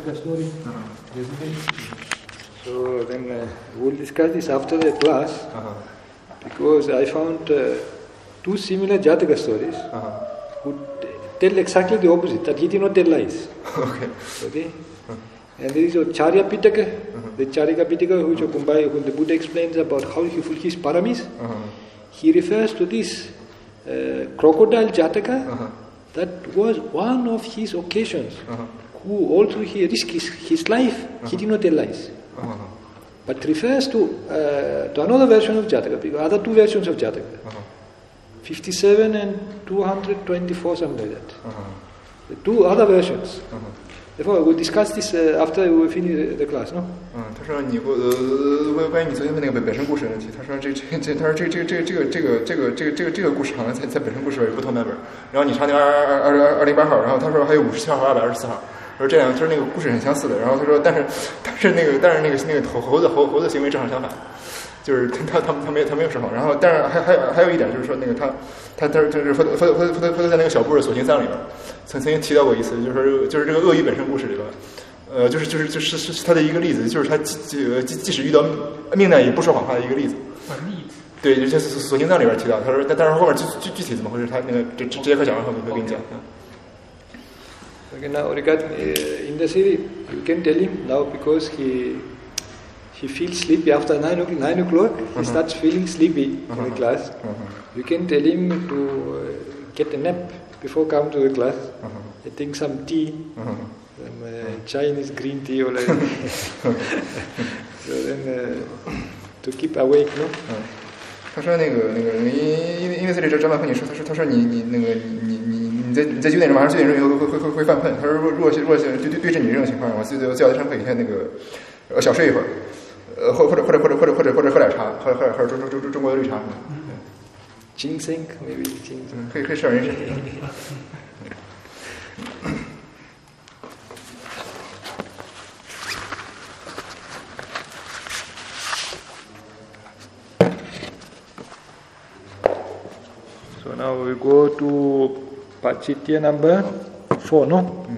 Jataka story. So then we'll discuss this after the class, because I found two similar Jataka stories who tell exactly the opposite, that he did not tell lies. Okay? And there is a Charya Pitaka, the Charika Pitaka, which when the Buddha explains about how he fulfills his paramis, he refers to this crocodile Jataka, that was one of his occasions, who although he risked his life, he did not tell lies. But refers to another version of Jataka, because other two versions of Jataka, 57 and 224, something like that. The two other versions. Therefore, we'll discuss this after we finish the class, no? 他说你关于你昨天问那个本身故事的问题，他说这个故事好像在本身故事里有不同版本，然后你查那208号，然后他说还有57号和224号，说这样就是那个故事很相似的，然后他说但是那个猴子行为正好相反。就是他没有说谎，然后但是还有一点就是说那个他就是佛陀在那个小部的所行藏里边曾经提到过一次，就是这个鳄鱼本身故事里边，就是他的一个例子，就是他即使遇到命难也不说谎话的一个例子。对，就是所行藏里边提到，他说但是后面具体怎么回事，他那个这节课讲完后会跟你讲。 Okay, now regarding in the city, you can tell him now because he feels sleepy after 9 o'clock. He starts feeling sleepy in the class. You can tell him to get a nap before come to the class. I think some tea, some Chinese green tea or like. So then to keep awake, no? 他说那个因为在这张曼和你说，他说你在9点钟晚上9点钟以后会犯困。他说如果对着你这种情况，我最好在上课以前那个小睡一会儿。或者喝点茶，喝中国的绿茶。 Ginseng, maybe ginseng. 可以吃点人参。 So now we go to Pachitya number 4, no?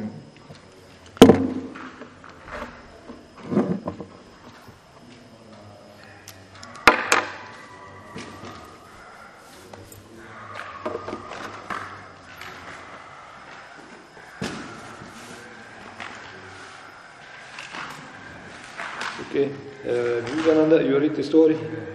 Okay, Vivekananda, you read the story.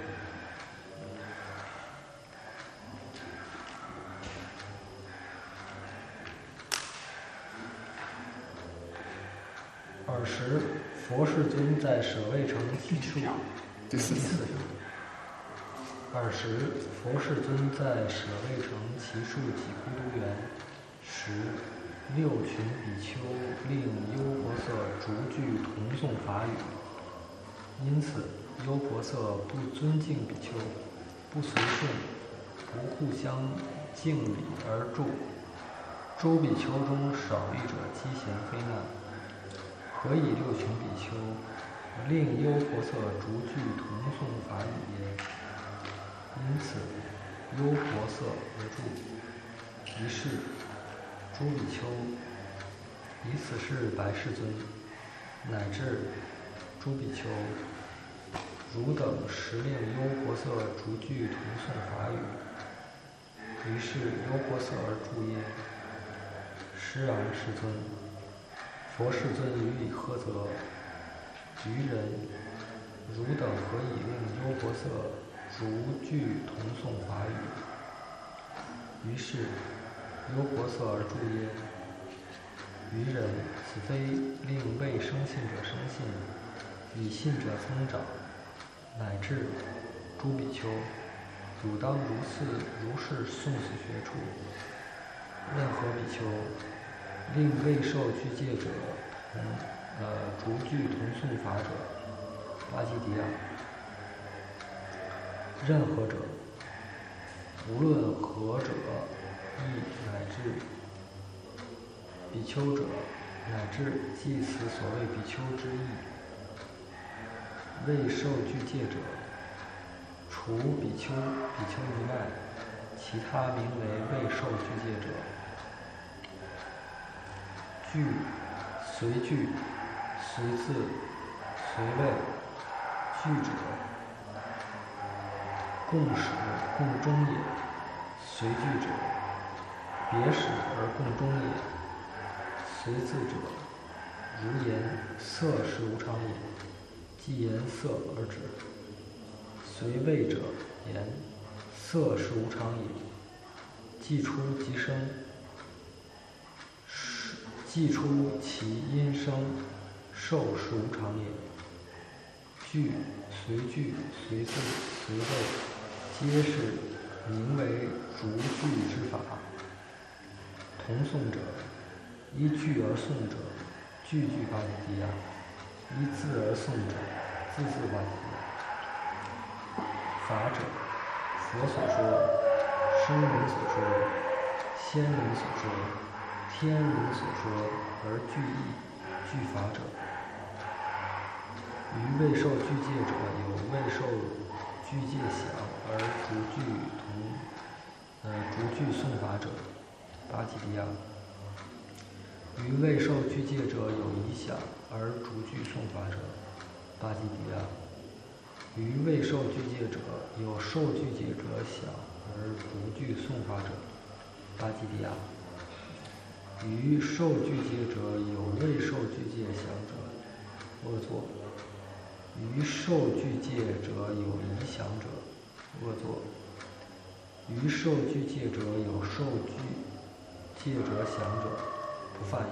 佛世尊在舍卫城祇树第四次。 20佛世尊在舍卫城祇树几孤独园时，6群比丘令优婆塞逐句同诵法语。因此，优婆塞不尊敬比丘，不随顺，不互相敬礼而住。诸比丘中少欲者积嫌非难，何以6群比丘令优婆塞逐句同诵法语耶？因此，优婆塞而住。于是，诸比丘以此事白世尊，乃至诸比丘汝等实令优婆塞逐句同诵法语。于是优婆塞而住耶？施然世尊。佛世尊予以呵责。愚人，汝等何以令优婆塞逐句同诵法语？于是优婆塞而住耶？愚人，此非令未生信者生信，已信者增长，乃至诸比丘，汝当如是诵此学处。任何比丘令未受具戒者逐句同诵法者，巴基迪亚。任何者，无论何者，亦乃至比丘者，乃至即此所谓比丘之意。未受具戒者，除比丘以外，其他名为未受具戒者。具随具随字随位，句者共始共终也，随句者别始而共终也，随字者如言色是无常也，即言色而止。随位者言色是无常也，既出即生，既出其因生，受是无常也。句随句随字随位，皆是名为逐句之法。同诵者，依句而诵者，句句巴提提亚；依字而诵者，字字巴提提亚。法者，佛所说，声闻所说，仙人所说，天人所说而具义具法者。于未受具戒者，有未受具戒想而逐句诵法者，巴提提亚。于未受具戒者，有疑想而逐句诵法者，巴提提亚。于未受具戒者，有受具戒者想而逐句诵法者，巴提提亚。于受具戒者，有未受具戒想者，恶作。于受具戒者，有疑想者，恶作。于受具戒者，有受具戒者想者，不犯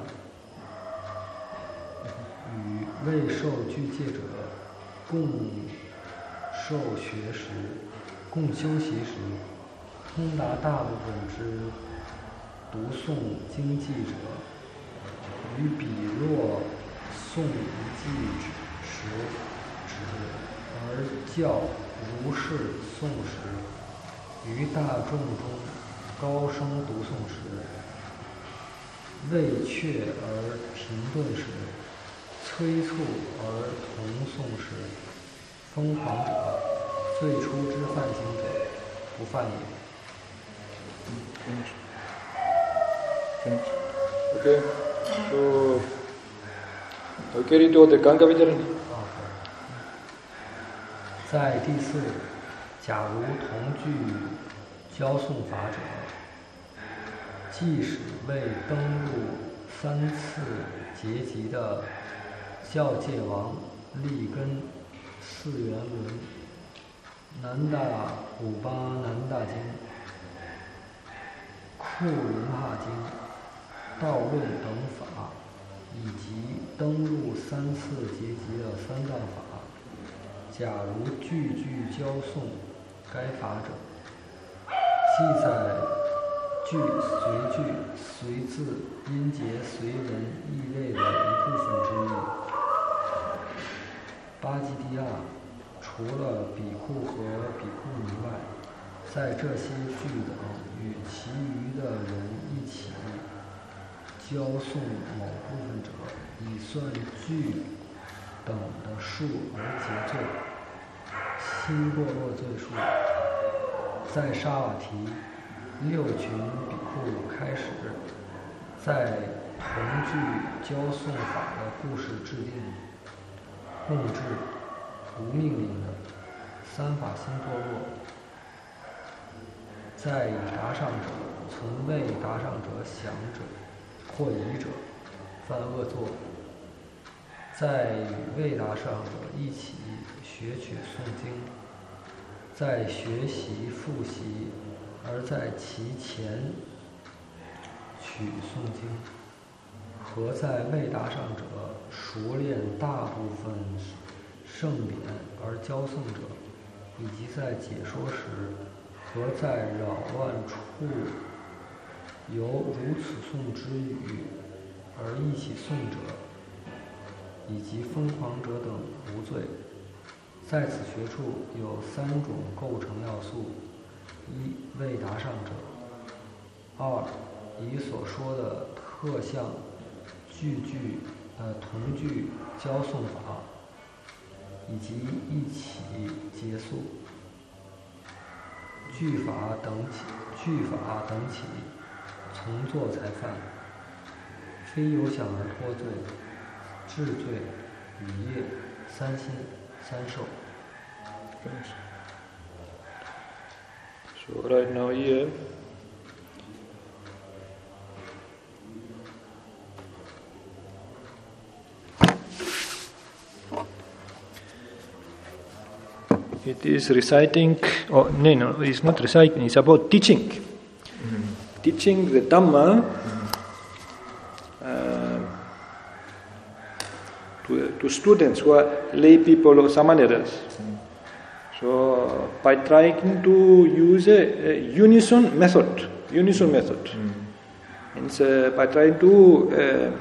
也。与未受具戒者共受学时，共修习时，通达大部分之读诵经记者，于彼若诵一记时止，而教如是诵时，于大众中高声读诵时，未却而停顿时，催促而同诵时，疯狂者，最初之犯行者，不犯也。 Okay, so I'll carry to the Ganga Vitarani. 在第四，假如同具教诵法者，即使未登入3次结集的教界王利根4元轮、南大古巴南大经、库伦帕经、道论等法，以及登入3次结集的三藏法，假如句句教诵该法者，即在句随句随字音节随文意味的一部分之一。巴基提亚除了比库和比库尼外，在这些句等与其余的人一起教诵某部分者，以算句等的数而结罪。新堕落罪数，在沙瓦提6群比库开始，在同句教诵法的故事制定、共治、无命令的三法新堕落，在已达上者存未达上者想者或疑者犯恶作，在与未达上者一起学取诵经，在学习复习而在其前取诵经，和在未达上者熟练大部分圣典而教诵者，以及在解说时和在扰乱处由如此诵之语而一起诵者，以及疯狂者等无罪。在此学处有3种构成要素：一、未达上者；二、以所说的特项同句教诵法，以及一起结束。句法等起，从作才犯，非有想而脱罪、治罪、 雨夜、三心、三受。 So right now here, it is reciting, no, it's not reciting, it's about teaching. Teaching the Dhamma to students who are lay people or samaneras. So by trying to use a unison method, means by trying to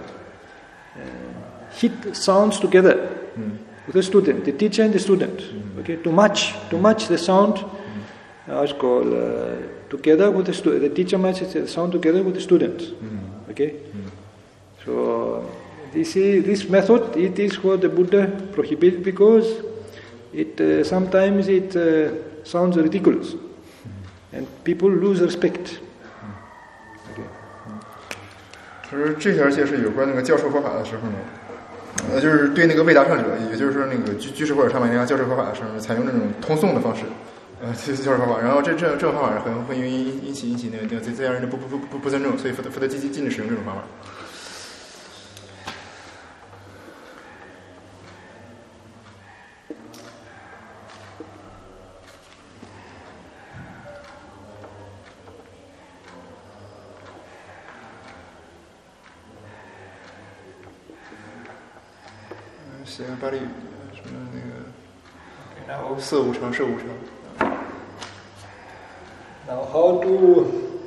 hit sounds together with the student, the teacher and the student, okay, to match the sound, it's called together with the teacher matches the sound together with the student, okay. So this method, it is what the Buddha prohibited because it sometimes it sounds ridiculous and people lose respect. 就是这条戒是有关那个教授佛法的时候呢，就是对那个未达圣者，也就是说那个居士或者上满尼教授佛法的时候，采用这种通诵的方式，教授佛法。然后这种方法会引起那个在家人的不尊重，所以佛陀禁止使用这种方法。写个巴利语，什么那个色无常，受无常。 Now how to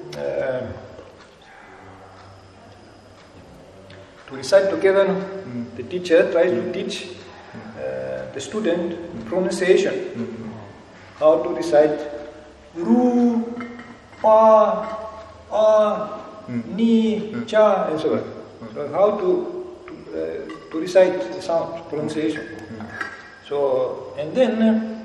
recite together? The teacher tries to teach the student pronunciation. How to recite ru, pa, a, ni, cha, and so on. So how to recite the sound, pronunciation. So, and then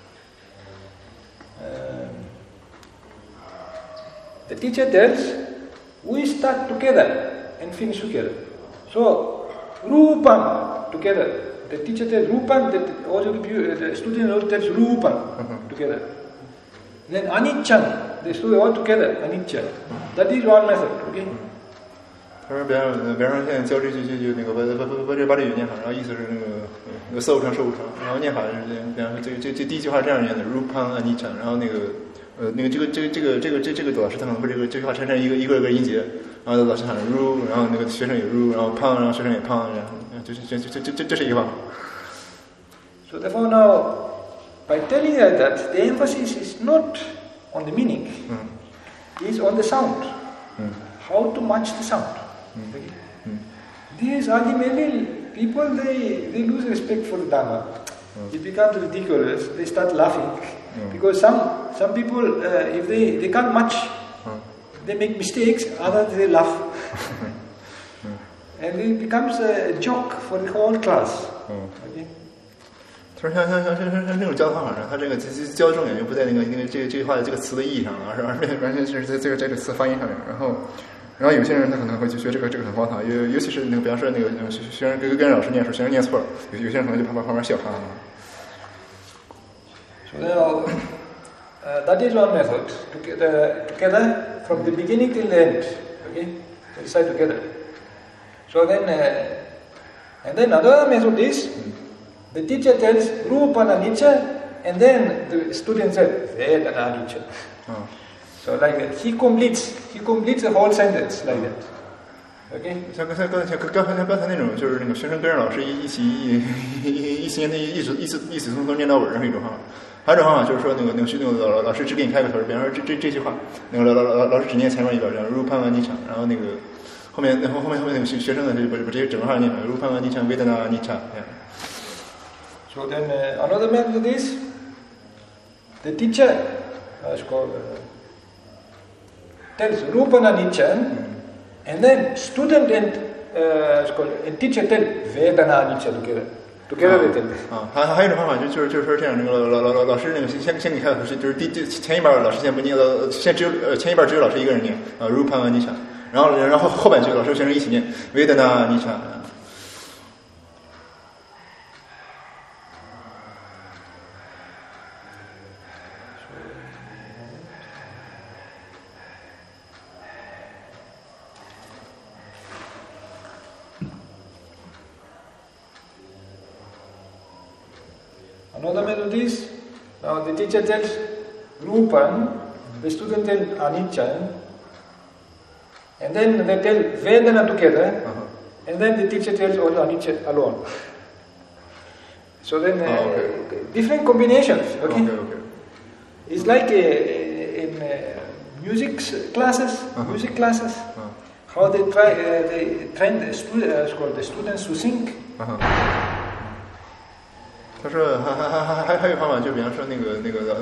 the teacher tells, we start together and finish together. So, Rupan together. The teacher tells Rupan, the student also tells Rupan together. Then Aniccan, the student all together, Aniccan. That is one method, okay? 他说，比方说现在教这就那个把这巴利语念法，然后意思是那个色无常受无常，然后念法是比方说这第一句话这样念的 Rupan Aniccan，然后那个这个老师他可能会这句话产生一个音节，然后老师喊 ru， 然后那个学生也 ru， 然后胖，然后学生也胖，然后这是一个方法。 So therefore now, by telling that the emphasis is not on the meaning, is on the sound. How to match the sound. These ultimately people they lose respect for the Dhamma. It becomes ridiculous. They start laughing because some people if they can't match, they make mistakes. Others they laugh, and it becomes a joke for the whole class. Okay. 他说像那种教的方法上，他这个教的重点就不在那个这句话的这个词的意义上，而是完全是在这个词发音上面，然后有些人他可能会就觉得这个很荒唐，尤其是那个比方说那个学生跟老师念书，学生念错了，有些人可能就旁边笑哈哈。 So now that is one method together from the beginning till the end. Okay, recite together. So then and then another method is the teacher tells Rupana Anicca, and then the student says Vedana Anicca. So like that, he completes the whole sentence like that. Okay. 像刚才那种，就是那个学生跟着老师一起念的一起从头念到尾，是一种方法。还有一种方法就是说，那个老师只给你开个头，比方说这句话，那个老师只念前面一段，这样Rupana Anicca，然后那个后面那个学生呢就把这整个话念出来，Rupana Anicca Vedana Anicca。 So then another method is the teacher tells Rupana Anicca, and then student and teacher tell Vedana Anicca together they tell. 还有一种方法就是说这样，那个老师那个先给你开口，就是前一半老师先不念，前一半只有老师一个人念Rupana Anicca，然后后半句老师学生一起念Vedana Anicca。 Another method is, now the teacher tells Rupan, the student tells Anicca, and then they tell Vedana together, and then the teacher tells only Anicca alone. So then, different combinations, okay? It's like in music classes, how they train the students to sing. 他说还有方法，就比方说那个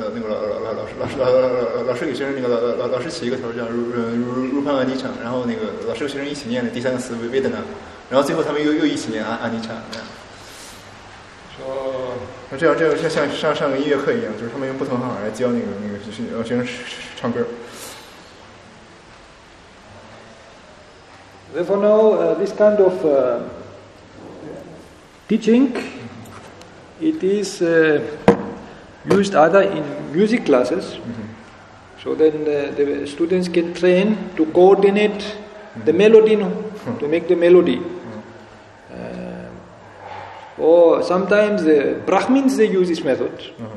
老师给学生那个老师起一个头叫如潘阿尼场，然后那个老师和学生一起念的第三个词维德纳，然后最后他们又一起念阿尼场。说这样像上个音乐课一样，就是他们用不同方法来教那个学生唱歌。 Therefore, now this kind of teaching, it is used either in music classes, so then the students can train to coordinate the melody, to make the melody. Or sometimes Brahmins, they use this method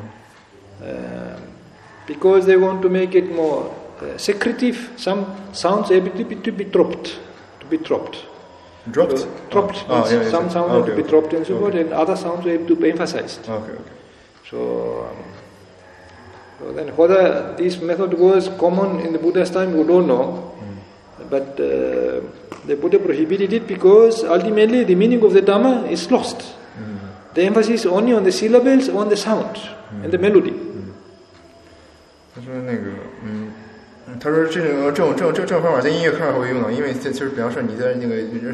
because they want to make it more secretive. Some sounds able to be dropped. Dropped? Dropped. Some sounds have to be dropped and so forth, and other sounds have to be emphasized. So then whether this method was common in the Buddha's time, we don't know. But the Buddha prohibited it because ultimately the meaning of the Dhamma is lost. The emphasis only on the syllables, on the sound, and the melody. 他说那个，他说这种方法在音乐课上会用到，因为就是比方说你在那个，尤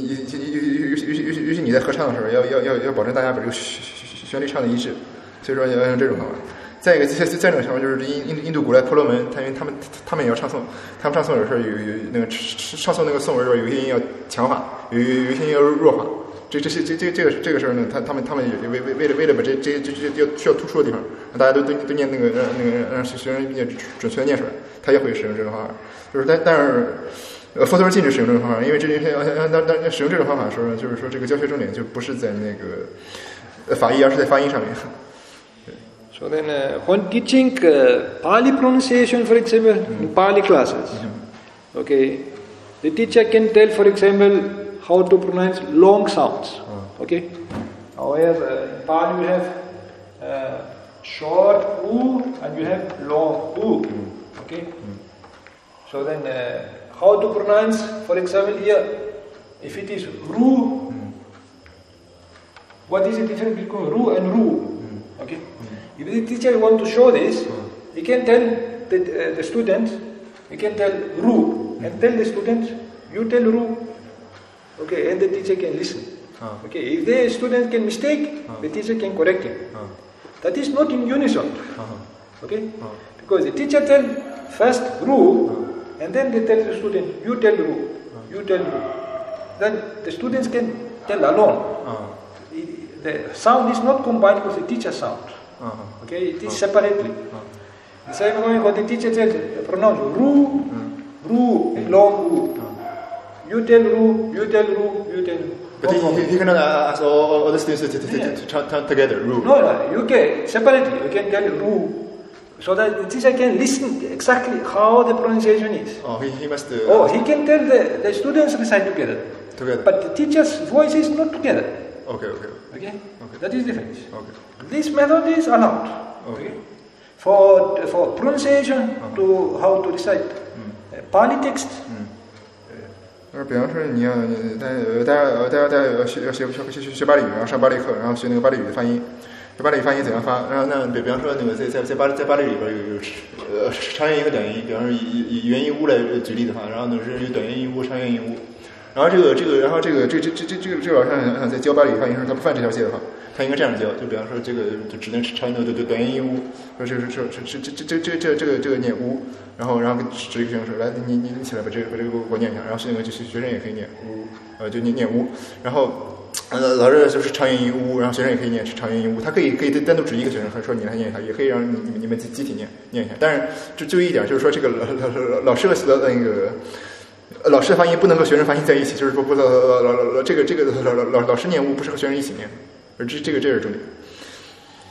其你在合唱的时候，要保证大家把这个旋律唱的一致，所以说要用这种方法。再一个，再一种情况就是印度古代婆罗门，他们也要唱诵，他们唱诵有时候有那个唱诵那个诵文有一些音要强化，有一些音要弱化。这个时候呢，他们也为了把这需要突出的地方，让大家都念那个让学生也准确的念出来，他也会使用这种方法。就是但是佛陀禁止使用这种方法，因为当使用这种方法的时候，就是说这个教学重点就不是在那个法义，而是在发音上面。 So then, when teaching Pali pronunciation, for example, in Pali classes, okay, the teacher can tell, for example, how to pronounce long sounds. Okay. However, in Pali you have short u and you have long u. Okay. So then, how to pronounce, for example, here, if it is ru, what is the difference between ru and ru? Okay. If the teacher wants to show this, he can tell the student, he can tell ru, and tell the student, you tell ru, okay, and the teacher can listen. Okay, if the student can mistake, the teacher can correct him. That is not in unison. Okay, because the teacher tell first ru, and then they tell the student, you tell ru, you tell ru. Then the students can tell alone. The sound is not combined with the teacher's sound. Okay, it is separately. The same way what the teacher tells, pronounce ru, long ru. You tell ru, you tell ru, you tell ru. But he cannot ask all the students to chant together, ru. No, you can separately. You can tell ru, so that the teacher can listen exactly how the pronunciation is. He must. He can tell the students recite together. But the teacher's voice is not together. Okay. That is different. This method is allowed. Okay. For pronunciation to how to recite Pali text. 比方说你要大家要学巴黎语，然后上巴黎课，然后学那个巴黎语的发音，巴黎语发音怎样发？然后那比方说那个在巴黎语里边有长元音和短元音，比方说以元音乌来举例的话，然后呢是有短元音乌、长元音乌。然后这个老师想在教巴黎语发音时候，他不犯这条戒的话，他应该这样教，就比方说这个就只能长的短元音乌，说这个念乌，然后指一个学生说来你起来把这个给我念一下，然后那个学生也可以念乌，就念乌，然后老师就是长元音乌，然后学生也可以念长元音乌，他可以单独指一个学生说你来念一下，也可以让你们集体念一下，但是就注意一点，就是说这个老师和那个。老师的发音不能和学生发音在一起，就是说这个老师念乌不是和学生一起念，而这是重点。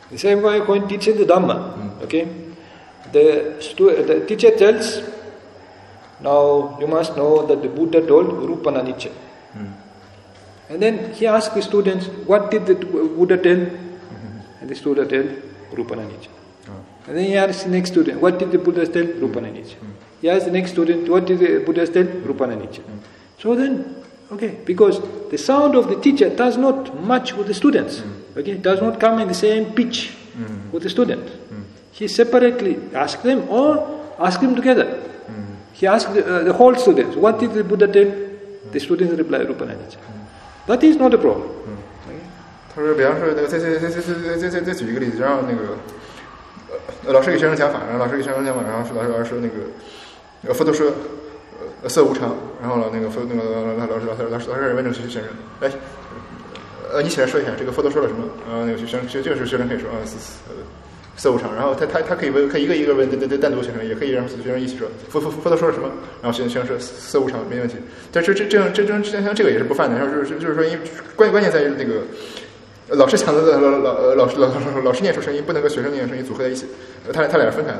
The same way when teaching the Dhamma, okay? The teacher tells, now you must know that the Buddha told Rupa Anicca. And then he asks the students, what did the Buddha tell? And the student tells, Rupa Anicca. And then he asks the next student, what did the Buddha tell? Rupa Anicca. He asks the next student, what did the Buddha tell? Rupa Anicca. So then, okay, because the sound of the teacher does not match with the students. Okay, it does not come in the same pitch with the student. He separately asks them or asks them together. He asks the whole students, what did the Buddha tell? The students reply, Rupa Anicca. That is not a problem. 他说，比方说，那个再举一个例子，让那个老师给学生讲法，然后老师给学生讲法，然后老师说那个佛陀说色无常，然后老师问那个学生，哎，你起来说一下这个佛陀说了什么？那个学生这个时候学生可以说色无常，然后他可以一个一个问单独学生，也可以让学生一起说佛陀说了什么，然后学生说色无常没问题。但是这样像这个也是不犯的，然后就是说，因为关键在于那个老师讲的老师念出声音不能跟学生念声音组合在一起，他俩是分开的。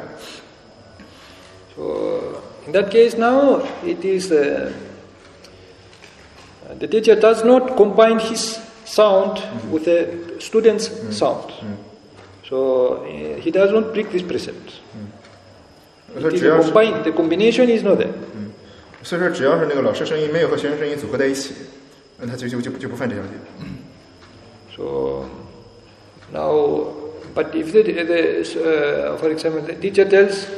So in that case now it is the teacher does not combine his sound with the student's sound. So he does not break this precept. The combination is not there. 所以说，只要是那个老师声音没有和学生声音组合在一起，那他就不犯这条戒。 So now, but if for example, the teacher tells,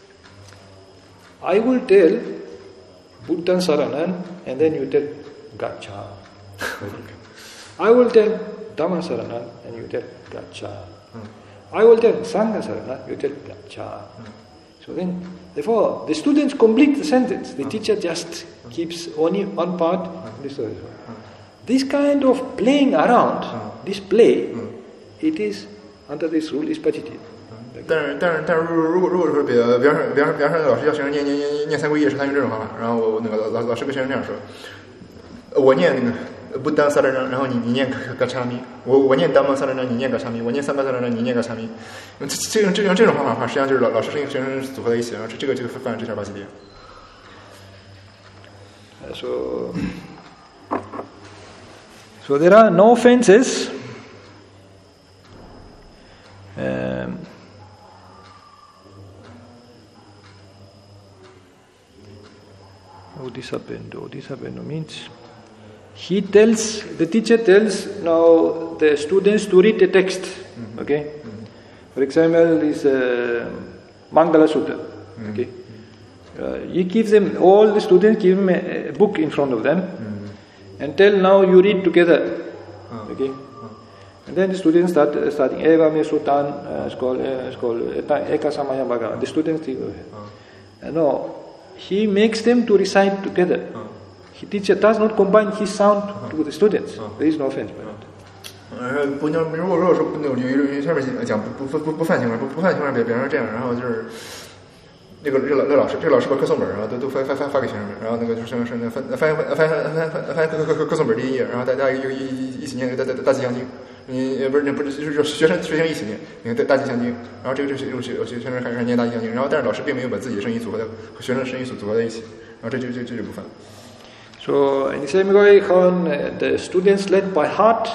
I will tell Buddhan Saranan, and then you tell Gacha. I will tell Dhamma Saranan, and you tell Gacha. I will tell Sangha Saranan, you tell Gacha. So then, therefore, the students complete the sentence. The teacher just keeps only one part. This kind of playing around, this play, it is under this rule is pajitya. 但是如果说比方说老师叫学生念三皈依是他用这种方法，然后我那个老师跟学生这样说，我念那个不当萨拉然后你念嘎查咪，我念当萨拉你念嘎查咪，我念三巴萨拉你念嘎查咪，这种方法的话，实际上就是老师跟学生组合在一起，然后这个犯这条八戒。 So there are no offenses. Odisabendo means the teacher tells now the students to read the text. Okay, for example, is Mangala Sutta. Okay, he gives them all the students give them a book in front of them. And tell now you read together, okay? And then the students starting Eva me Sutan school Eka Samaya Bhagavan. The students no, he makes them to recite together. The teacher does not combine his sound with the students. There is no offense by that. 不，如果说有上面讲不犯情况，不犯情况，比方说这样，然后就是。这个老师把课诵本，然后都发给学生们，然后那个学生是翻课诵本第一页，然后大家一起念大吉祥经，不是就是学生一起念，你看大吉祥经，然后这个有学生开始念大吉祥经，然后但是老师并没有把自己的声音组合和学生的声音组合在一起，然后这就不犯。 So in the same way, when the students learn by heart,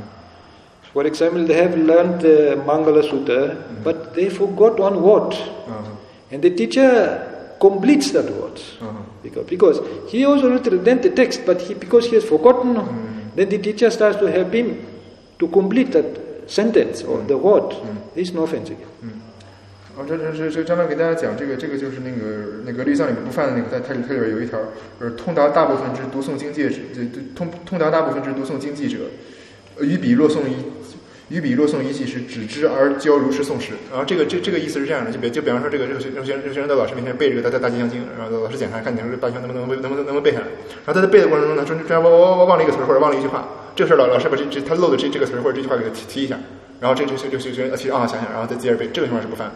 for example, they have learned the Mangala Sutta, but they forgot one word. And the teacher completes that word. Because he also learned the text, but because he has forgotten, then the teacher starts to help him to complete that sentence or the word. There is no offense again. 这张亮给大家讲这个就是那个律藏里面不犯的那个，它里边有一条，就是通达大部分之读诵经戒者，通达大部分之读诵经记者，于彼若诵一记时，只知而教如是诵时。然后这个意思是这样的，就比方说这个学生在老师面前背这个大吉祥经，然后老师检查看你这大吉祥能不能背下来。然后他在背的过程中呢，说我忘了一个词或者忘了一句话，这个时候老师把他漏的这个词或者这句话给他提一下，然后这就学生想想，然后再接着背，这个情况是不犯的。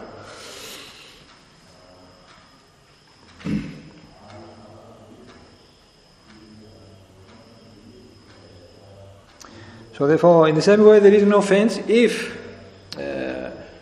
So therefore, in the same way, there is no offense if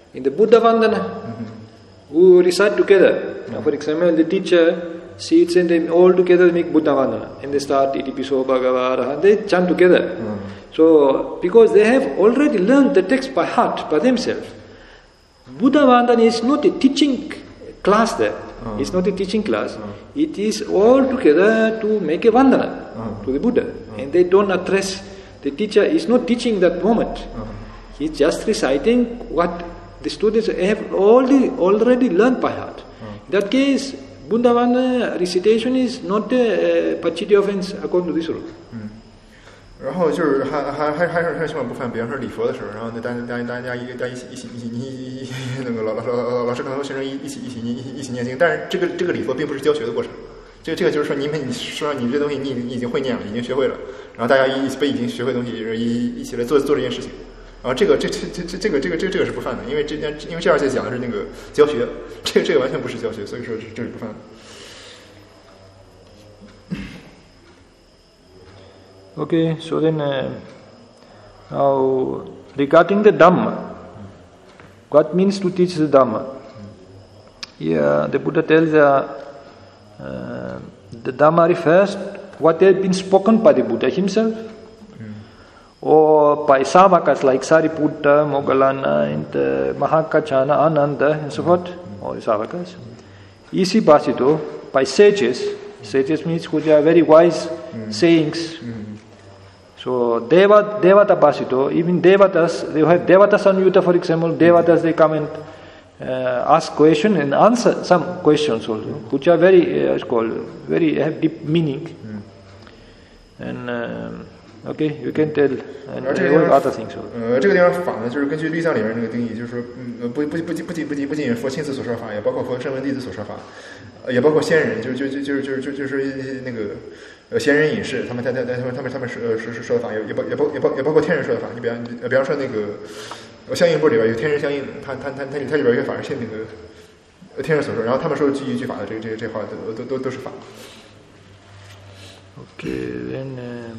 in the Buddha Vandana, who recite together. Now, for example, the teacher sits and they all together make Buddha Vandana. And they start Itipiso Bhagavata, they chant together. So, because they have already learned the text by heart, by themselves. Buddha Vandana is not a teaching class there. It's not a teaching class. It is all together to make a Vandana to the Buddha. And they don't address, the teacher is not teaching that moment. He's just reciting what the students have already learned by heart. In that case, Buddha Vandana recitation is not a Pachiti offense according to this rule. 然后就是还希望不犯，比方说礼佛的时候，然后大家一起那个老师可能和学生一起念经，但是这个礼佛并不是教学的过程，这个就是说你说你这东西你已经会念了，已经学会了，然后大家被已经学会的东西一起来做这件事情，然后这个是不犯的，因为这二节讲的是那个教学，这个完全不是教学，所以说这是不犯的。 Okay, so then now regarding the Dhamma, what means to teach the Dhamma? Here the Buddha tells the Dhamma refers what had been spoken by the Buddha himself or by Savakas like Sariputta, Moggallana and Mahakachana, Ananda and so forth, or the Savakas. Isi Bhasito, by sages. Sages means which are very wise sayings. So Devata Bhasito, even Devatas, they have Devata Sanyuta, for example, Devatas they come and ask questions and answer some questions also, which are very have deep meaning. And okay, you can tell and other things also. 这个地方法呢，就是根据律藏里面那个定义，就是说，不仅佛亲自所说法，也包括佛声闻弟子所说法，也包括仙人，就是那个仙人隐士，他们说的法，也包括天人说的法。你比方说那个相应部里边有天人相应，它里边有些法是那个天人所说，然后他们说的一句法的这话都是法。 Okay, then.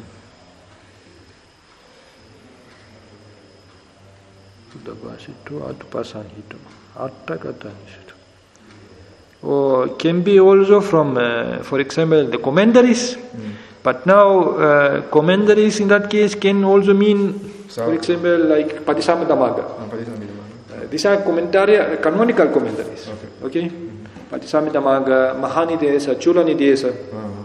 Or can be also from, for example, the commentaries. But now commentaries in that case can also mean, for example, like Patisamhita-magga. These are canonical commentaries. Okay? Patisamhita-magga, Mahanidesa, Chulanidesa.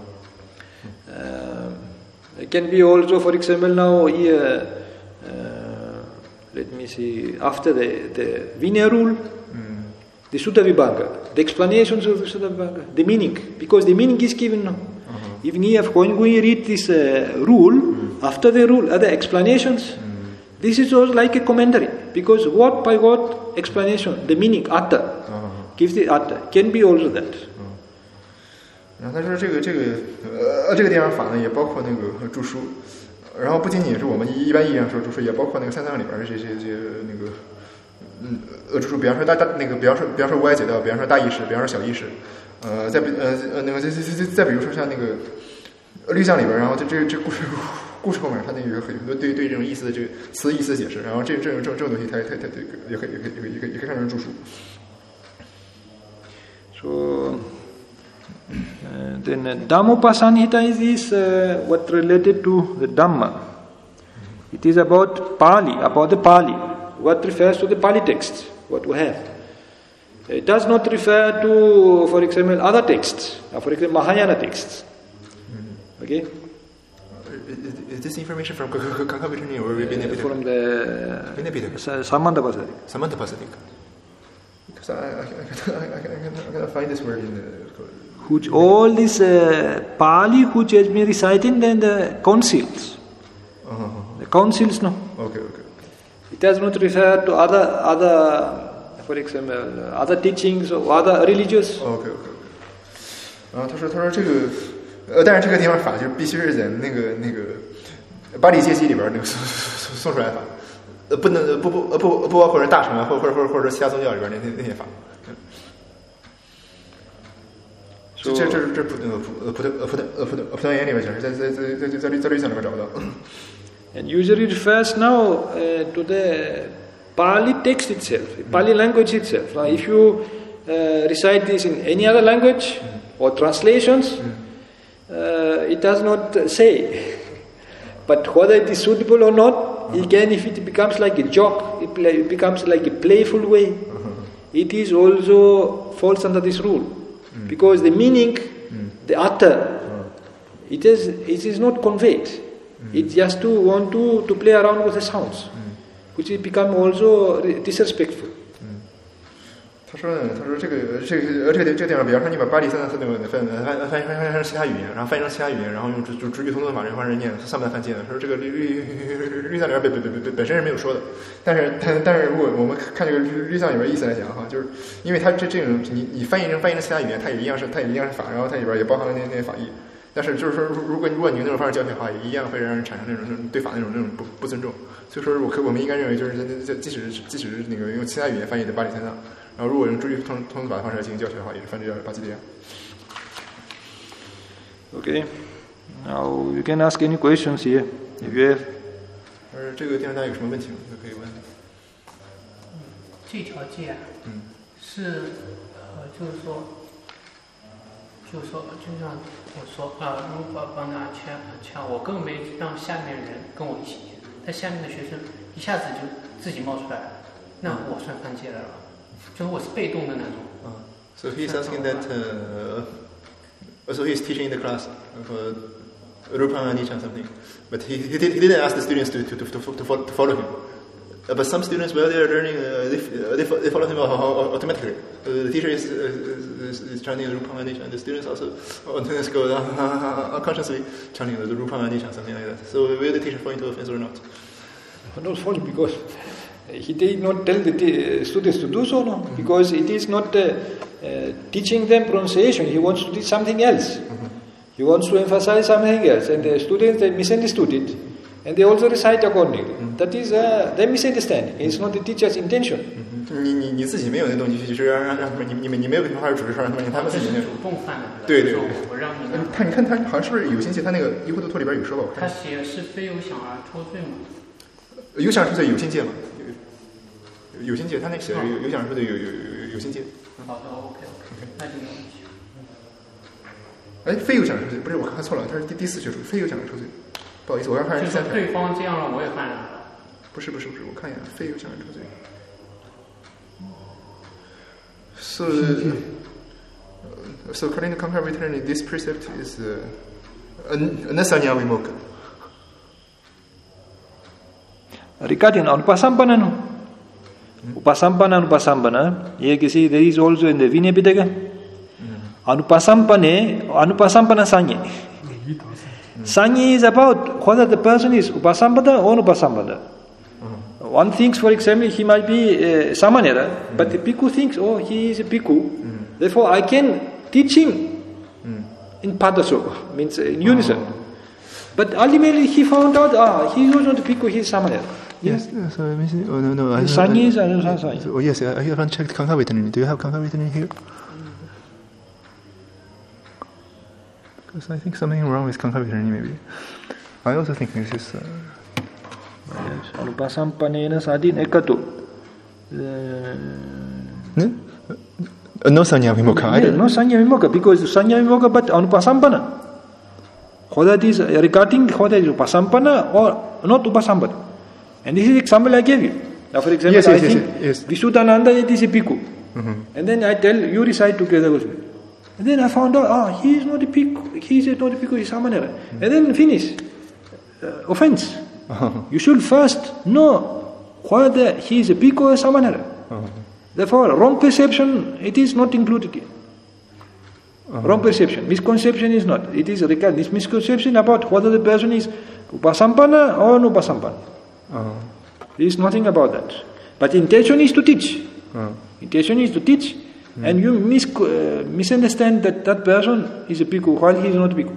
It can be also, for example, now here. Let me see, after the Vinaya rule, the Sutta Vibhaga, the explanations of the Sutta Vibhaga, the meaning, because the meaning is given now. Even if when we read this rule, after the rule are the explanations, this is also like a commentary, because word by word explanation, the meaning, atta, gives the atta, can be also that. 然后他说这个地方法呢，也包括那个著书。然后不仅仅是我们一般意义上说著书，也包括那个三藏里边的这些那个著书，比方说比方说无碍解道，比方说大意识，比方说小意识，再比如说像那个律藏里边，然后这故事后面它那个很多对这种意思的这个词意思的解释，然后这种东西它也可以看成著书。 So then Dhammopasanhita is what related to the Dhamma. It is about Pali, about the Pali, what refers to the Pali text, what we have. It does not refer to, for example, other texts, for example, Mahayana texts. Okay? Is this information from Kankapitani or Vinaya Pitaka? From the Samanta Pasadik. Samanta Pasadik. Because I cannot find this word in the code. Which all this Pali which has been recited in the councils. The councils, no. Okay. It does not refer to other, for example, other teachings or other religious. Okay. 他说这个，但是这个地方法就是必须是在那个巴黎阶级里边那个送出来法，不能不包括人大乘啊，或者其他宗教里边那些法。这普通言里面讲是在律藏里面找不到。 And usually refers now to Pali text itself, Pali language itself. Now, if you recite this in any other language or translations, it does not say. But whether it is suitable or not, again, if it becomes like a joke, it becomes like a playful way, it is also falls under this rule. Because the meaning, the utter, it is not conveyed. It's just to want to play around with the sounds, which has become also disrespectful. 他说这个地方，比方说你把巴黎三藏寺那个翻译成其他语言，然后翻译成其他语言，然后用直语通通的往这方式念，算不算犯戒呢？说这个律藏里边本身是没有说的，但是如果我们看这个律藏里边意思来讲的话，就是因为它这种你翻译成其他语言，它也一样是法，然后它里边也包含了那些法义。但是就是说，如果你用那种方式教学的话，也一样会让人产生那种对法那种不尊重。所以说，我们应该认为，就是即使那个用其他语言翻译的巴黎三藏，然后如果用直语通俗法的方式来进行教学的话，也是犯罪8级的。 Okay, now you can ask any questions here if you have. 这个地方大家有什么问题都可以问。 这条戒是就是说，就像我说如果帮他签，我根本没让下面人跟我一起念，但下面的学生一下子就自己冒出来了，那我算犯戒了，就是我是被动的那种。 So he's asking that. So he's teaching the class of Rupa Anicca something, but he didn't ask the students to follow him. But some students, while they are learning, they follow him automatically. The teacher is chanting Rupa Anicca, and the students also go unconsciously chanting the Rupa Anicca, something like that. So will the teacher fall into offense or not? Not fall, because he did not tell the students to do so, no? Because it is not teaching them pronunciation. He wants to teach something else. He wants to emphasize something else, and the students, they misunderstood it, and they also recite accordingly. That is their misunderstanding. It's not the teacher's intention. 你自己没有那动机去，就是让他们你没有给他们发出指示，让他们自己那主动犯的。 对。 我让你看他好像是不是有心戒？他那个《一护度托》里边有说吧？我看他写是非有想而脱罪嘛？ 有想而脱罪有心戒嘛？有心戒，他那写的有想而脱罪有心戒。 好的 ，OK， 那就没问题。 非有想而脱罪不是，我看错了，他是第4学处，非有想而脱罪。不好意思，我要看第3条。 对方这样了，我也犯了。 不是，我看一眼，非有想而脱罪。So according to Kankara Vitarani, this precept is anasanya vimoka. Regarding Upasampana, you can see there is also in the Vinaya Pitaka. Anupasampana Sanye. Sanye is about whether the person is Upasampada or Upasampada. One thinks, for example, he might be Samanera, but the Bhikkhu thinks, he is a Bhikkhu. Therefore, I can teach him in Padaso, means in unison. But ultimately, he found out, he is not a Bhikkhu, he is Samanera. Yes. So no. Sanye is Sanye. Oh yes, I haven't checked Kankara Vitarani. Do you have Kankara Vitarani here? Because I think something wrong with Kankara Vitarani maybe. I also think this is. Anupasampanena sadin ekatu. No sanya vimoka. No sanya vimoka, because sanya vimoka, but anupasampana. Whether it is regarding whether it is upasampana or not upasampana. And this is the example I gave you. Now, for example, I think Visuddhananda is a bhikkhu. And then I tell you recite together with me. And then I found out, he is not a bhikkhu. He is not a bhikkhu, he is Samanera. And then finish. Offense. You should first know whether he is a bhikkhu or a Samanera. Therefore, wrong perception, it is not included here. Wrong perception. Misconception is not. It is regarding this misconception about whether the person is upasampana or no upasampana. There is nothing about that. But intention is to teach. Intention is to teach. And you misunderstand that person is a bhikkhu while he is not a bhikkhu.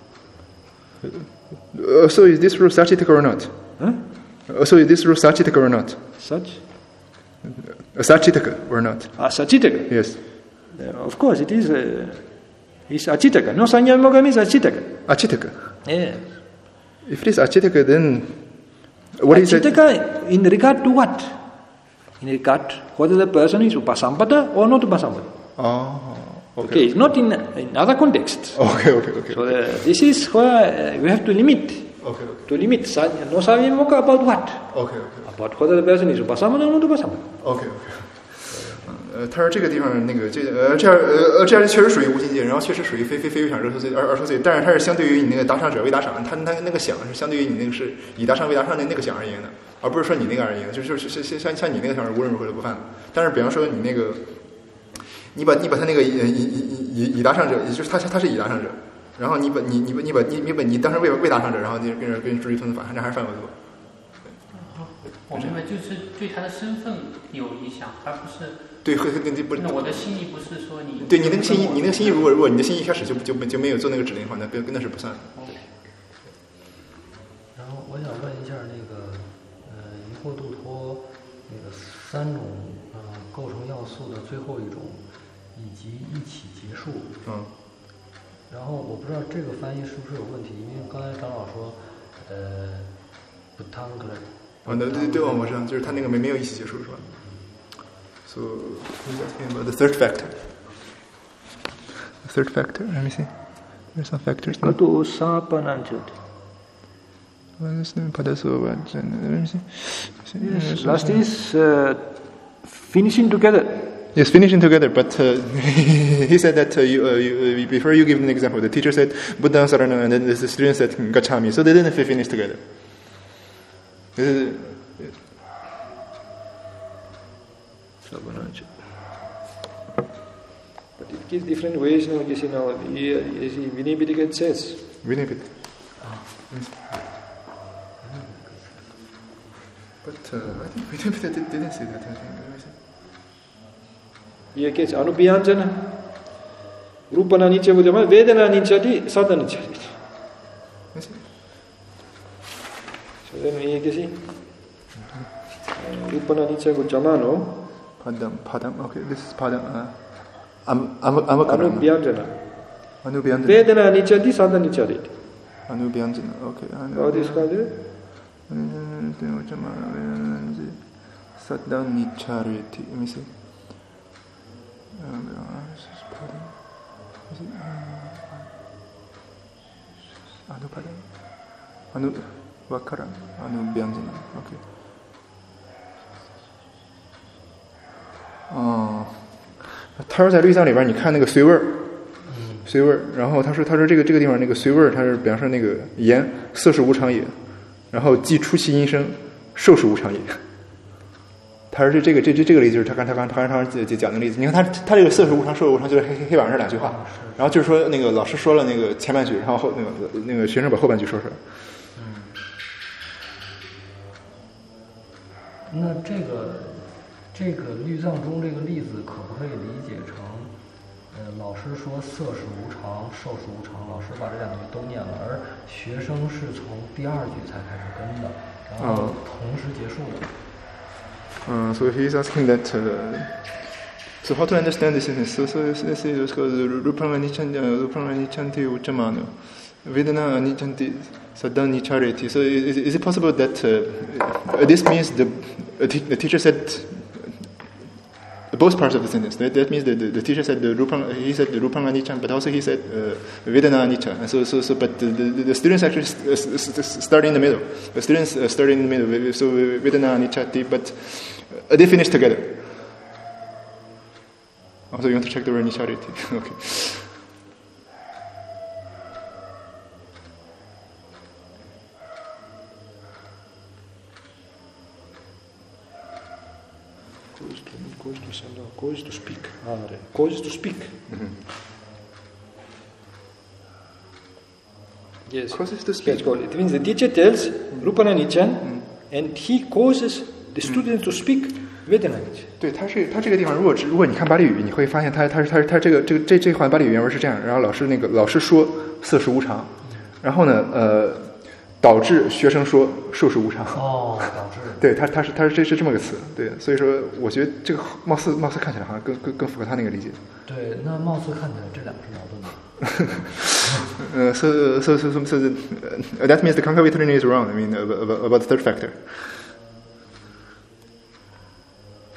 So is this rule Sachitaka or not? So is this rule Sachitaka or not? Sachitaka or not? Sachitaka? Yes. Of course, it is. It's Achitaka. No, Sanya Vimoka means Achitaka. Achitaka? Yes. If it is Achitaka, then what is it? Achitaka in regard to what? in regard whether the person is Upasampada or not Upasampada. Okay. It's not in other contexts. Okay. So this is where we have to limit. Okay. To limit no savimoka about what? Okay. About whether the person is Upasampada or not Upasampada. Okay. 他说这个地方那个这样确实属于无境界，然后确实属于非欲想热受罪而受罪，但是它是相对于你那个达上者未达赏，他那个想是相对于你那个是以达上未达上的那个想而言的，而不是说你那个而言，就是像你那个想是无论如何都不犯的。但是比方说你那个，你把他那个以达上者，也就是他是以达上者，然后你当成未达上者，然后你跟人注意分法，那还是犯恶作。 我明白，就是对他的身份有影响，而不是。 对，不是。 那我的心意不是说你。 对你那个心意，如果你的心意一开始就没有做那个指令的话，那是不算的。 然后我想问一下那个疑惑度脱那个3种构成要素的最后一种，以及一起结束。然后我不知道这个翻译是不是有问题，因为刚才长老说不汤格。 对，我知道，就是他那个没有一起结束是吧？ So he's asking about the third factor. The third factor, let me see. There's some factors. Let me see. Yes, last is finishing together. Yes, finishing together. But he said that before you give an example, the teacher said Buddha Sarana, and then the student said Gacchami. So they didn't finish together. But it gives different ways now. You see now, Vinay Pitaka says. Vinay Pitaka. But I think Vinay Pitaka didn't say that. Here gets Anubhyanjana. Rupana Nicha Vujama, Vedana Nichati, Sadhana Nichati. So then we can see. Rupana Nicha Vujamano. Padam. Okay, this is Padam. Amakaram. Anubhyanjana. Vedana Nichati, Sadhana Nichati. Anubhyanjana. Okay. How this called it? Sadhana Nichariti. Let me see. Vakaram. Anubhyanjana. Okay. 他说在律藏里边，你看那个随味儿，然后他说这个地方那个随味儿，他是比方说那个言色是无常也，然后即出其音声，受是无常也。他说这个例子就是他刚讲的例子。你看他这个色是无常，受是无常，就是黑板上2句话，然后就是说那个老师说了那个前半句，然后那个学生把后半句说出来。 那这个律藏中这个例子可不可以理解成，老师说色是无常，受是无常，老师把这2句都念了，而学生是从第2句才开始跟的，然后同时结束的。 So he's asking that. So how to understand this sentence? So this is called Rupanga Nichanti Uchamano, Vedana Nichanti Sadhana Nichariti. So is it possible that this means the teacher said both parts of the sentence? That means the teacher said he said the Rupanga Nichan, but also he said Vedana Nichan. So but the students actually start in the middle. The students start in the middle. So Vedana Nichati, but they finish together. So you want to check the word Nichariti? Okay. Cause to speak. Cause to speak. Mm-hmm. Yes. Causes to speak. Yes, it means the teacher tells Rupana Nichan, and he causes the students to speak Vedana Nichan. 对，他这个地方，如果你看巴利语，你会发现他这话巴利语原文是这样，然后老师说色是无常，然后呢导致学生说受是无常。 导致。 对，他是这么个词，对，所以说我觉得这个貌似看起来好像更符合他那个理解。 对，那貌似看起来这2个是矛盾的。 So that means the concavity training is wrong. I mean about the third factor.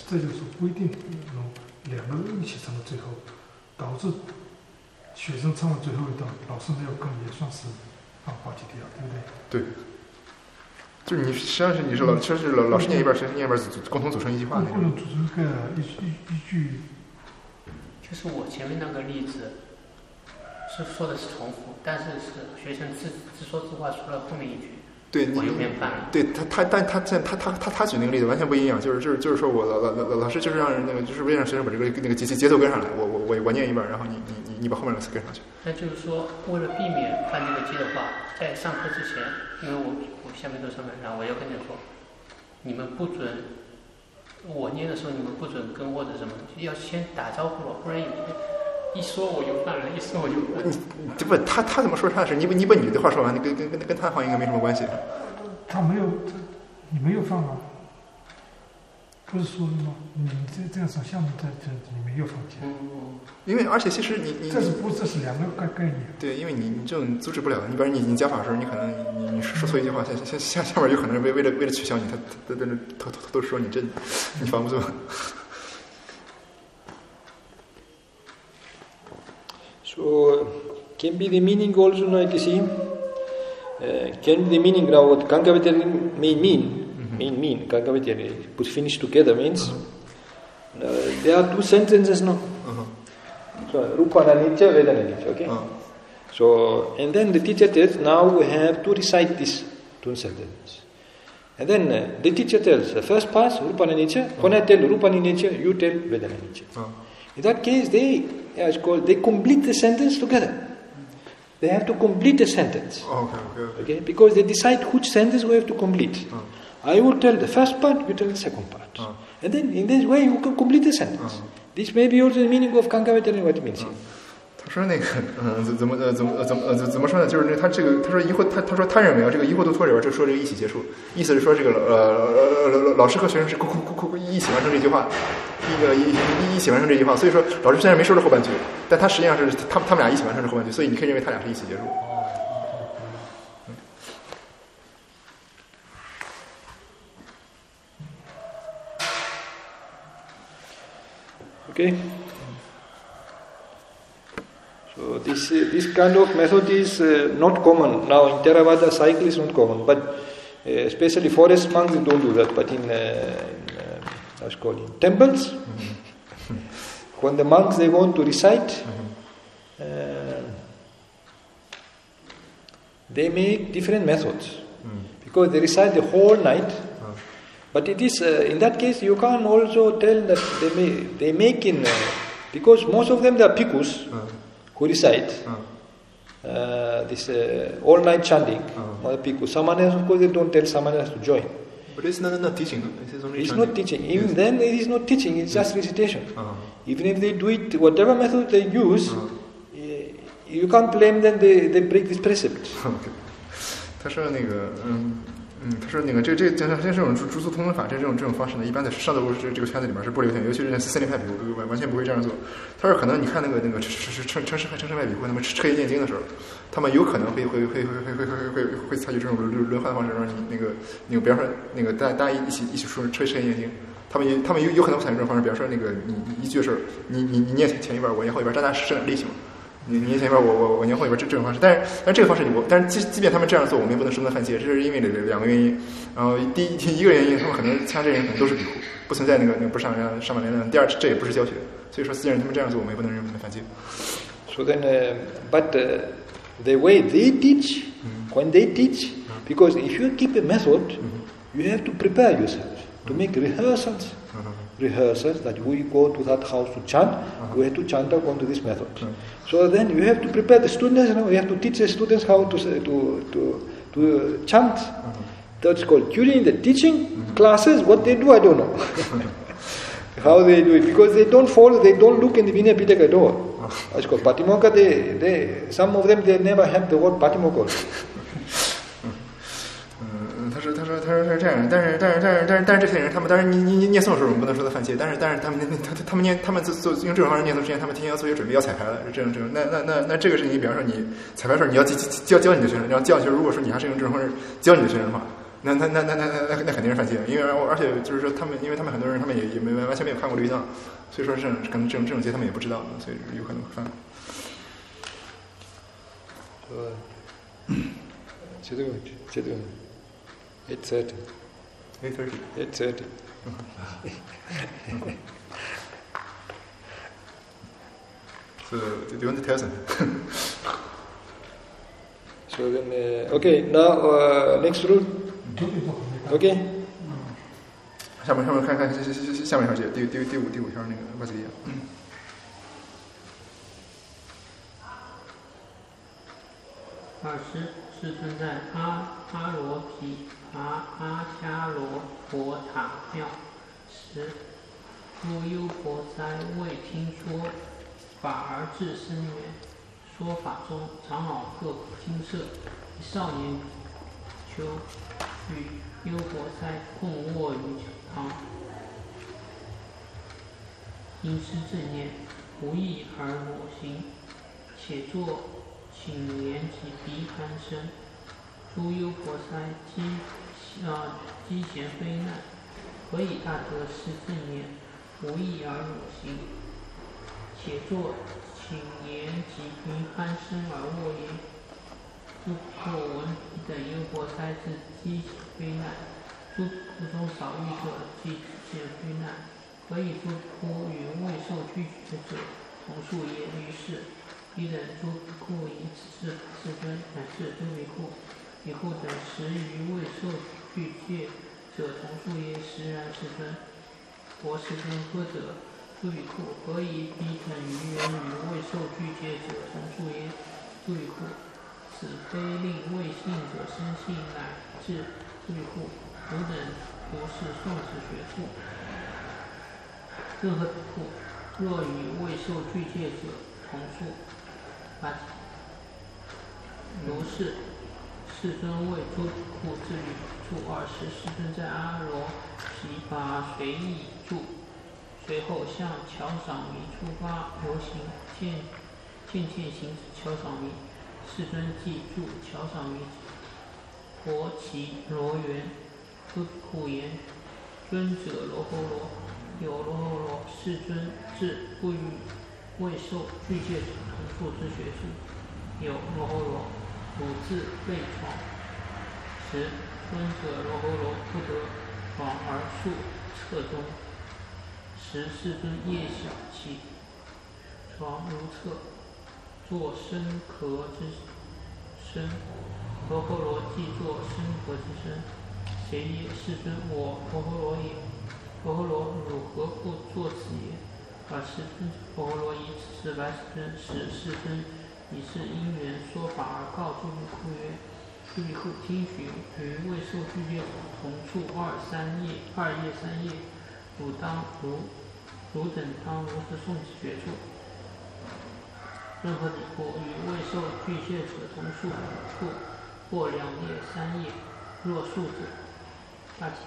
这就是不一定两个人一起唱到最后，导致学生唱到最后一段，老师没有跟也算是划几条，对不对？对，就是你实际上是你是老师念一半，学生念一半，共同组成一句话。 不能组成一句。 就是我前面那个例子是说的是重复，但是是学生自说自话，除了后面一句。 对， 我有点烦。 对他举那个例子完全不一样，就是说我老师就是让人那个就是为了让学生把这个那个节奏跟上来，我念一半，然后你把后面的词跟上去。 那就是说，为了避免犯这个忌的话，在上课之前，因为我下面都上面，然后我要跟你说，你们不准，我念的时候你们不准跟或者什么，要先打招呼了，不然一说我就犯了，一说我就犯了。 这不，他怎么说他的事？你把你的话说完，你跟他的话应该没什么关系。 他没有，你没有犯啊？不是说什么？你这样说项目在你没有放弃。 因为而且其实你这是两个概念。 对，因为你这种阻止不了的。你比如你加法的时候，你可能你说错一句话，下面有可能为了取消你，他在那偷偷说你这你防不住。 So, can be the meaning also now you see. Can be the meaning now what Gangavatari mean. Gangavatari put finish together means there are two sentences now. So Rupana Nitya, Vedana Nitya, okay? So, and then the teacher tells, now we have to recite this two sentences. And then the teacher tells, the first part, Rupana Nitya, when I tell Rupana Nitya, you tell Vedana Nitya. In that case, they complete the sentence together. They have to complete the sentence. Okay? Because they decide which sentence we have to complete. I will tell the first part, you tell the second part. And then in this way you can complete the sentence. This may be also the meaning of Kankavatari, what it means here. 他说那个怎么说呢？就是那他这个他说疑惑他说他认为啊，这个疑惑度脱里边就说这个一起结束，意思是说这个老师和学生是一起完成这句话，一起完成这句话，所以说老师虽然没说这后半句，但他实际上是他们俩一起完成这后半句，所以你可以认为他俩是一起结束。 Okay. So this kind of method is not common. Now in Theravada cycle is not common, but especially forest monks don't do that. But in temples, when the monks they want to recite, they make different methods because they recite the whole night. But it is in that case you can also tell that they make in because most of them they are bhikkhus who recite this all night chanting. Bhikkhus. Samanas of course they don't tell samanas to join. But it's not teaching. It's not teaching. Even then it is not teaching. It's just recitation. Even if they do it whatever method they use, you can't blame them. They break this precept. 他说那个他说那个这种诸宿通法这种方式呢，一般在上座部这个圈子里面是不流行，尤其是森林派比丘完全不会这样做。他说可能你看那个称师派比丘他们彻夜念经的时候，他们有可能会采取这种轮换的方式，让你那个比方说那个大家一起说彻夜念经，他们有可能会采取这种方式，比方说那个你一句事儿，你念前一半，我念后一半，大家省点力气嘛。你念前一半，我念后一半，这种方式，但是这个方式但是即便他们这样做，我们也不能说他犯戒，这是因为两个原因。然后第一个原因，他们可能参加这些人可能都是比库，不存在那个不是上满连的。第二，这也不是教学，所以说既然他们这样做，我们也不能认为他们犯戒。 So then, but the way they teach, when they teach, because if you keep a method, you have to prepare yourself to make rehearsals that we go to that house to chant, we have to chant according to this method. So then you have to prepare the students, you have to teach the students how to chant. That's called during the teaching classes. What they do, I don't know. How they do it, because they don't look in the Vinaya Pitaka at all. That's called Patimokkha. Some of them they never have the word Patimokkha. 他说这样，但是这些人他们当然你念诵的时候我们不能说他犯戒，但是他们做用这种方式念诵之前，他们提前要做些准备，要彩排了，这种那这个是你比方说你彩排的时候你要教你的学生，你要教就是如果说你还是用这种方式教你的学生的话， 那肯定是犯戒，因为而且就是说因为他们很多人他们也完全没有看过律藏，所以说可能这种戒他们也不知道，所以有可能犯。 제도 8:30. 8:30. So do you want to tell something? So then, okay, now next rule. Okay. 下面看下面一条戒，第五条那个瓦吉利亚。 20世尊在阿罗毗阿伽罗佛塔庙时，若优婆塞未听说法而至深远。说法中，长老各精舍，一少年比丘与优婆塞共卧于脚旁，因师正念，无意而我行，且作请言及鼻鼾声。诸优婆塞积嫌非难，何以大德是正念，无意而我行，且作请言及鼻鼾声而卧言。诸破闻彼等优婆塞之积嫌非难，诸苦中少欲者积嫌非难，何以诸苦与未受具觉者同数也？于是彼等诸比库以此事世尊，乃至诸比库等10余未受具戒者同数也。实然世尊。佛世尊呵者，诸比库何以彼等于人与未受具戒者同数也？诸比库，此非令未信者生信，乃至诸比库吾等不是诵持学处。任何比库若与未受具戒者同数，如是，世尊为诸比库自语处20，世尊在阿罗毗跋随意住，随后向乔赏弥出发游行，渐行至乔赏弥。世尊即住乔赏弥婆耆罗园。诸比库言：尊者罗睺罗，有罗睺罗，世尊自不与未受具戒者同数之学处。有罗睺罗，汝自备床时，尊者罗睺罗不得床而宿侧中。时世尊夜小起床如厕，作声咳之声。罗睺罗即作声咳之声。谁也？世尊，我罗睺罗也。罗睺罗，汝何不作此也？世尊，罗睺罗以此事白世尊，使世尊以是因缘说法而告诸比库曰：诸比库听许，与未受具戒者同处2夜3夜，汝等当如是诵持学处。任何比库与未受具戒者同处或2夜3夜，若数者，大吉。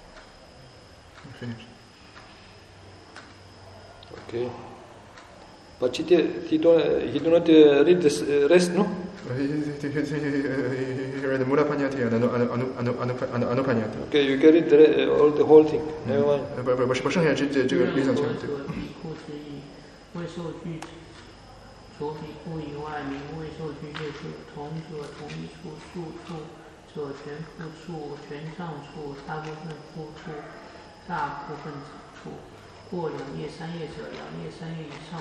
Okay. But he do not read the rest, no? He read the Mula Panyati and Anupanyati. Okay, you can read the whole thing. Never mind. 不剩下这个理想全。 比库之意，未受具除比库以外，名未受具戒者，同者同一处，数处者全复处，全上处，大部分复处，大部分处。过2夜3夜者，2夜3夜以上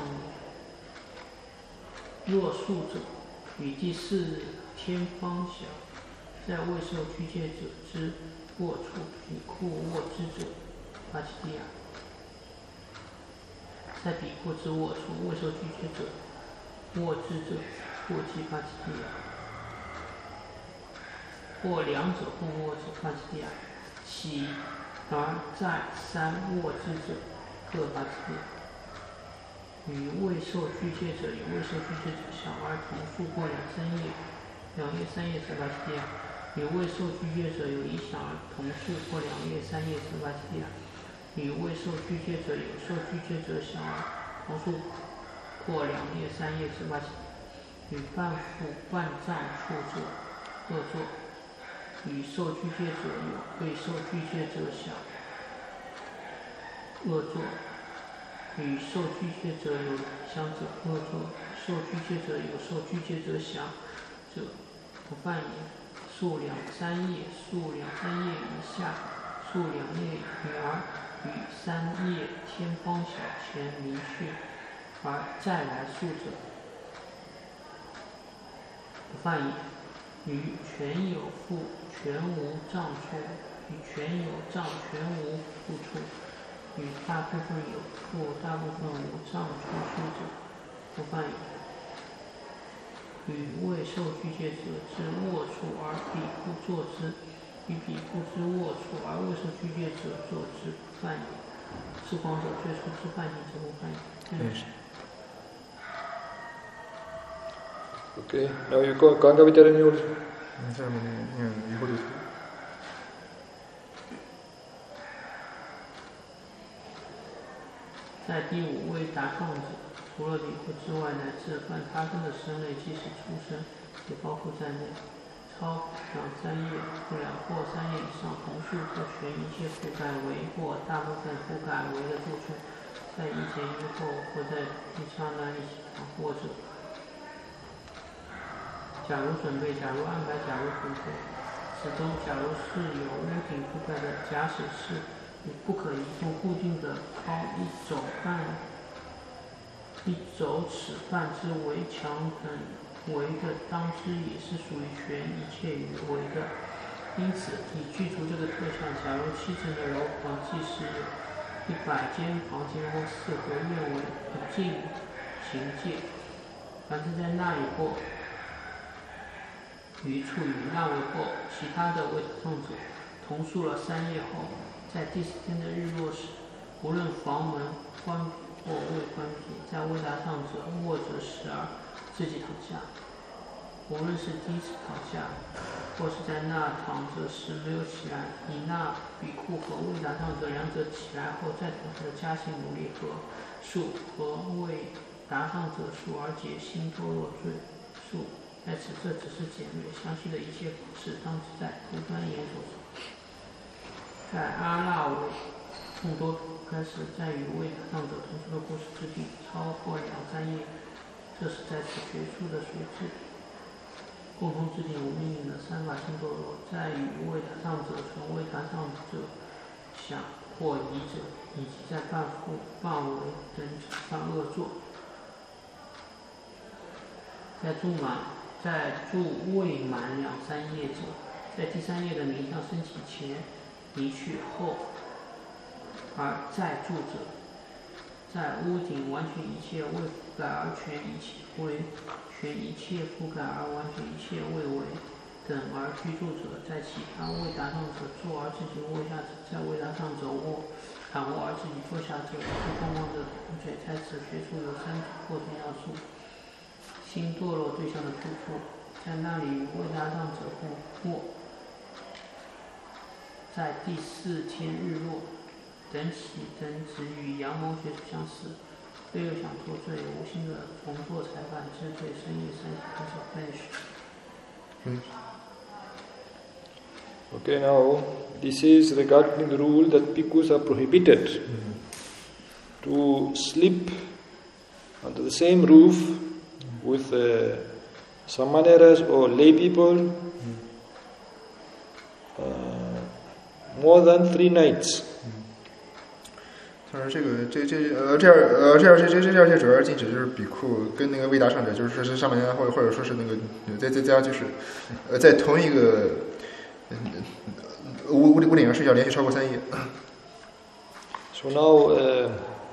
若数者，与第4日天方晓，在未受具戒者之过处，比库卧之者，巴吉利亚。在比库之卧处，未受具戒者卧之者，过即巴吉利亚。或2者共卧者，巴吉利亚。起而在3卧之者，各巴吉利亚。与未受具戒者与未受具戒者小而同数过2、3夜，2夜3夜是巴吉利亚。与未受具戒者有一小而同数过2夜3夜是巴吉利亚。与未受具戒者有受具戒者小而同数过2夜3夜是巴吉利亚。与半腹半藏处者各作。 与受具戒者有对受具戒者想恶作，与受具戒者有想者恶作，受具戒者有受具戒者想者不犯也。数两三夜，数两三夜以下，数两夜以而与三夜天方小前明确而再来数者不犯也。与全有复全无障处，与全有障全无复处，与大部分有复大部分无障处数者不犯也。与未受具戒者之握处而比库作之，与比库之握处而未受具戒者作之不犯也。是光者最初之犯行者不犯也。 Okay, now you go Gangavitarani also. 下面念疑惑对图。 在第五位达上者，除了比库之外，乃至凡他生的生类，即使出生，也包括在内。超两三夜或两或三夜以上，同数或全一切覆盖为或大部分覆盖为的住处，在一前一后或在一刹那一起或者。假如准备，假如安排，假如不备，此中假如是有屋顶覆盖的，假使是你不可移动固定的高一肘尺半之围墙等围的，当之也是属于全一切于围的。因此以具足这个特项，假如7层的楼房，即使有100间房间或4合院为不尽行界，凡是在那里或于处与那为后，其他的为上者，同数了3夜后，在第4天的日落时，无论房门关或未关闭，在未达上者握着时而自己躺下，无论是第一次躺下，或是在那躺着时没有起来，以那比库和未达上者两者起来后再躺下的加行努力和数和未达上者数而解心堕落罪数。在此，这只是简略，详细的一切方式，当知在图端言所说。在阿那维众多开始在与未达上者同数的故事之地超过2、3夜，这是在此学术的水质共同制定无命令的3法心堕落，在与未达上者从未达上者想或疑者，以及在犯为等犯恶作，在住未满2、3夜者，在第3夜的冥想升起前离去后而再住者，在屋顶完全一切未覆盖而全一切覆盖而完全一切未为等而居住者，在其他未达上者坐而自己卧下者，在未达上者躺卧而自己坐下者，是共望的同嘴。在此学处有3种构成要素。心堕落对象的住处，在那里与未达上者或在第4天日落等起等只与阳谋学处相似，非有想脱罪无心的重做裁判之罪深夜3起开始 Okay, now this is regarding the rule that bhikkhus are prohibited to sleep under the same roof with samaneras or lay people more than 3 nights. 他说这样些主要禁止就是比库跟那个未达上者，就是说是上半年或者说是那个在家就是在同一个屋顶上睡觉连续超过3夜。 So now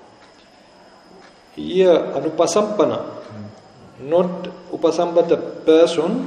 here anupasampana, not upasampata person,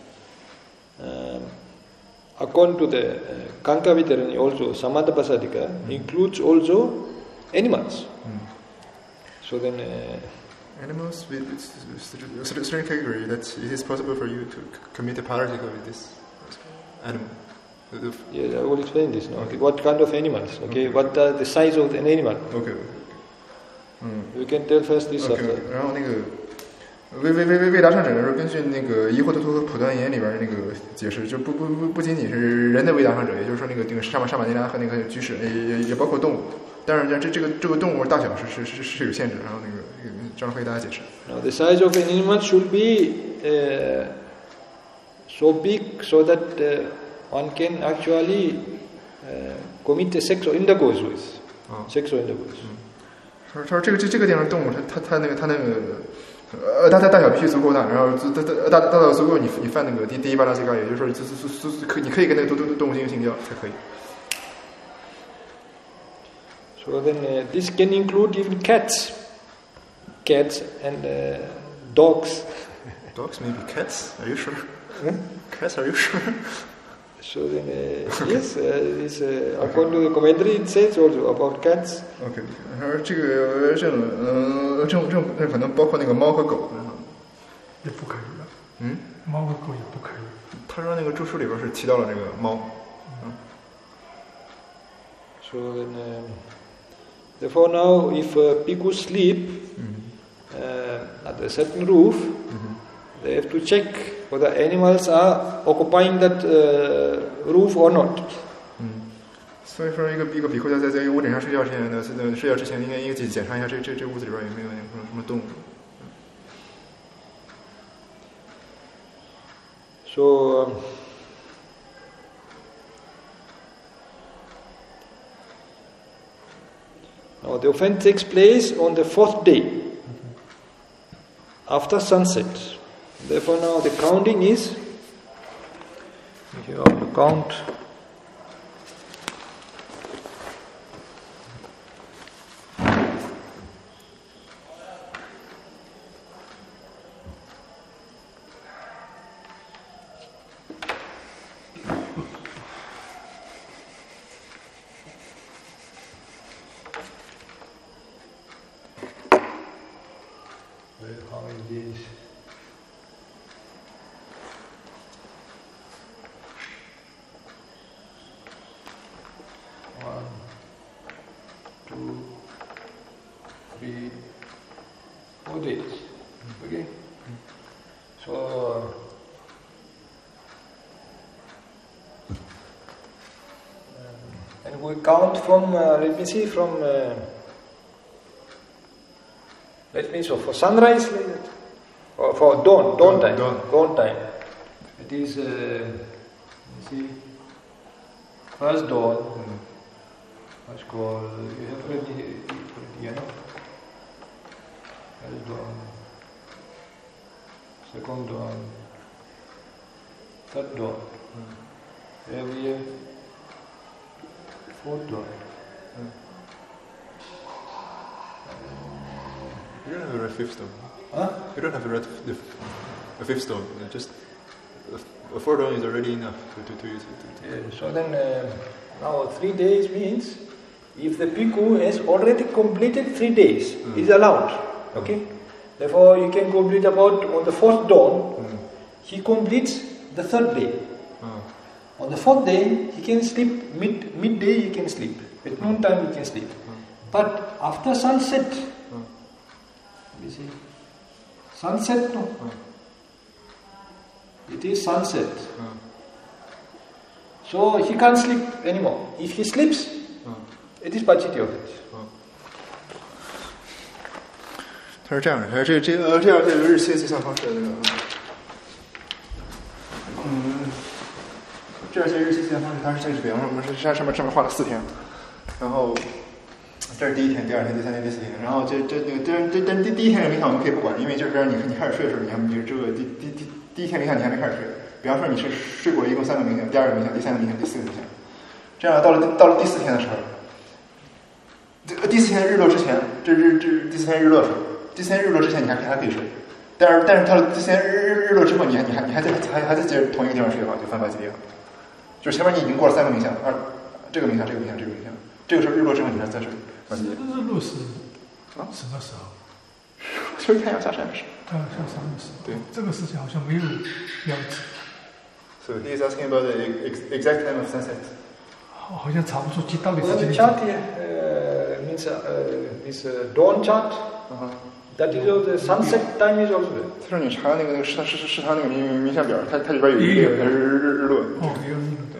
according to the Kankavitarani also Samadhapasadika includes also animals. So then animals with a certain category that it is possible for you to commit a paratika with this animal. Yeah, I will explain this now. Okay. What kind of animals? Okay, what are the size of an animal? Okay. You can tell first this. Okay. 然后为达圣者是根据那个疑惑图和普段言里边那个解释，就不仅仅是人的为达圣者，也就是说那个萨玛尼拉和那个居士，也包括动物。但是这个动物大小是有限制，然后那个这样会给大家解释。 Now the size of an animal should be so big so that one can actually commit a sex or intercourse with. Sexual intercourse. 他说这个地方动物它那个它大小必须足够大，然后大到足够你犯那个第一巴拉西嘎，也就是说你可以跟那个动物进行性交才可以。 So then this can include even cats and dogs. Dogs, maybe cats? Are you sure? Cats, are you sure? So then yes, this according to the commentary it says also about cats. OK， 然后这种可能包括那个猫和狗， 也不可以了。猫和狗也不可以。 他说那个注释里边是提到了这个猫。 So then, therefore now if people sleep at a certain roof, they have to check whether animals are occupying that roof or not. 所以说一个比库在一个屋顶上睡觉之前呢，睡觉之前应该检查一下这屋子里边有没有什么动物。 So now the offense takes place on the 4th day after sunset. Therefore now the counting is, you have to count how many days. One, 2, 3, 4 days. Okay. So and we count from let me see from let me so for sunrise like that, or for dawn time. It is let me see, first dawn. First call, you have already here, no? First dawn, second dawn, third dawn. There we have fourth dawn. You don't have a red fifth dawn. Huh? You don't have a fifth dawn. Just a fourth dawn is already enough to use it. So then now 3 days means if the bhikkhu has already completed 3 days, is allowed. Okay? Therefore you can complete about on the 4th dawn, he completes the 3rd day. On the 4th day, he can sleep, midday he can sleep. At noon time he can sleep. But after sunset, let me see, sunset, no? It is sunset. So he can't sleep anymore. If he sleeps, it is Pachiti offense. 他是这样的，他这样这个日期计算方式那个，这样些日期计算方式，它是比方说我们是上面画了4天，然后这是第1天、第2天、第3天、第4天，然后这第1天的冥想我们可以不管，因为就是你开始睡的时候，你这个第1天冥想你还没开始睡，比方说你是睡过一共3个冥想，第2个冥想、第3个冥想、第4个冥想，这样到了第4天的时候，第4天日落之前，这第4天日落的时候，第4天日落之前你还可以睡，但是到了第4天日落之后，你还在接着同一个地方睡的话，就犯法基地了。就是前面你已经过了3个冥想，这个冥想，这个冥想，这个冥想，这个时候日落之后你还在睡。 日落是什么时候？ 就是太阳下山的时候。 太阳下山的时候。 对， 这个事情好像没有标志。 So he is asking about the exact time of sunset. 好像查不出到底是 Well, 几 the 点。 chart here means this dawn chart. That is also the sunset time is also there. 他说你查那个食堂那个冥想表，它里边有一个日落。 哦，也有日落。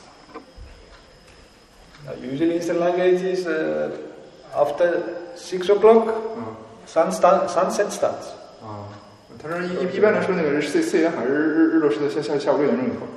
Usually Eastern language is after 6 o'clock, sunset starts. 啊，他说一般来说那个4点海日落是在下午6点钟以后。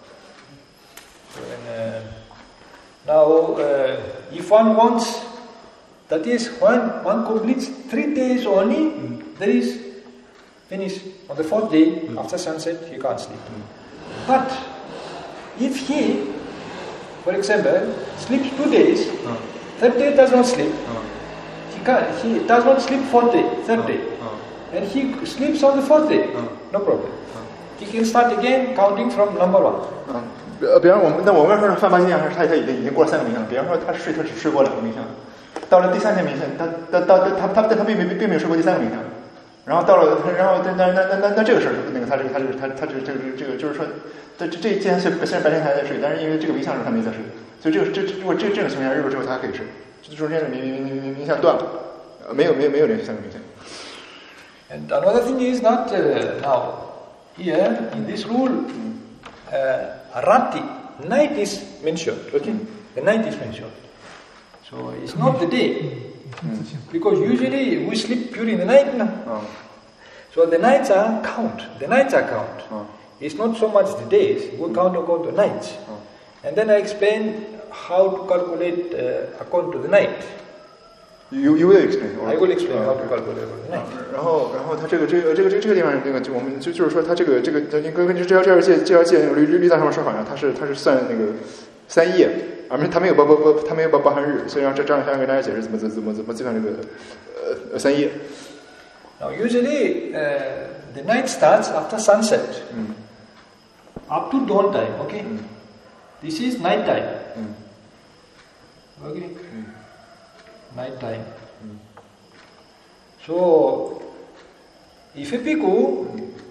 Now, if one wants, that is, one completes 3 days only, there is finish. On the 4th day, after sunset, he can't sleep. But if he, for example, sleeps 2 days, 3rd day does not sleep, he does not sleep 4th day, 3rd day, and he sleeps on the 4th day, no problem. He can start again counting from number 1. 比方我们说犯八经还是他已经过了3个冥想了。比方说他只睡过2个冥想，到了第3天冥想，他并没有睡过第3个冥想，然后那这个事儿那个他这个就是说，这既然虽然白天他还在睡，但是因为这个冥想时候他没在睡，所以如果这种情况下日落之后他还可以睡，就中间的冥想断了，没有连续3个冥想。 And another thing is that now here in this rule. Rati, night is mentioned, okay? The night is mentioned. So it's not the day. Because usually we sleep during the night now. So the nights are count. It's not so much the days, we count according to nights. And then I explain how to calculate according to the night. You will explain. I will explain how to calculate the night. 然后他这个地方那个我们就是说他这个根据这条戒律大上面说好像他是算那个3夜，而他没有包含日，所以让这样想给大家解释怎么计算这个3夜。 Now usually the night starts after sunset. Up to dawn time, okay? This is night time. Okay? Night time. So, if a bhikkhu,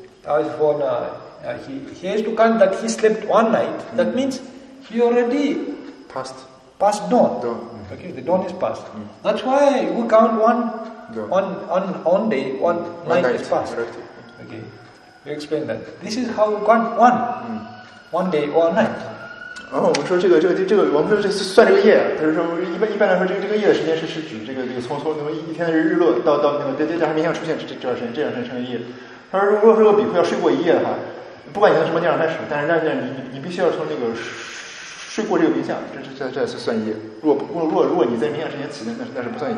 he has to count that he slept one night, that means he already passed dawn. Okay, the dawn is past. That's why we count one day, one night is past. Okay, we explain that. This is how we count one day, one night. 然后我们说这个，我们说这算这个夜，他是说一般来说，这个夜的时间是指这个从那么一天的日落到那个再加上冥想出现这段时间，这样称为夜。他说，如果说比丘要睡过一夜的话，不管你从什么地方开始，但是你必须要从那个睡过这个冥想，这是算夜。如果你在冥想之前起的，那是不算夜。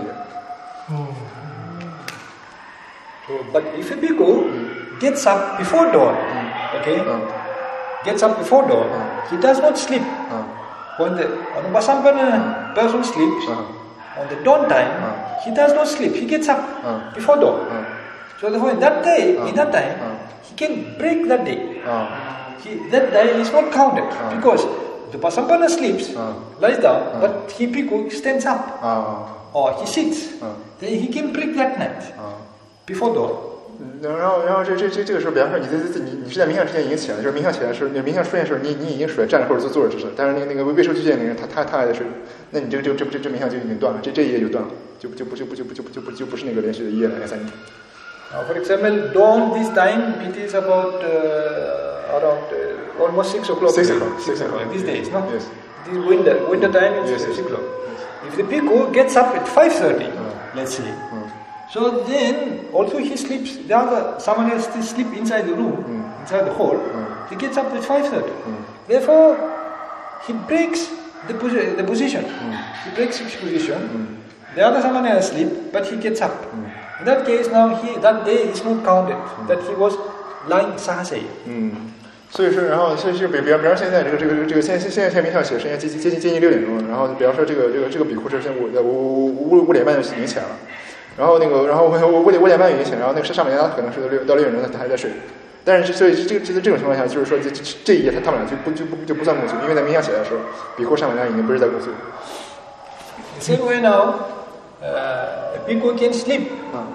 But if a bhikkhu gets up before dawn, okay? Gets up before dawn, he does not sleep. When the Upasampanna person sleeps, on the dawn time, he does not sleep. He gets up before dawn. So therefore, in that time, he can break that day. That day is not counted because the Upasampanna sleeps, lies down, but he bhikkhu stands up or he sits. Then he can break that night before dawn. 然后这个时候，比方说你是在冥想之前已经起来，就是冥想起来的时候，冥想出现的时候，你已经属于站着或者坐着姿势，但是那个未受具见的人，他还在睡，那你这冥想就已经断了，这一夜就断了，就不是那个连续的1夜2夜3夜。 For example, dawn this time it is about around almost 6 o'clock. 6 o'clock these days, no? Yes. This winter time is 6 o'clock. If the bhikkhu gets up at 5:30, let's say. So then, also he sleeps, someone else sleep inside the room, inside the hall, he gets up at 5:30. Therefore, he breaks the position. He breaks his position. The other someone else sleep, but he gets up. In that case, now that day is not counted, that he was lying sahasaya. 所以说，然后就比方现在现在冥想起来时间接近6点钟了，然后比方说这个比库是现在5点半就已经起来了。然后我5点半已经起来，然后那个上面他可能是到6点钟他还在睡，但是所以这种情況下，就是說這一夜他們倆就不算共宿，因為在冥想起來的時候，比丘上面已經不是在共宿。 Same way now, people can sleep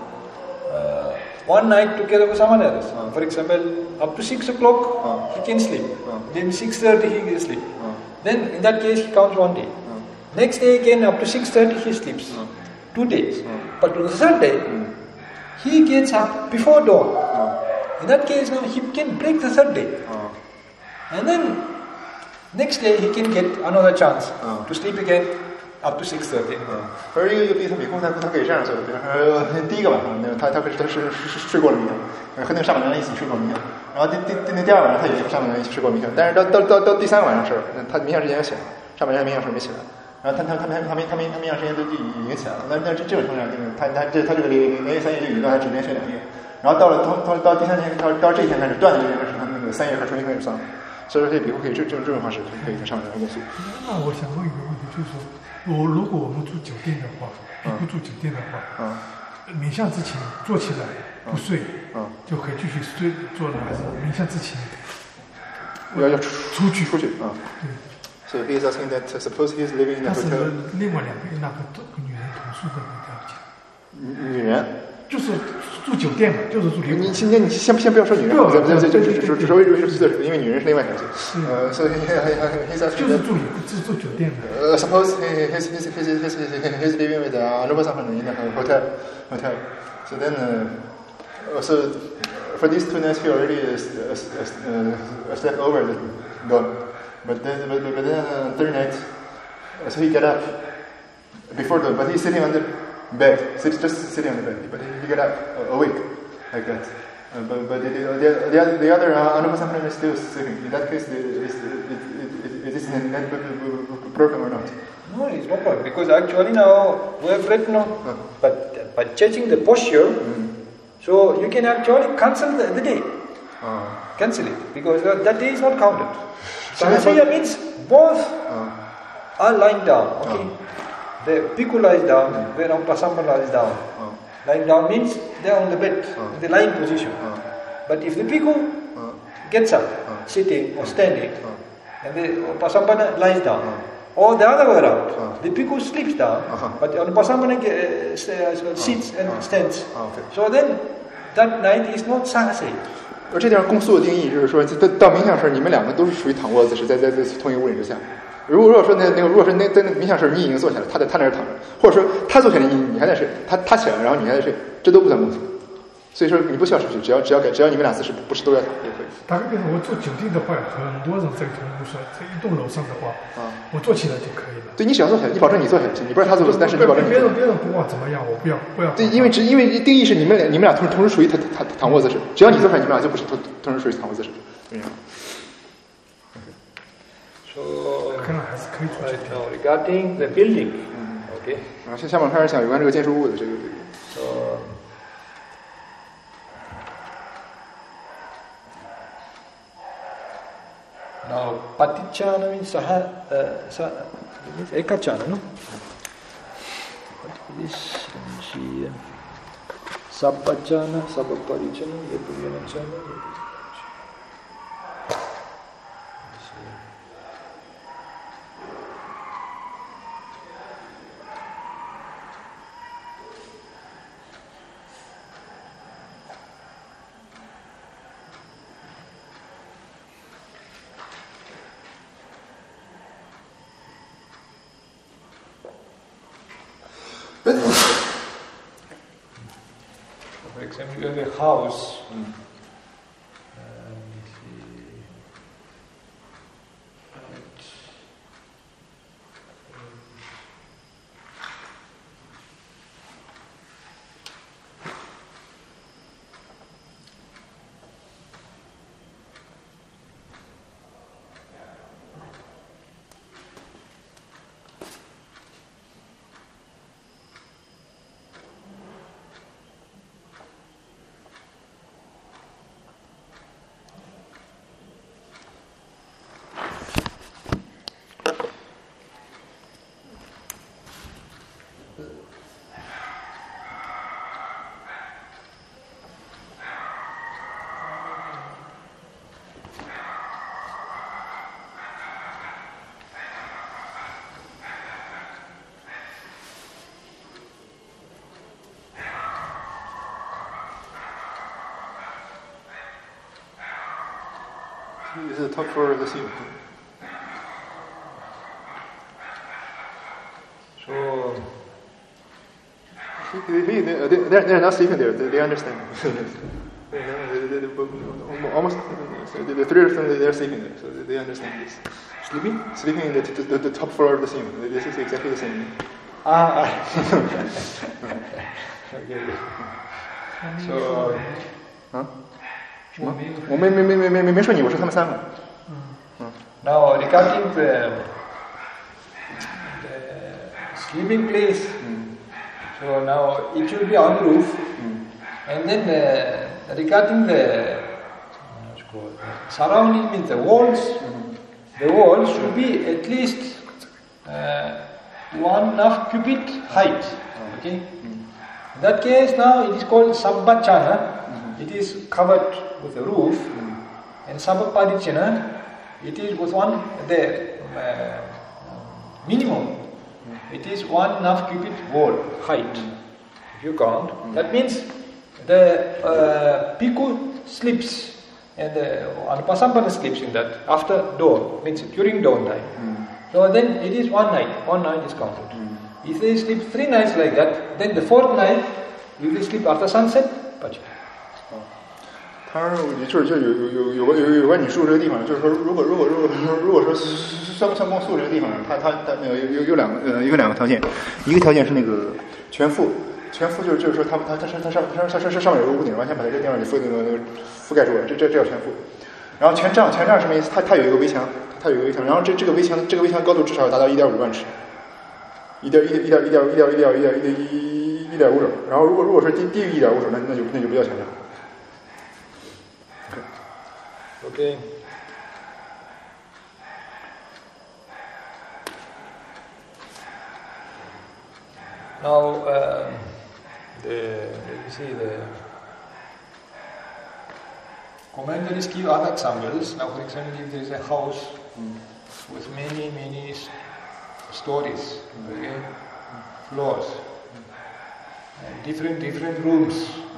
one night together with someone else. For example, up to 6 o'clock he can sleep. Then 6:30 he can sleep. Then in that case he counts one day. Next day again up to 6:30 he sleeps. 2 days. But on the third day, he gets up before dawn. In that case, now he can break the third day. And then next day he can get another chance to sleep again up to 6:30. 而一个比特比空，他可以这样做的，比如说第一个晚上，他是睡过了冥想，和那个上半人一起睡过冥想，然后第二晚上他也和上半人一起睡过冥想，但是到第三个晚上时候，他冥想时间就醒了，上半人冥想时没起来，然后他冥想时间都已经起来了，但是这种情况下，他这个连续3夜就一段，他只连续2夜，然后到第三天，到这一天开始断的这个是他那个3夜和重新开始算了，所以说这比如可以这种方式可以跟上半人共宿。 那我想问一个问题，就是说。如果我们住酒店的话，不住酒店的话，冥想之前坐起来不睡，就可以继续做了，还是冥想之前要出去啊？对。So he is asking that suppose he is living in a hotel. 但是另外2个那个女人同住的那个讲， 女人就是住酒店嘛，就是住旅馆。 你先不要说女人，只说因为女人是另外一条线。所以就是住酒店的。 Suppose he's living with another someone in a hotel. So then, so for these 2 nights he already slept over the dawn. But then third night, so he got up before dawn. But he's sitting on the bed, just sitting on the bed. But he got up awake like that. But the other Anupasamana is still sleeping. In that case, is this net broken or not? No, it's not broken because actually now we have read but by changing the posture, so you can actually cancel the day. Cancel it because that day is not counted. Sahasaya means both are lying down. Okay. The bhikkhu lies down, when Upasambhava lies down. Lying down means they are on the bed, in the lying position. But if the bhikkhu gets up, sitting or standing, and the Upasambhava lies down, or the other way around, the bhikkhu sleeps down, but the Upasambhava sits and stands. So then, that night is not Sahasaya. 而这地方共宿的定义就是说，到冥想时你们2个都是属于躺卧姿势，在同一个屋檐之下。如果说如果说在那冥想时你已经坐下来，他在那儿躺着，或者说他坐下来你还在睡，他起来然后你还在睡，这都不算共宿。所以说你不需要出去，只要你们俩姿势不是都要躺就可以。 打个比方，我住酒店的话，很多人在同一屋说，在一栋楼上的话，我坐起来就可以了。 对，你只要坐起来，你保证你坐下来，你不是他坐，但是你保证你。 别人不管怎么样，我不要。 对，因为定义是你们俩同时属于躺卧姿势，只要你坐下来，你们俩就不是同时属于躺卧姿势。 So regarding the building, okay. 然后下面开始讲有关这个建筑物的这个。 Now, Paticchana means means Ekachana, no? What is this? Let me see. Sabbachana, Sabbaparichana, Yadunyanachana. For example, you have a house. This is the top floor of the ceiling. So, They're not sleeping there. They understand. Almost the three of them, they're sleeping there, so they understand this. Sleeping? Sleeping in the top floor of the scene. This is exactly the same. Okay. So, 我没说你，我说他们三个。 Now regarding the sleeping place, so now it should be on roof, and then regarding the surrounding means the walls should be at least 1.5 cubit height. Okay. In that case, now it is called sabbachana. It is covered with a roof, and sabapadichana, it is with the minimum. It is 1.5 cubit wall height. If you count, that means the bhikkhu sleeps and the Anupasampana sleeps in that after dawn, means during dawn time. So then it is one night is counted. If they sleep 3 nights like that, then the 4th night, if they sleep after sunset, pacha. 他说就是有关你住这个地方，就是说如果说算光宿这个地方，他那个有两个条件，一个条件是那个全覆就是说它上面有个屋顶，完全把这个地方给覆盖住了，这叫全覆。然后全帐什么意思？它有一个围墙，然后这个围墙高度至少要达到1.5万尺，1.5肘。然后如果说低于1.5肘，那就不叫全帐。 Okay. Now, let me see the commentaries give other examples. Now, for example, if there is a house with many stories, okay, floors, and different rooms.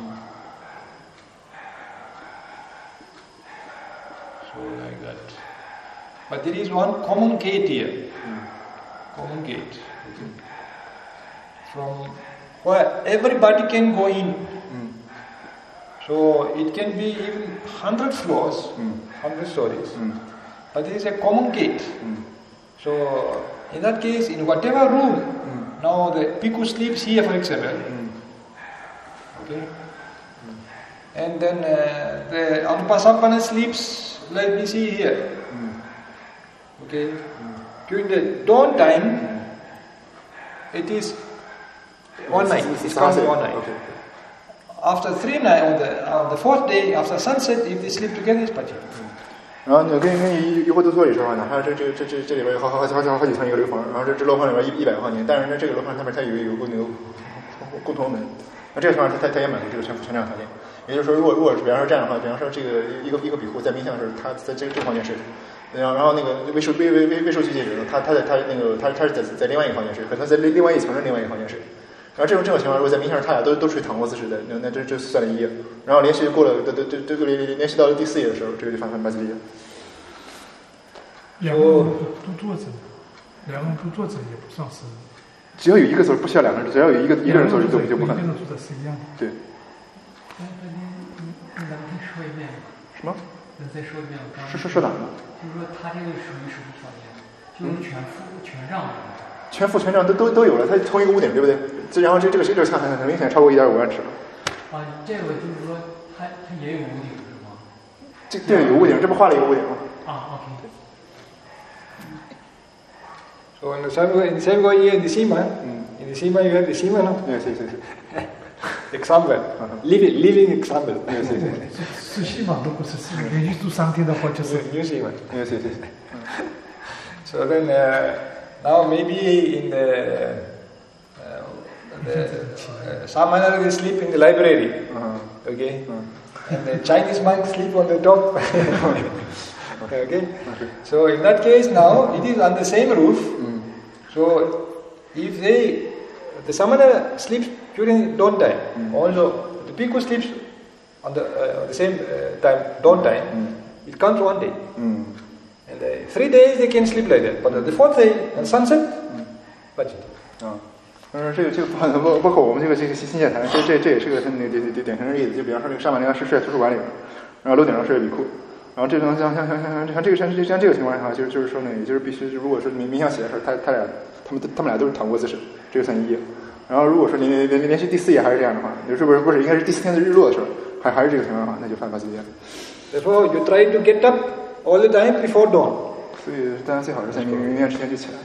So like that. But there is one common gate here. Common gate. From where everybody can go in. So it can be even 100 floors, 100 stories. But there is a common gate. So in that case, in whatever room, now the bhikkhu sleeps here, for example. Okay. And then the Anupasampana sleeps like we see here. Okay. During the dawn time, it is one night. It's counted one night. Okay. After 3 nights, on the 4th day, after sunset, if they sleep together, it's pacha. 然后你跟一户多座里说话呢，还有这里边有好几层一个楼房，然后这楼房里边100个房间，但是呢这个楼房上面它有一个共同门，那这个情况它也满足这个全帐条件。也就是说，如果比方说这样的话，比方说这个一个比丘在冥想的时候，他在这个房间睡，然后那个未受拘戒者，他是在另外一个房间睡，可能在另外一层的另外一个房间睡。然后这种情况，如果在冥想时他俩都睡躺卧姿势的，那这算了1夜。然后连续过了连续到了第4夜的时候，这个就犯八吉利了。 两个人都坐着也不算是。 只要有一个坐，不需要2个人，只要有一个人坐就不犯。 一个人坐着是一样的。 对。什么？ 能再说一遍？ 说哪个？ 就是说他这个属于什么条件？就是全帐。 全覆全帐都有了，它同一个屋顶，对不对？然后这个墙很明显超过1.5万尺了。 啊，这个就是说它也有屋顶是吗？ 对，有屋顶，这不画了一个屋顶吗？ 啊 ，OK。 So in the same way here in the Sima, in the Sima you have the Sima, no? Yes. Example, living example. Yes. 是西嘛，如果是连续住3天的话，就是 New Sima. Yes. So then now maybe in the Samana they sleep in the library, okay? And the Chinese monks sleep on the top. Okay. So in that case now it is on the same roof. So if the samana sleeps during dawn time, also the bhikkhu sleeps on the same time, dawn time, it comes one day. And 3 days they can sleep like that, but on the 4th day and sunset, budget. 这个包括我们这个新建坛，这也是个那个典型的例子。就比方说，那个上半年是睡在图书馆里边，然后楼顶上睡在笔库，然后这种像这个情况下，就是说呢，也就是必须，如果说冥想起来的时候，他们俩都是躺卧姿势，这个算一页。然后如果说连续第4页还是这样的话，是不是应该是第4天的日落的时候，还是这个情况的话，那就犯法自戒。 Therefore, you try to get up all the time before dawn. 所以大家最好是在冥想之前就起来。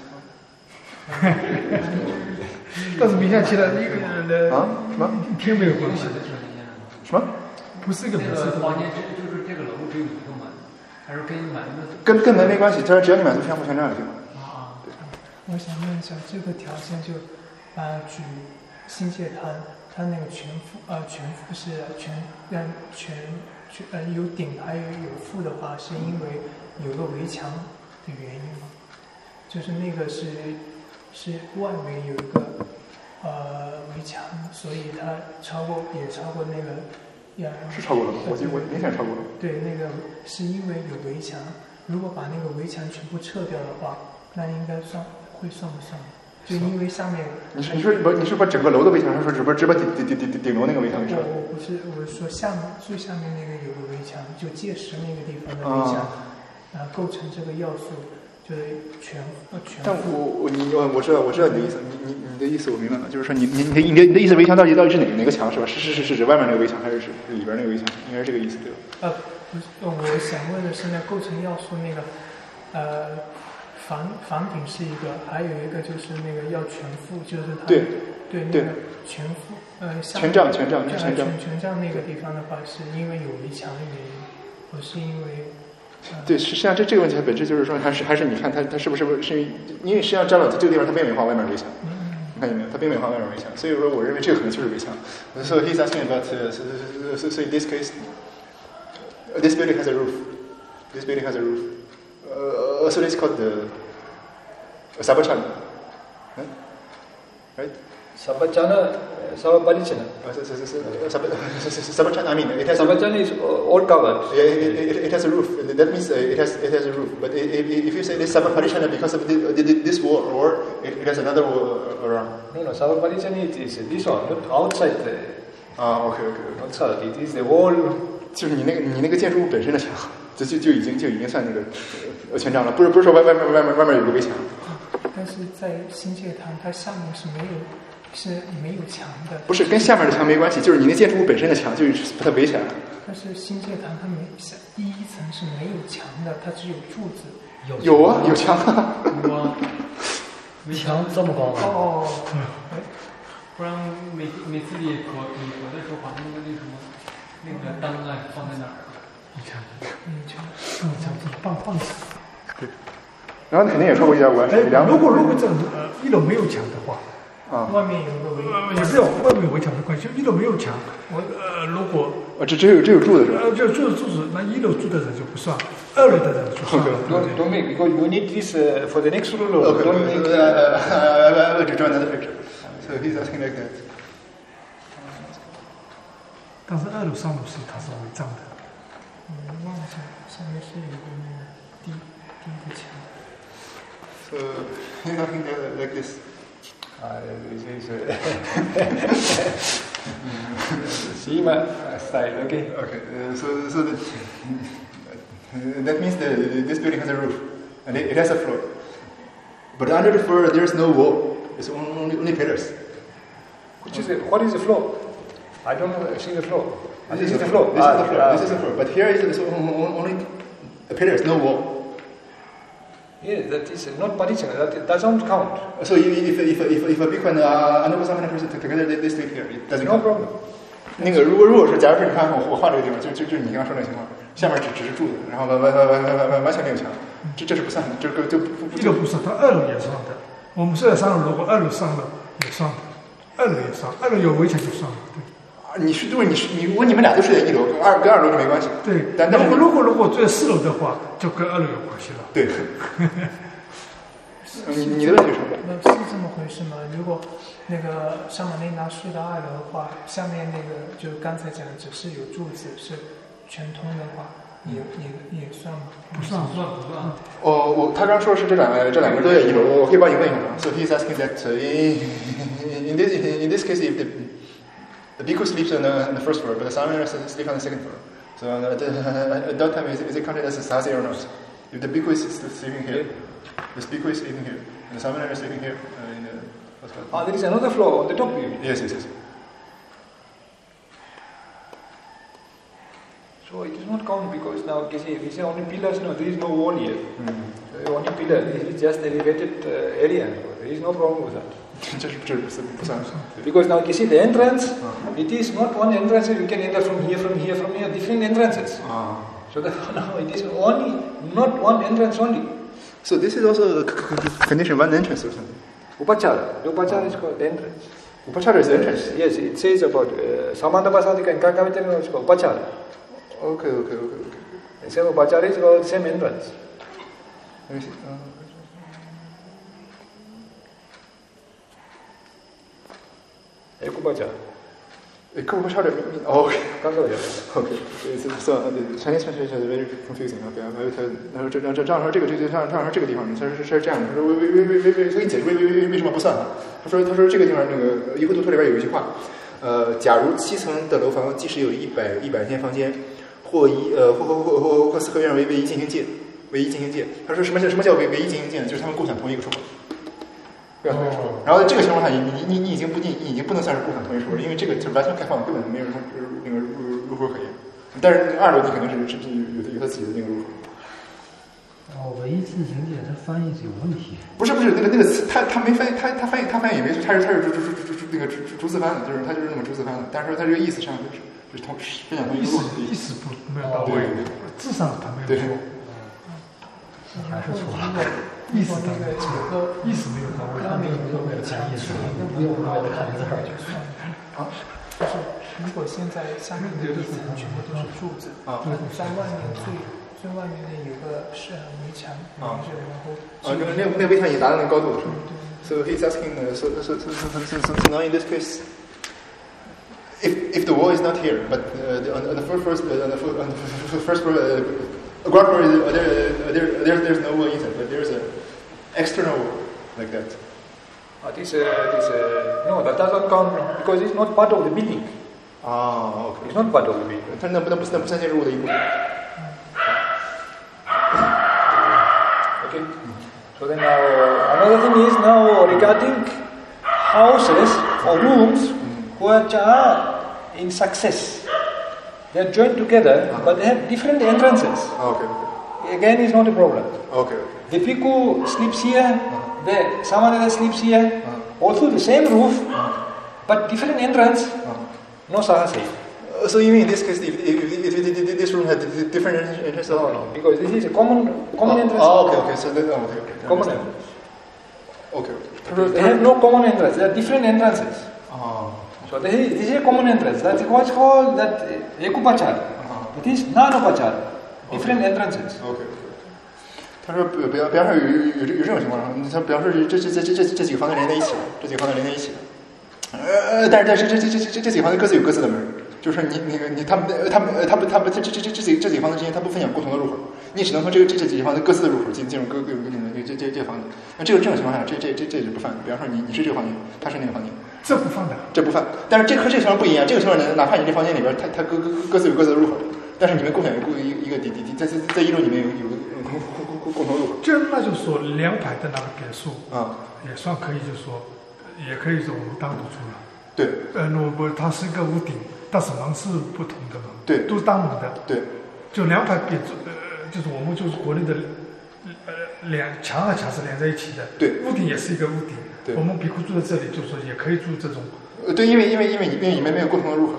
但是冥想起来一什么一天没有关系。 什么？ 不是一个不是房间就是这个楼只有一个门，还是跟满足？ 跟门没关系，只要你满足全部全这样就行了。 我想问一下，这个条件就举新界它那个全副是有顶还有腹的话，是因为有个围墙的原因吗？就是那个是外围有一个围墙，所以它超过那个是超过了吗？我明显超过了。 对，那个是因为有围墙，如果把那个围墙全部撤掉的话，那应该会算不算？就因为下面你是把整个楼的围墙，还是说只把顶楼那个围墙给撤？ 我不是，我是说最下面那个有个围墙，就界石那个地方的围墙，构成这个要素，就是全。但我知道你的意思，你的意思我明白了，就是说你的意思，围墙到底是哪个墙是吧？是指外面那个围墙，还是指里边那个围墙？应该是这个意思对吧？ 不是，我想问的是那构成要素那个房顶是一个，还有一个就是那个要全副，就是它对那个全副全帐那个地方的话，是因为有围墙的原因，不是因为对，实际上这个问题的本质就是说，还是你看它是不是因为实际上占了这个地方它并没画外面围墙，你看见没有？它并没画外面围墙，所以说我认为这个可能就是围墙。So he's asking about so in this case, this building has a roof. This building has a roof. So it's called the Sabachana, right? Sabachana, Sabachana. Sabachana. I mean, it has. Sabachana is all covered. Yeah, it has a roof. That means it has a roof. But if you say this Sabachana because of this wall, or it has another wall around. No, Sabachana is this one, not outside. Okay. Outside, it is the wall. 就是你那个建筑物本身的墙，就已经算那个全帐了，不是说外面有个围墙。 但是在新界坛，它下面是没有墙的。不是跟下面的墙没关系，就是你那建筑物本身的墙就是把它围起来了。 但是新界坛它第一层是没有墙的，它只有柱子。 有啊，有墙啊。 墙这么高吗？ 不然每次你活的时候把那个灯啊放在哪儿？ 你看，放墙。 对。然后肯定也超过1.5。 如果这1楼没有墙的话， 外面有个围， 也不要外面有围墙没关系，1楼没有墙，如果只有住的是吧？ 就住子，那1楼住的人就不算，2楼的人就算。 Don't make because you need this for the next rule. Don't make. I will draw another picture. So he's asking like that. 但是2楼、3楼它是违章的。 忘了上面是有个那个第一个墙。 So he's asking like this. See my style, okay? Okay. So that means this building has a roof and it has a floor, but under the floor there's no wall. It's only pillars. What is the floor? I don't see the floor. This is the floor. This is the floor. But here is only pillars, no wall. Yeah, that is not partition. That doesn't count. So if a big and another person together, they stay here. It doesn't count. No problem. 那个如果是假如是你看我画这个地方，就是你刚刚说那个情况，下面只是柱子，然后完全没有墙，这是不算的，这个就不算，它2楼也算的。我们现在3楼，如果2楼上了也算的，2楼也算，2楼有围墙就算了，对。 如果你们俩都睡在1楼，跟2楼就没关系。 对，但如果住在4楼的话，就跟2楼有关系了。 对。你的问题是什么？ 是这么回事吗？如果那个沙马内拿睡到2楼的话，下面那个就刚才讲只是有柱子是全通的话， 也算吗？ 不算。 他刚说是这两个都有一种，我可以帮你问一下。So he's asking that in this case, if the bhikkhu sleeps on the first floor, but the samana sleeps on the second floor. So at that time, is it counted as a sase or not? If the bhikkhu is sleeping here, the bhikkhu is sleeping here, and the samana is sleeping here in the first floor. There is another floor on the top. Yes. So it is not counted because now if we say only pillars, no, there is no wall here. So only pillar, this is just elevated area. There is no problem with that. Because now you see the entrance, it is not one entrance, you can enter from here, different entrances. So now it is only, not one entrance only. So this is also a condition, one entrance or something? Upachara. The upachara is called the entrance. Upachara is the entrance? Yes, it says about Samanta Pasadika and Kakavitana is called upachara. Okay. The same upachara is called the same entrance. Let me see. Ekupachara. Ekupachara. Oh, okay. Okay. So the Chinese translation is very confusing. Okay. 然后这样说这个地方它是这样的，他说所以解释为什么不算啊？他说这个地方那个一户图图里边有一句话，假如7层的楼房即使有100间房间，或四合院为一进行界，他说什么叫为一进行界呢？就是他们共享同一个出口。然后在这个情况下，你已经不能算是共享同一出口了，因为这个就完全开放，根本没有什么那个入口可言。但是2楼你肯定是有他自己的那个入口。 唯一进行界，它翻译是有问题。 不是那个词，他没翻译，他翻译以为是他是那个逐字翻的，就是他就是那么逐字翻的，但是他这个意思上就是分享同一个意思没有到位，字上他没有错， 还是错了。 意思没有到位，他没有讲意思，不用为了看字儿就算了。 就是如果现在下面的一层全部都是柱子，在外面最外面的有个是围墙，然后那个围墙已经达到那个高度了，是吗？ So he's asking. So now in this case, if the wall is not here, but on the first floor, ground floor, there's no wall inside, but there's an external wall like that. No, that doesn't count because it's not part of the building. Okay. It's not part of the building. 它那不算建筑物的一部分。 Okay. So then now another thing is now regarding houses or rooms which are in success. They are joined together, but they have different entrances. Okay. Again, it's not a problem. Okay. The bhikkhu sleeps here, the samanera sleeps here, also the same roof, but different entrance. No sahasi. So you mean in this case, if this room had different entrances? No, because this is a common entrance. Okay. So then, okay. Common entrance. Okay. They have no common entrance. There are different entrances. So this is a common entrance. That's what's called that ekupachara. It is nanupachara. Different entrances. Okay. 他说，比方说有这种情况，他比方说这几个房子连在一起了，但是这几个房子各自有各自的门，就是这几个房子之间它不分享共同的入口，你只能从这几个房子各自的入口进入各个这房子。那这种情况下，这就不犯。比方说你是这个房间，他是那个房间， 这不犯的， 这不犯。但是和这个情况不一样，这个情况哪怕你这房间里边它各自有各自的入口，但是你们共享一个在一楼里面有共同入口。 那就是说2排的那个别墅也算可以，就是说也可以说我们单独住了。 对。 不，它是一个屋顶，但是门是不同的嘛。 对。 都是单门的。 对。 就2排别就是我们就是国内的墙和墙是连在一起的。 对。 屋顶也是一个屋顶。 对。 我们比库住在这里，就是说也可以住这种。 对，因为你们没有共同的入口。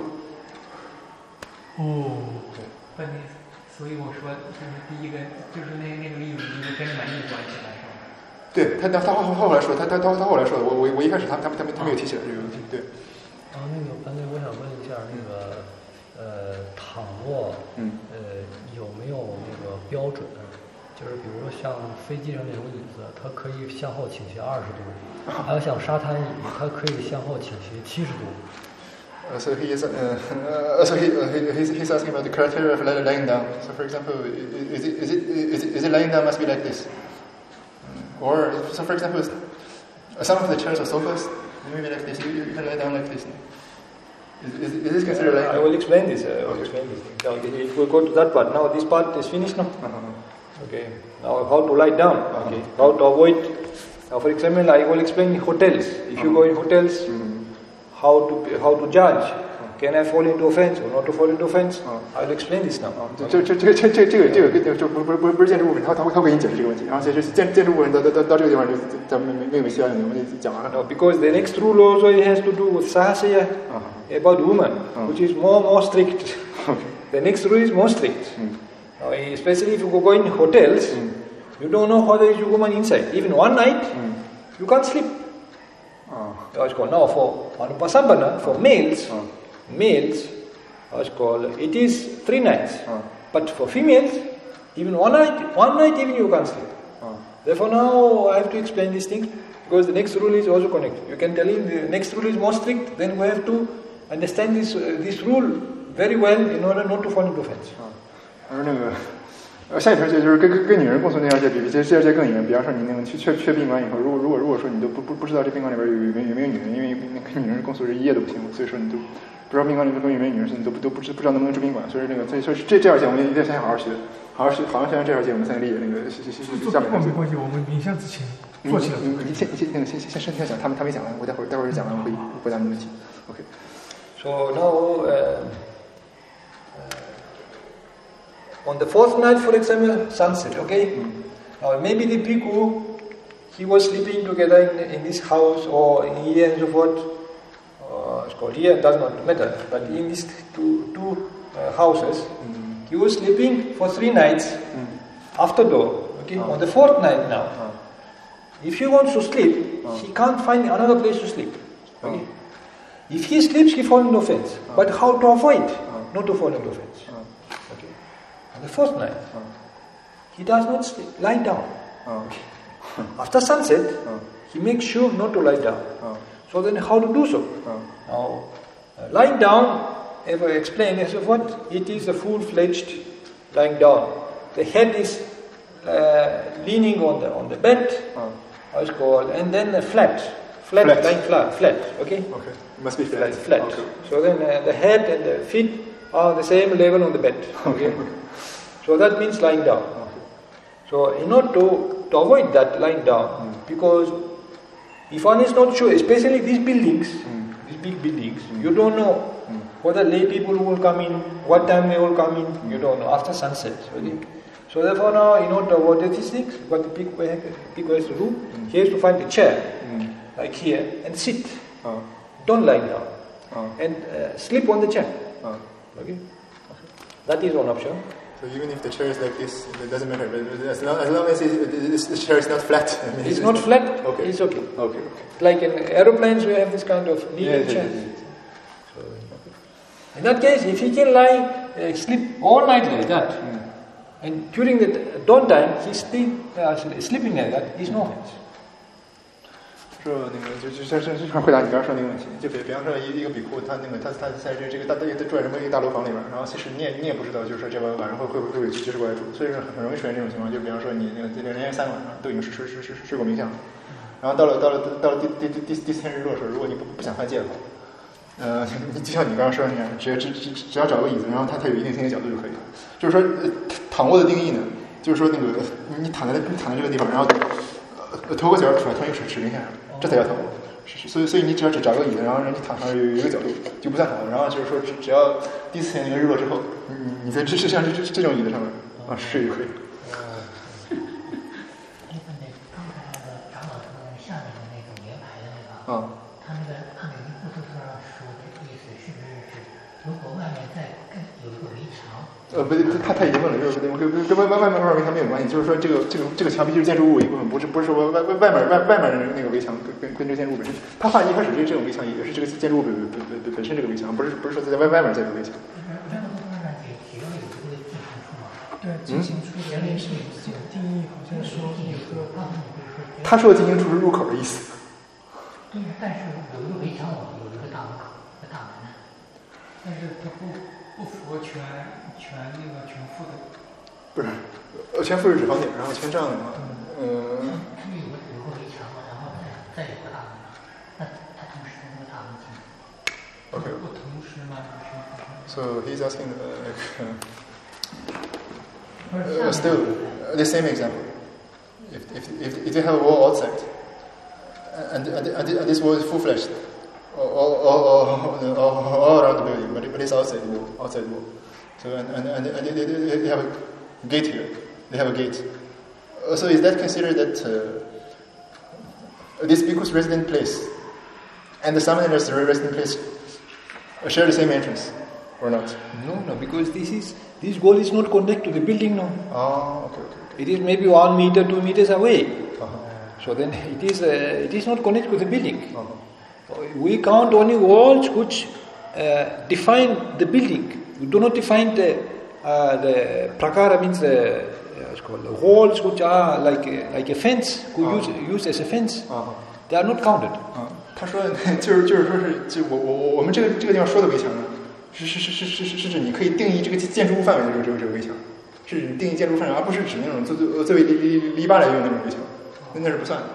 对。所以我说，就是第一个，就是那个例子，就是跟门有关系了，是吧？ 对他后来说，他后来说的，我一开始他没有提起来这个问题，对。 然后我想问一下，躺卧，有没有那个标准？就是比如说像飞机上那种椅子，它可以向后倾斜20度，还有像沙滩椅，它可以向后倾斜70度。 So he's asking about the criteria for lying down. So, for example, is it lying down must be like this, or so for example, some of the chairs or sofas maybe like this. You can lie down like this. Is this considered lying down? I will explain this. Now, if we go to that part, now this part is finished now. Okay. Now how to lie down? Okay. How to avoid? Now, for example, I will explain hotels. If you go in hotels, how to judge. Can I fall into offense or not to fall into offense? I will explain this now. 这个就不是建筑物品，他会给你解释这个问题。然后其实建筑物品到这个地方就咱们没有需要你，我们就讲完了。 No, because the next rule also has to do with Sahasaya about women, which is more strict. The next rule is more strict. Now, especially if you go in hotels, you don't know how there is a woman inside. Even one night, you can't sleep. Now for Manupasambhana, for males, it is 3 nights. But for females, even one night even you can't sleep. Therefore now I have to explain these things because the next rule is also connected. You can tell him the next rule is more strict, then we have to understand this rule very well in order not to fall into offense. 下一条戒就是跟女人共存那条戒比这条戒更严。比方说你那个去宾馆以后，如果说你都不知道这宾馆里边有没有女人，因为跟女人共存是一夜都不行，所以说你都不知道宾馆里面有没有女人，你都不知道能不能住宾馆。所以所以这条戒我们一定先好好学，好好学完这条戒，我们才能理解那个下面。 没关系，我们冥想之前做起来。 你先身体讲，他没讲完，我待会儿就讲完，我会回答你的问题。OK。 So now. On the 4th night, for example, sunset, okay? Now maybe the bhikkhu, he was sleeping together in this house or in here and so forth. It's called here, it does not matter. But in these two houses, he was sleeping for 3 nights after door, okay? On the 4th night now, if he wants to sleep, he can't find another place to sleep, okay? If he sleeps, he falls into offense. But how to avoid not to fall into offense? The 4th night, he does not lie down. After sunset, he makes sure not to lie down. So then how to do so? Now, lying down, as I explained, as of what? It is a full-fledged lying down. The head is leaning on the bed, how it's called, and then flat, lying flat, okay? Okay, it must be flat. Flat. Okay. So then the head and the feet are the same level on the bed. Okay. So that means lying down. So in order to avoid that lying down, because if one is not sure, especially these buildings, these big buildings, you don't know whether lay people will come in, what time they will come in, you don't know, after sunset. Okay? So therefore now, in order to avoid these things, what the bhikkhu has to do, he has to find a chair, like here, and sit. Don't lie down. And sleep on the chair. Okay? That is one option. So even if the chair is like this, it doesn't matter. But as long as the chair is not flat. It's not flat. Okay. It's okay. Okay. Like in aeroplanes, we have this kind of kneeling chair. So, in that case, if he can lie, sleep all night like that, and during the dawn time he's still sleeping like that, is no offense. 说那个这块回答你刚刚说那个问题，就比方说一个比库，他在这个住在这么一个大楼房里边，然后其实你也不知道，就是说这晚上会有居士过来住，所以说很容易出现这种情况。就比方说你那个连续3个晚上都已经睡过冥想了，然后到了第4天日落的时候，如果你不想换戒的话，就像你刚刚说的那样，只要找个椅子，然后它有一定的角度就可以了。就是说躺卧的定义呢，就是说那个你躺在这个地方，然后头和脚出来同一个水平线上。这才叫躺卧，所以你只要找个椅子，然后让你躺上有一个角度，就不算躺卧。然后就是说，只要第4天那个日落之后，你在像这种椅子上面睡就可以。 刚才那个长老说的下面的那个名牌的那个，他那个每一步都是让说的意思是不是如果外面再有一个围墙？ 不对，他已经问了，就是跟外面围墙没有关系，就是说这个墙必须是建筑物一部分，不是说外面的那个围墙跟这个建筑物本身。他画一开始这种围墙也是这个建筑物本身这个围墙，不是说在外面建筑围墙。 对，进行处原来是这个定义，好像说有个他说进行处是入口的意思。 对，但是有一个围墙，有一个大门口，大门。 但是它不符合全副的。 不是，全副是指房顶，然后全这样的话， 它有个围墙嘛，然后再有个大门，那它同时那个大门进。 Okay. 不同时吗？ So he's asking still the same example. If they have a wall outside, and this wall is full-fledged, all around the building, but it's outside wall. So and they have a gate here. They have a gate. So is that considered that this bhikkhu's resident place and the Samanera's resident place share the same entrance, or not? No, because this wall is not connected to the building now. Okay. It is maybe 1 meter, 2 meters away. So then it is not connected to the building. We count only walls which define the building. We do not define the prakara, means the walls which are like a fence, used as a fence. They are not counted. 他说就是说是我们这个地方说的围墙呢，是指你可以定义这个建筑物范围的这个围墙，是指定义建筑范围，而不是指那种作为篱笆来用的那种围墙，那是不算的。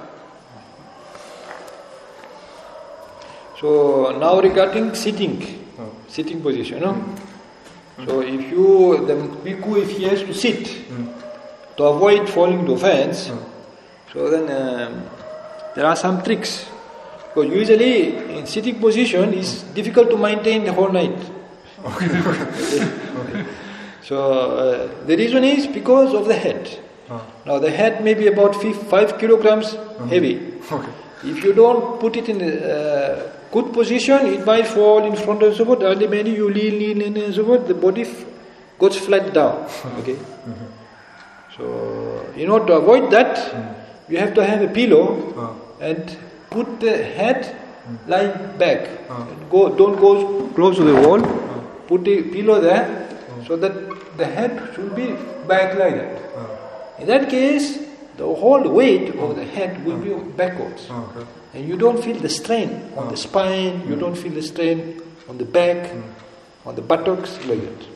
So now regarding sitting position, no? So if the bhikkhu, if he has to sit to avoid falling into offense, so then there are some tricks. Because usually in sitting position is difficult to maintain the whole night. So the reason is because of the head. Now the head may be about 5 kilograms heavy. If you don't put it in a good position, it might fall in front of the support. Ultimately you lean and so forth, the body goes flat down. Okay. So in order to avoid that, you have to have a pillow and put the head lying back. Don't go close to the wall. Put the pillow there so that the head should be back like that. In that case, the whole weight of the head will be backwards. And you don't feel the strain on the spine, you don't feel the strain on the back, on the buttocks, like that.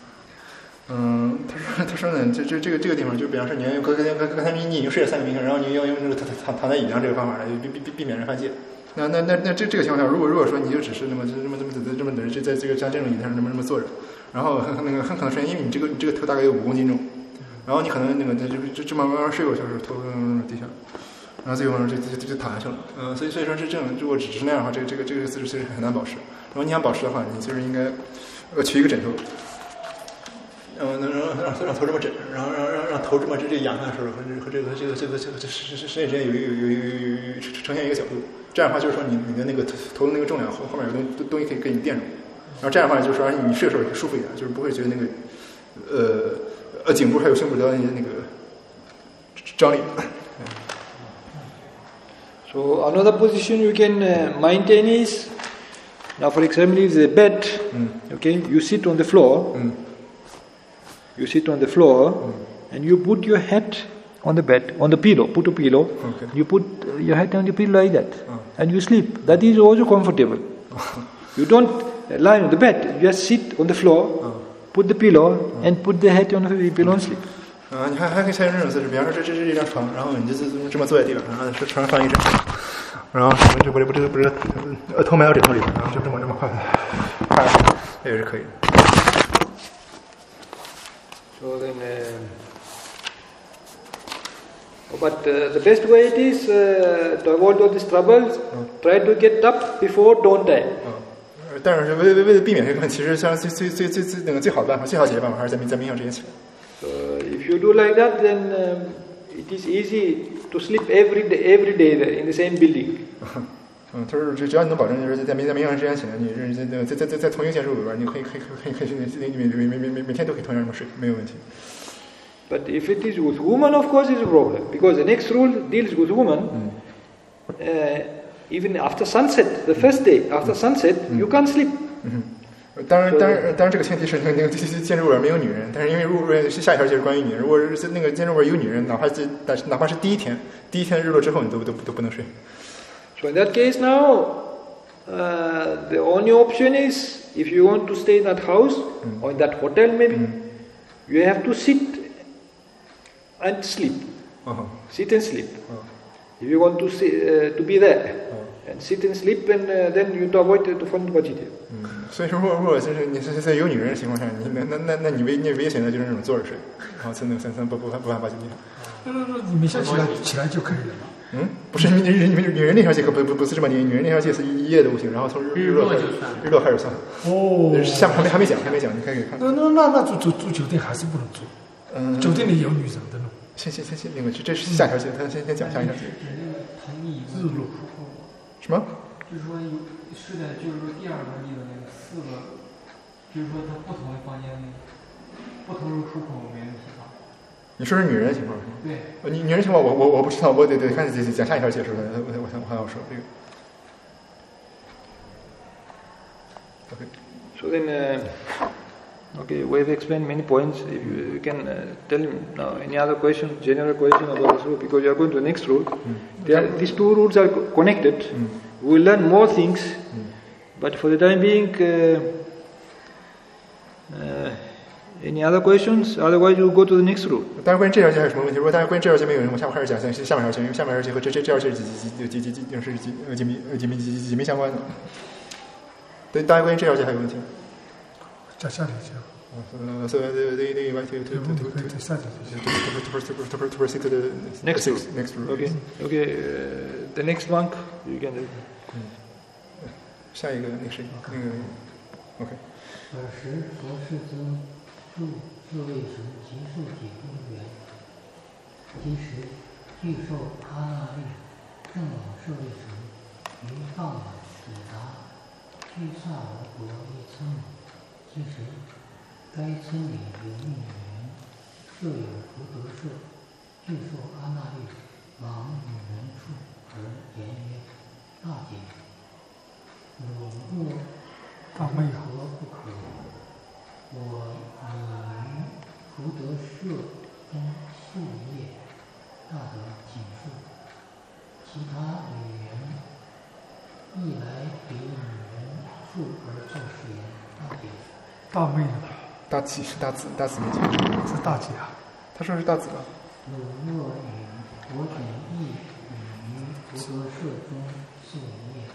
他说呢，这个地方，就比方说，你要用刚才你已经睡了3个冥想，然后你要用这个躺在椅子上这个方法来避免人犯戒。那这个情况下，如果说你就只是这么在这个像这种椅子上这么坐着，然后很可能是因为你这个头大概有5公斤重，然后你可能这慢慢睡过去的时候，头低下，然后最后就躺下去了。所以说是这种，如果只是那样的话，这个姿势其实很难保持。如果你想保持的话，你就是应该取一个枕头。让头这么枕，然后让头这么这仰下的时候，和这个身体之间有呈现一个角度，这样的话就是说你的那个头的那个重量后面有东西可以给你垫住，然后这样的话就是说你睡的时候也舒服一点，就是不会觉得那个颈部还有胸部的那个张力。 So another position you can maintain is, now for example, is the bed. Okay, you sit on the floor. You sit on the floor and you put your head on the bed, on the pillow. Put a pillow. Okay. You put your head on the pillow like that, and you sleep. That is also comfortable. You don't lie on the bed. You just sit on the floor, put the pillow, and put the head on the pillow and sleep. 你还可以采用这种姿势，比方说这是一张床，然后你就这么坐在地板上，然后床上放一枕头，然后这不是头埋到枕头里，然后就这么快，这也是可以的。 So then, but the best way it is to avoid all these troubles. Try to get up before dawn time. 但是为了避免这个问题，其实像最好的办法，最好解决办法还是在冥想之前起来。 If you do like that, then it is easy to sleep every day in the same building. 他说只要你能保证就是在冥想之前起来，你在同一个建筑里边，你可以每天都可以同样这么睡，没有问题。 But if it is with woman, of course, it's a problem because the next rule deals with woman. Even after sunset, the first day after sunset, you can't sleep. 当然，这个前提是那个建筑里边没有女人。但是因为如果是下一条就是关于女人，如果是那个建筑里边有女人，哪怕是第一天日落之后，你都不能睡。 So in that case now, the only option is, if you want to stay in that house or in that hotel maybe, you have to sit and sleep. Sit and sleep. If you want to be there and sit and sleep, and then you avoid to find budget. 所以说，如果就是你是在有女人的情况下，那你唯一选择就是那种坐着睡，然后3不犯八九天。 你们想起来就可以了嘛。 不是女人那条街可不是这么定，女人那条街是一夜都不行，然后从日落开始算。 哦， 下面还没讲，你可以看。 那住酒店还是不能住。酒店里有女人的呢。 先那个这是下条街，他先讲下一条街。 日落。 什么？ 就是说是的，就是说第二个例子那个4个，就是说他不同的房间里不同入出口没问题吧？ 你说是女人的情况是吗？ 对。 女人情况我不知道，我得看讲下一条解释了，我还要说这个。Okay. So then, okay, we've explained many points. If you can tell him now any other question, general question about this rule, because you are going to the next rule. These two rules are connected. We will learn more things, but for the time being, any other questions? Otherwise, you go to the next rule. 大家关于这条节还有什么问题？如果大家关于这条节没有人，我下面开始讲下面条节，因为下面条节和这条节紧密相关的。对，大家关于这条节还有问题吗？ 讲下条节。 So they invite you to proceed to the next rule. Okay. The next one you can do. 下一个那个谁OK。 尔时佛世尊入舍卫城结束解公园，今时具受阿那律正往舍卫城，于傍晚抵达居萨罗国一村。其实该村里有一女人，设有福德社，具受阿那律往女人处而言曰：大姐，我若何不可？我已于福德社中数夜，大德请恕。其他女人亦来比女人处而作誓言：大姐。 大妹呢？ 大姐是大姊妹姐， 是大姐啊。 他说是大姊吧？ 我若与我等亦已于福德社中数夜，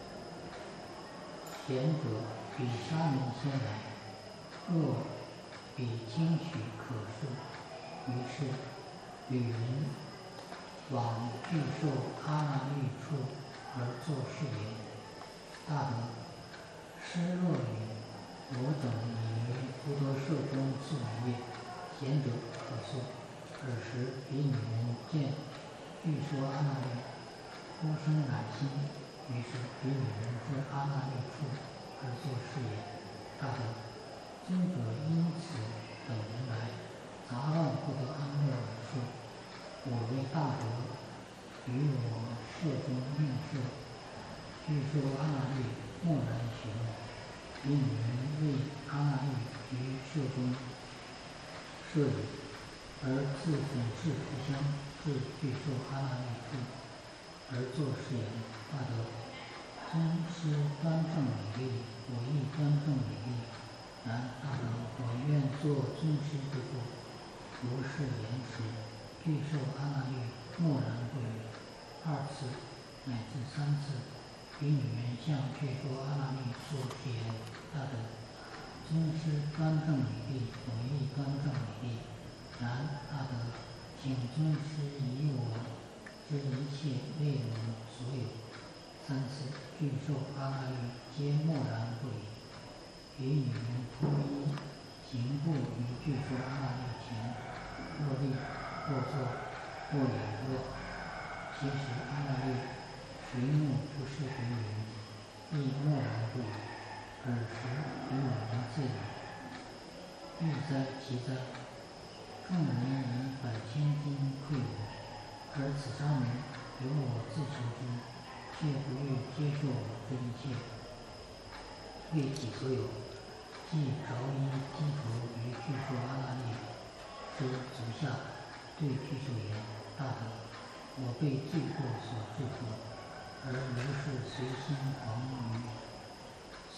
贤者比沙门先来，若比经许可恕。于是女人往具受阿那律处而作誓言：大德，师若与我等已于福德社中数夜，贤者可恕。尔时彼女人见具说阿那律，忽生染心，于是彼女人在阿那律处而作誓言：大德，尊者因此等人来，杂乱不得安乐而说。我为大德，于我社中应设，具说阿那律，默然询问。彼女人为阿那律于社中设礼，而自讽刺图香至具受阿那律处，而作誓言：大德，尊师端正礼立，我亦端正礼立。然大德，我愿做尊师之父。如是言时，具受阿那律默然不语。2次乃至3次，彼女人向具受阿那律作誓言：大德，尊师端正礼立，我亦端正礼立。然大德，请尊师以我之一切内容所有。3次具受阿那律皆默然不语。彼女人脱衣行步于具受阿那律前，或立或坐或仰卧。其实阿那律垂目不视彼女人，亦默然不语。尔时彼女人自语：欲哉其哉！众人以100千金馈我，而此沙门由我自求之，却不欲接受我这一切，为己所有，即着衣低头于具受阿那律之足下，对具受言：大德，我被罪过所束缚，而如是随心狂于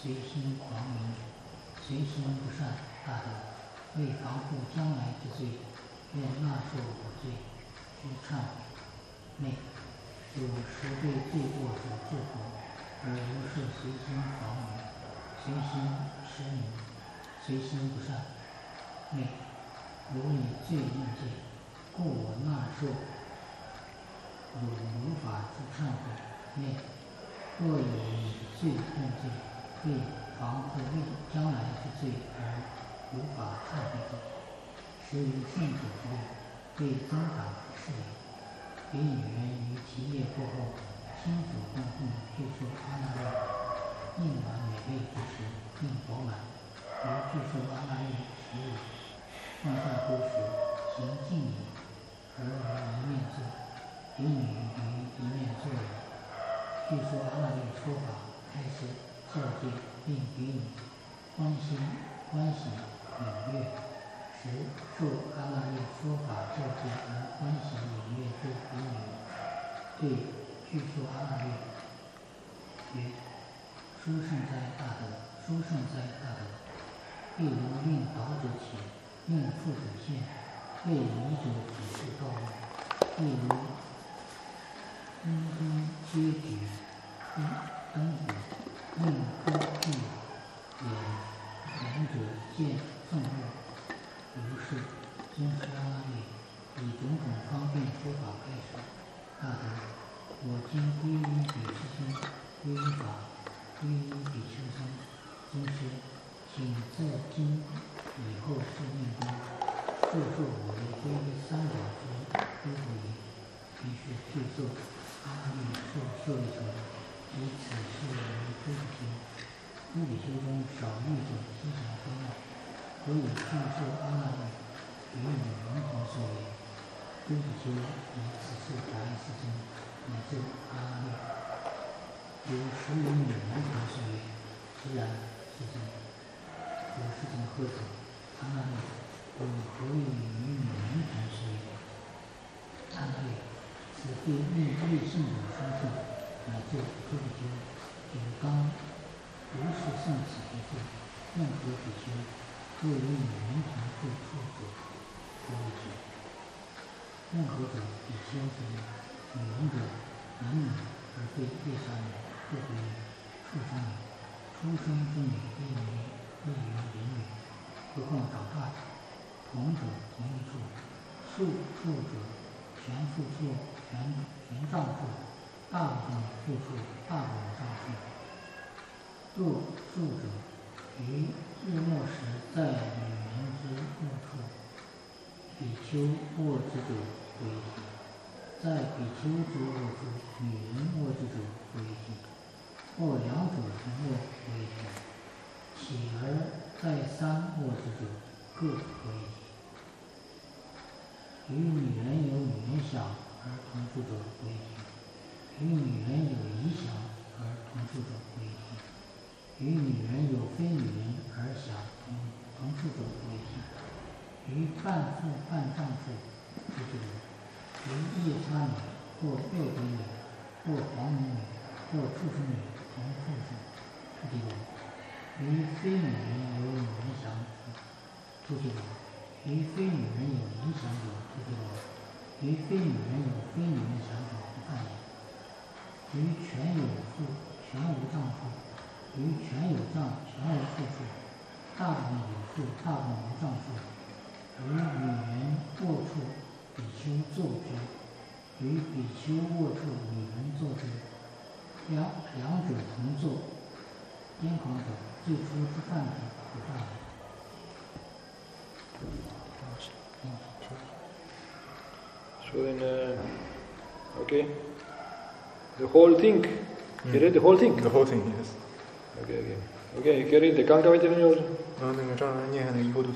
随心狂迷，随心不善大德，为防护将来之罪，愿纳受我罪之忏悔。内有时被罪过所制服，而无事随心狂迷，随心痴迷，随心不善。内如以罪应罪，故我纳受有无法之忏悔。内若有以罪应罪，为防护将来之罪而无法忏悔者，实于圣者之力，为增长事业。给女人于其业过后，亲属供奉具受阿那律，应完美味之时，并饱满，如具受阿那律食物，放下钩时，行敬礼，而于一面坐，给女于一面坐也。据说阿那律说法，开始教诫，并给予欢喜踊跃，时受阿那律说法教诫而欢喜踊跃之给予，对据说阿那律曰：殊胜哉大德，殊胜哉大德！譬如令导者起，令父者现，为仪者指示道路，譬如因灯皆举灯火，令歌辟言者见圣物。如是，尊师阿那律以种种方便说法开始。大德，我今皈依比丘僧，皈依法，皈依比丘僧。尊师，请自今以后是命中，授受我为皈依三宝之诸佛仪。于是具受阿那律受一成，以此事为诸比丘。诸比丘中少欲者非常多妙，所以具受阿那律与女人同所为。诸比丘以此事答疑世尊，乃至阿那律如实与女人同所为，实然世尊。有世尊喝止，阿那律有何以与女人同所为？阿那律，此非因为性有殊胜，乃至诸比丘有当如是胜此一处，任何比丘若与女人同住处者，不为止。任何者比丘之女人者，男女而非猎杀女、不回女、畜生女、出生之女非于人女，何况长大者，同者同一处，数处者全数处、全丈处，大部分处处、大部分丈处。若数者，于日末时在女人之卧处，比丘卧之者为体；在比丘之卧处，女人卧之者为体；或两者同卧为体；起而再三卧之者各为体。与女人有女人想而同住者为体；与女人有疑想而同住者为体；与女人有非女人而想同住者为体；于半妇半丈妇之者，于夜叉女或右边女或黄门女或畜生女同畜生出地罗；于非女人有女人想出地罗；于非女人有疑想者出地罗；于非女人有非女人想者不犯也；于全有妇全无丈妇；于全有丈全无妇处，大部分有妇，大部分无丈妇；于女人卧处，比丘坐之；于比丘卧处，女人坐之。两者同坐，颠狂者，最初之犯者不犯也。 So then, okay, the whole thing. You read the whole thing? The whole thing, yes. Okay, you can read the Kankavajana also. 那个张人念下那个以后读图。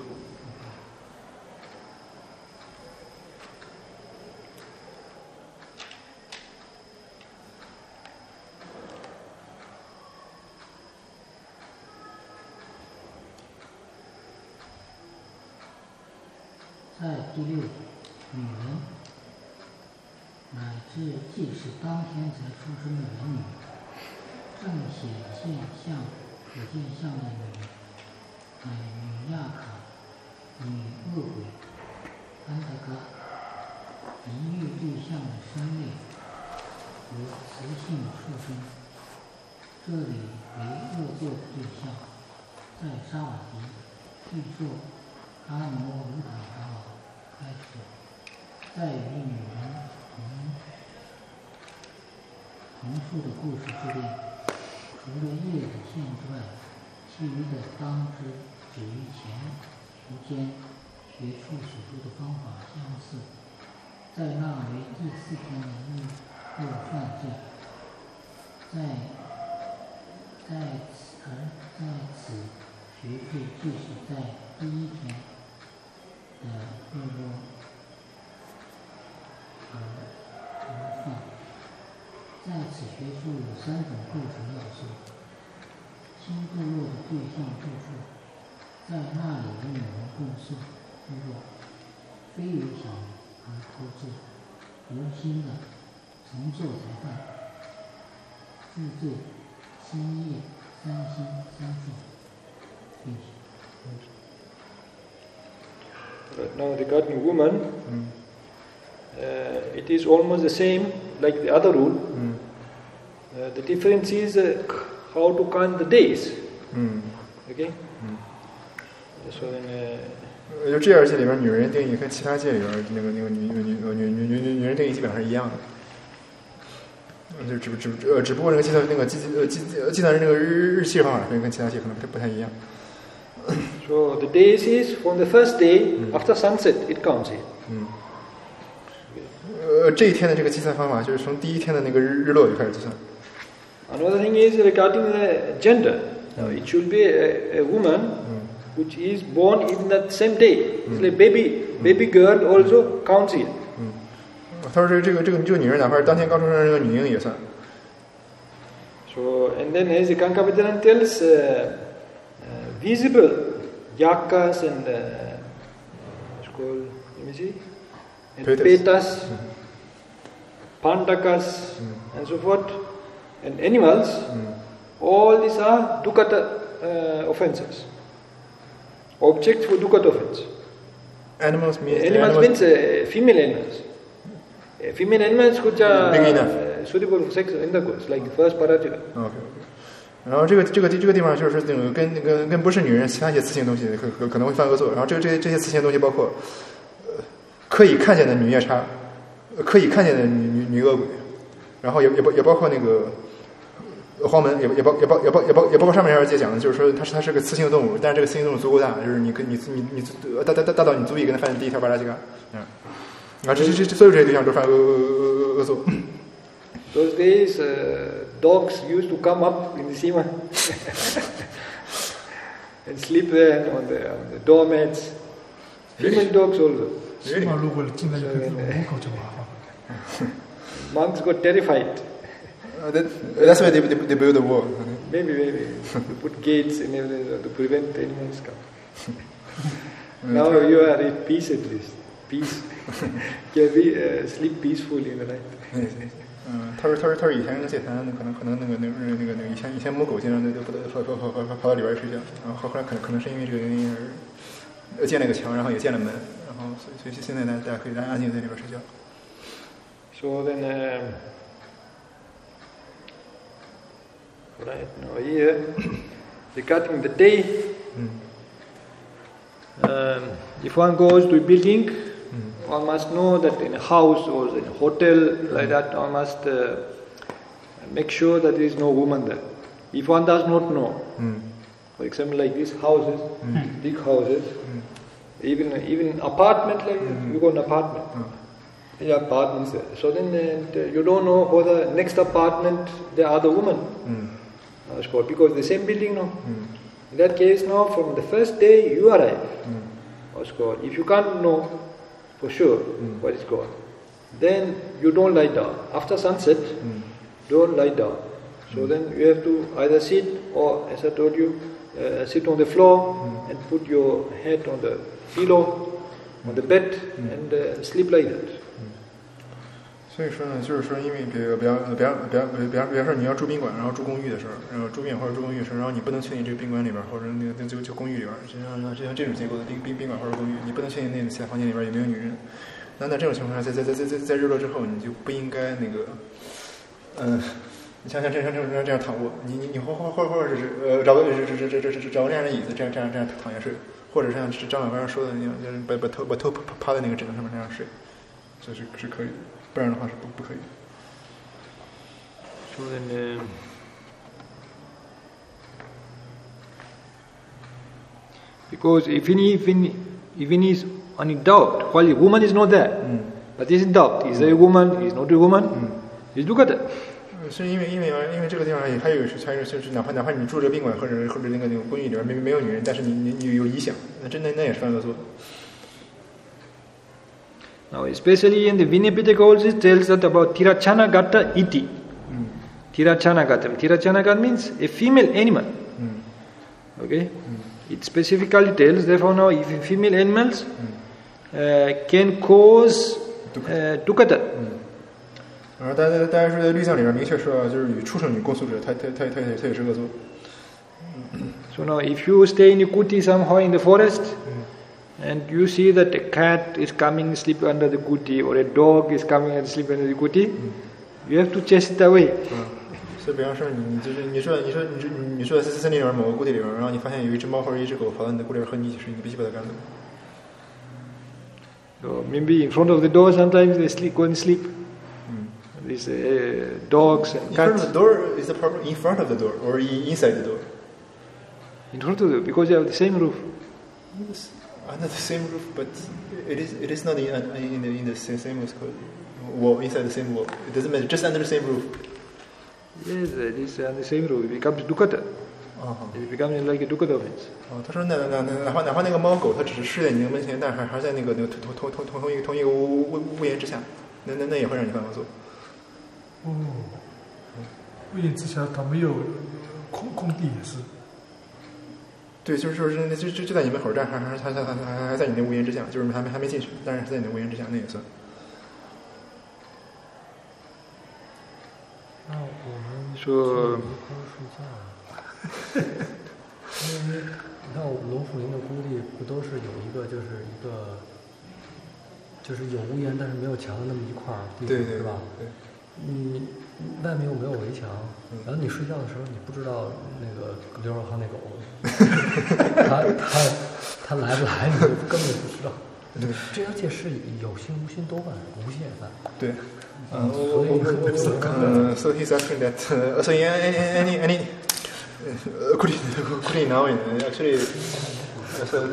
在第六，女人乃至既是当天才出生的人女，正显现象见相的女亚卡、女恶鬼安达嘎，淫欲对象的生类和雌性畜生，这里为恶作的对象，在沙瓦迪据说阿摩鲁塔达瓦开始，在与女人同述的故事之列，除了叶子线之外，其余的当之止于前途间学处史书的方法相似。在那为第4天的日落犯罪，在此学处即使在第1天的日落而犯。在此学处有3种构成要素：新部落的对象住处，在那里与女人共事部落，非有想而偷自，无心的重做裁判，治罪、心业、3心、3处，并且。 Now regarding woman, it is almost the same like the other rule. The difference is how to count the days. Okay? So then, 就这2戒里边，女人定义跟其他戒里边那个女人定义基本上是一样的，就只不过那个计算的那个日期方法跟其他戒可能不太一样。 So the days is from the first day after sunset it counts it. 这一天的这个计算方法就是从第1天的那个日落就开始计算。 Another thing is regarding the gender. Now it should be a woman which is born in that same day. It's like baby girl also counts it. 他说这个女人哪怕是当天刚出生的这个女婴也算。 So and then as the Kankavadaran tells, visible yakas and what's called, let me see, and petas, pandakas, and so forth, and animals. All these are dukkata offenses. Objects for dukkata offense. Animals means female animals. Female animals which are suitable for sex intercourse, like the first parajika. Okay. 然后这个地方就是那个跟不是女人其他一些雌性东西可能会犯恶作。然后这些雌性东西包括可以看见的女夜叉，可以看见的女恶鬼，然后也包括那个黄门，也包括上面2节讲的，就是说它是个雌性动物，但是这个雌性动物足够大，就是你大到你足以跟它犯第1条巴拉吉嘎。然后这所有这些对象都犯恶作。 Those days, dogs used to come up in the sima and sleep there on the doormats. Female dogs also. Monks got terrified. That's why they build the wall. Maybe. They put gates and everything to prevent animals coming. Now you are at peace at least. Peace. Can we sleep peacefully in the night? 他说以前戒坛可能那个以前母狗经常都跑到里边睡觉，然后后来可能是因为这个原因而建了个墙，然后也建了门，然后所以现在大家可以安静在里边睡觉。 So then, right now here, regarding the day, if one goes to a building, one must know that in a house or in a hotel like that, one must make sure that there is no woman there. If one does not know, for example, like these houses, big houses, even apartment like that, you go in an apartment, there are apartments there. So then you don't know whether next apartment there are other women. Because the same building, no. In that case, now from the first day you arrive, if you can't know for sure what is going on, then you don't lie down. After sunset, don't lie down. So then you have to either sit or, as I told you, sit on the floor and put your head on the pillow, on the bed, and sleep like that. 所以说呢，就是说，因为比方说你要住宾馆，然后住公寓的时候，然后住宾馆或者住公寓的时候，然后你不能确定这个宾馆里边或者那个就公寓里边，就像这种结构的宾馆或者公寓，你不能确定那其他房间里边有没有女人。那在这种情况下，在日落之后，你就不应该那个，你像这样躺卧，你或者是找个这样的椅子，这样躺下睡，或者像张老刚才说的那样，就是把头趴在那个枕头上面这样睡，这是可以的。不然的话是不可以。 So then, because even he's on in doubt, while the woman is not there, but he's in doubt. Is there a woman? Is not a woman? He's look at it. 是因为这个地方还有就是哪怕你住这宾馆或者那个公寓里边没有女人，但是你有疑想，那也是犯恶作的。 Now, especially in the Vinaya Pitaka also it tells that about Tirachanagata iti. Tirachanagata. Tirachanagata means a female animal. Okay? It specifically tells, therefore now, if female animals can cause dukkata. 然后大家说在律藏里面明确说，就是与畜生女共宿者，他也是恶作。 So now, if you stay in a kuti somehow in the forest, and you see that a cat is coming to sleep under the kuti, or a dog is coming and sleep under the kuti, you have to chase it away. 所以，比方说你住在森林里边某个固地里边，然后你发现有一只猫或者一只狗跑到你的固里边和你一起睡，你必须把它赶走。 So maybe in front of the door, sometimes they go and sleep. These dogs and cats. In front of the door is the problem. In front of the door or inside the door? In front of the door, because they have the same roof. Yes. Under the same roof, but it is not in the same wall, inside the same wall. It doesn't matter, just under the same roof. Yes, it is under the same roof. It becomes dukkata. It becomes like a dukkata offense. 他说哪怕那个猫狗，它只是睡在你的门前，但还在那个同一个屋檐之下，那也会让你犯恶作。 屋檐之下，它没有空地也是。 对，就在你门口，但还在你的屋檐之下，就是还没进去，但是还在你的屋檐之下，那也算。 那我们说一块睡觉，因为你看龙虎林的孤地不都是有一个就是有屋檐但是没有墙的那么一块地方，是吧？ 对。 你外面又没有围墙，然后你睡觉的时候，你不知道那个刘少康那狗，他来不来，你就根本不知道。 对， 这条界是有心无心都犯，无懈犯。 对， 所以 he's asking that. So any could he now actually so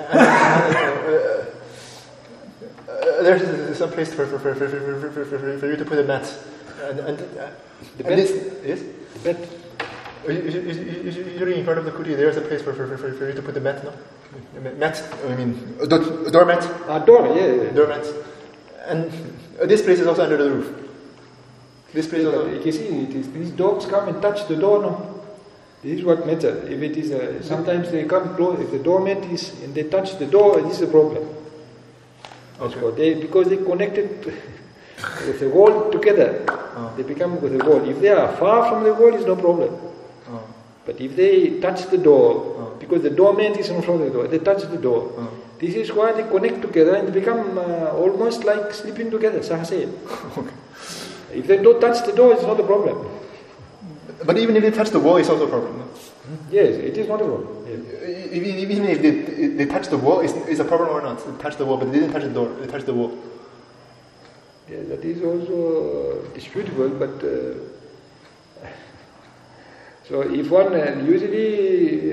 there's some place for you to put a mat. And the bed? Yes? The bed? Usually in front of the kuti, there's a place for you to put the mat, no? Mat? I mean, a doormat? Door, yeah. Doormat. And this place is also under the roof. This place yeah, also... You can see, these dogs come and touch the door, no? This is what matters. If it is, sometimes they come close, if the doormat is, and they touch the door, this is a problem. Okay. Because they connected with the wall together, they become with the wall. If they are far from the wall, it's no problem. But if they touch the door, because the doormat is in front of the door, they touch the door. This is why they connect together and they become almost like sleeping together, sahasaya. Okay. If they don't touch the door, it's not a problem. But even if they touch the wall, it's also a problem. No? Yes, it is not a problem. Yes. Even if they touch the wall, is a problem or not? They touch the wall, but they didn't touch the door. They touched the wall. Yeah, that is also disputable, but so if one usually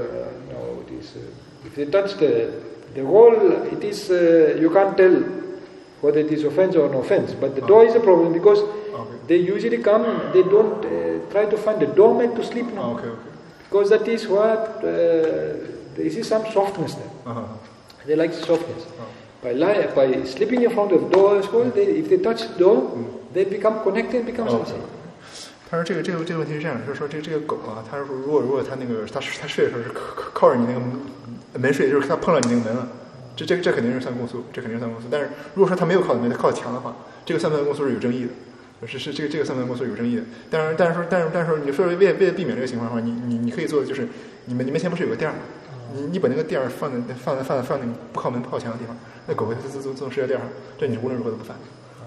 if they touch the wall, it is you can't tell whether it is offense or no offense. But the door is a problem because they usually come, they don't try to find a doormat to sleep now. Okay. Because that is what there is some softness there. They like the softness. By sleeping in front of the door, if they touch the door, they become connected, become something. 他说这个问题是这样，就是说这个狗啊，他说如果他那个他睡的时候是靠着你那个门睡，就是他碰到你那个门了， 这肯定是算共宿，这肯定是算共宿。但是如果说他没有靠门，他靠墙的话，这个算不算共宿是有争议的。是这个算不算共宿有争议的？但是你说为了避免这个情况的话，你可以做的就是你门前不是有个垫儿吗？你把那个垫儿放那个不靠门不靠墙的地方，那狗会自动睡在垫上，这你是无论如何都不犯。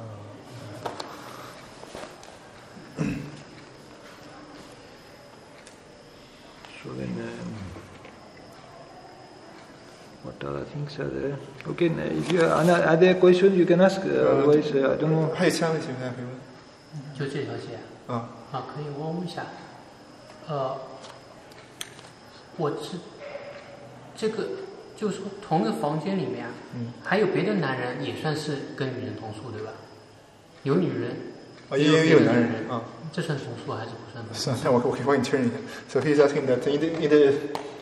So then, what other things are there? Okay, if you are there questions, you can ask. Otherwise, I don't know. 还有其他问题大家可以问。 就这条线可以我问一下，我这个就是说同一个房间里面还有别的男人也算是跟女人同宿对吧？有女人也有男人这算同宿还是不算同宿？ 算，那我给你确认一下。So he's asking that in the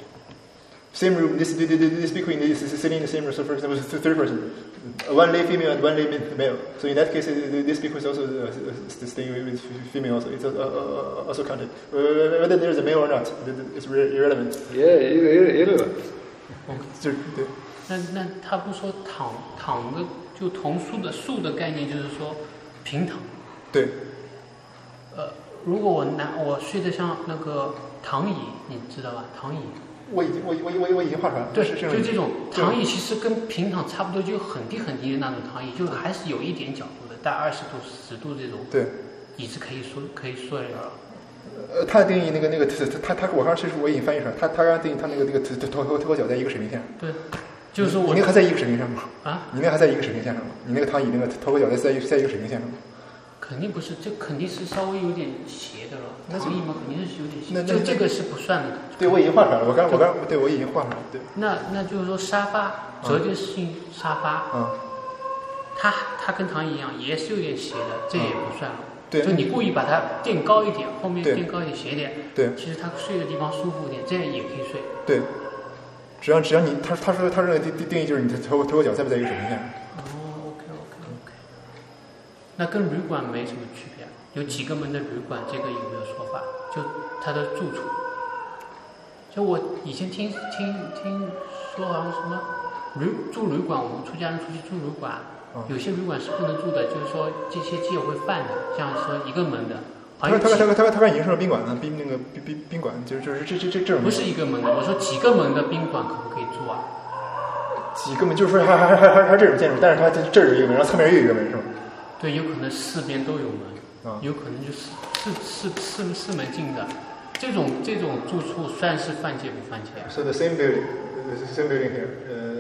same room, this people sitting in the same room. So for example, the third person, one lay female and one lay male. So in that case, this people is also staying with female. Also, it's also counted. Whether there's a male or not, it's irrelevant. Yeah, irrelevant. 就是对。 那他不说躺的就同宿的宿的概念就是说平躺。 对。 如果我睡得像那个躺椅，你知道吧？躺椅。 我已经画出来了。 对，就这种躺椅其实跟平躺差不多，就很低很低的那种躺椅，就还是有一点角度的，大概20度、10度这种。 对。 椅子可以缩了。 他定义那个他我刚其实我已经翻译出来，他刚定义他那个头脚在一个水平线上。 对。就是说你那个还在一个水平上吗？ 你那个还在一个水平线上吗？你那个躺椅那个头和脚在一个水平线上吗？ 肯定不是，这肯定是稍微有点斜的了。躺椅嘛，肯定是有点斜。就这个是不算的。 对，我已经画出来了。我刚对我已经画出来了。对。 那就是说沙发折叠性沙发，它跟躺椅一样，也是有点斜的，这也不算了。 对。 就你故意把它垫高一点，后面垫高一点，斜一点。 对。 其实他睡的地方舒服一点，这样也可以睡。 对。只要你他说他这个定义就是你的头和脚在不在一个水平线上。 OK。那跟旅馆没什么区别。有几个门的旅馆，这个有没有说法？就他的住处。就我以前听说好像什么住旅馆，我们出家人出去住旅馆，有些旅馆是不能住的，就是说这些戒会犯的，像说一个门的。 他已经说宾馆了，宾馆就是这种。 不是一个门的，我说几个门的宾馆可不可以住啊？ 几个门就是说还这种建筑，但是它这有一个门，然后侧面又有一个门，是吧？ 对，有可能4边都有门，有可能就是四门进的。这种住处算是犯戒不犯戒 ？So the same building here.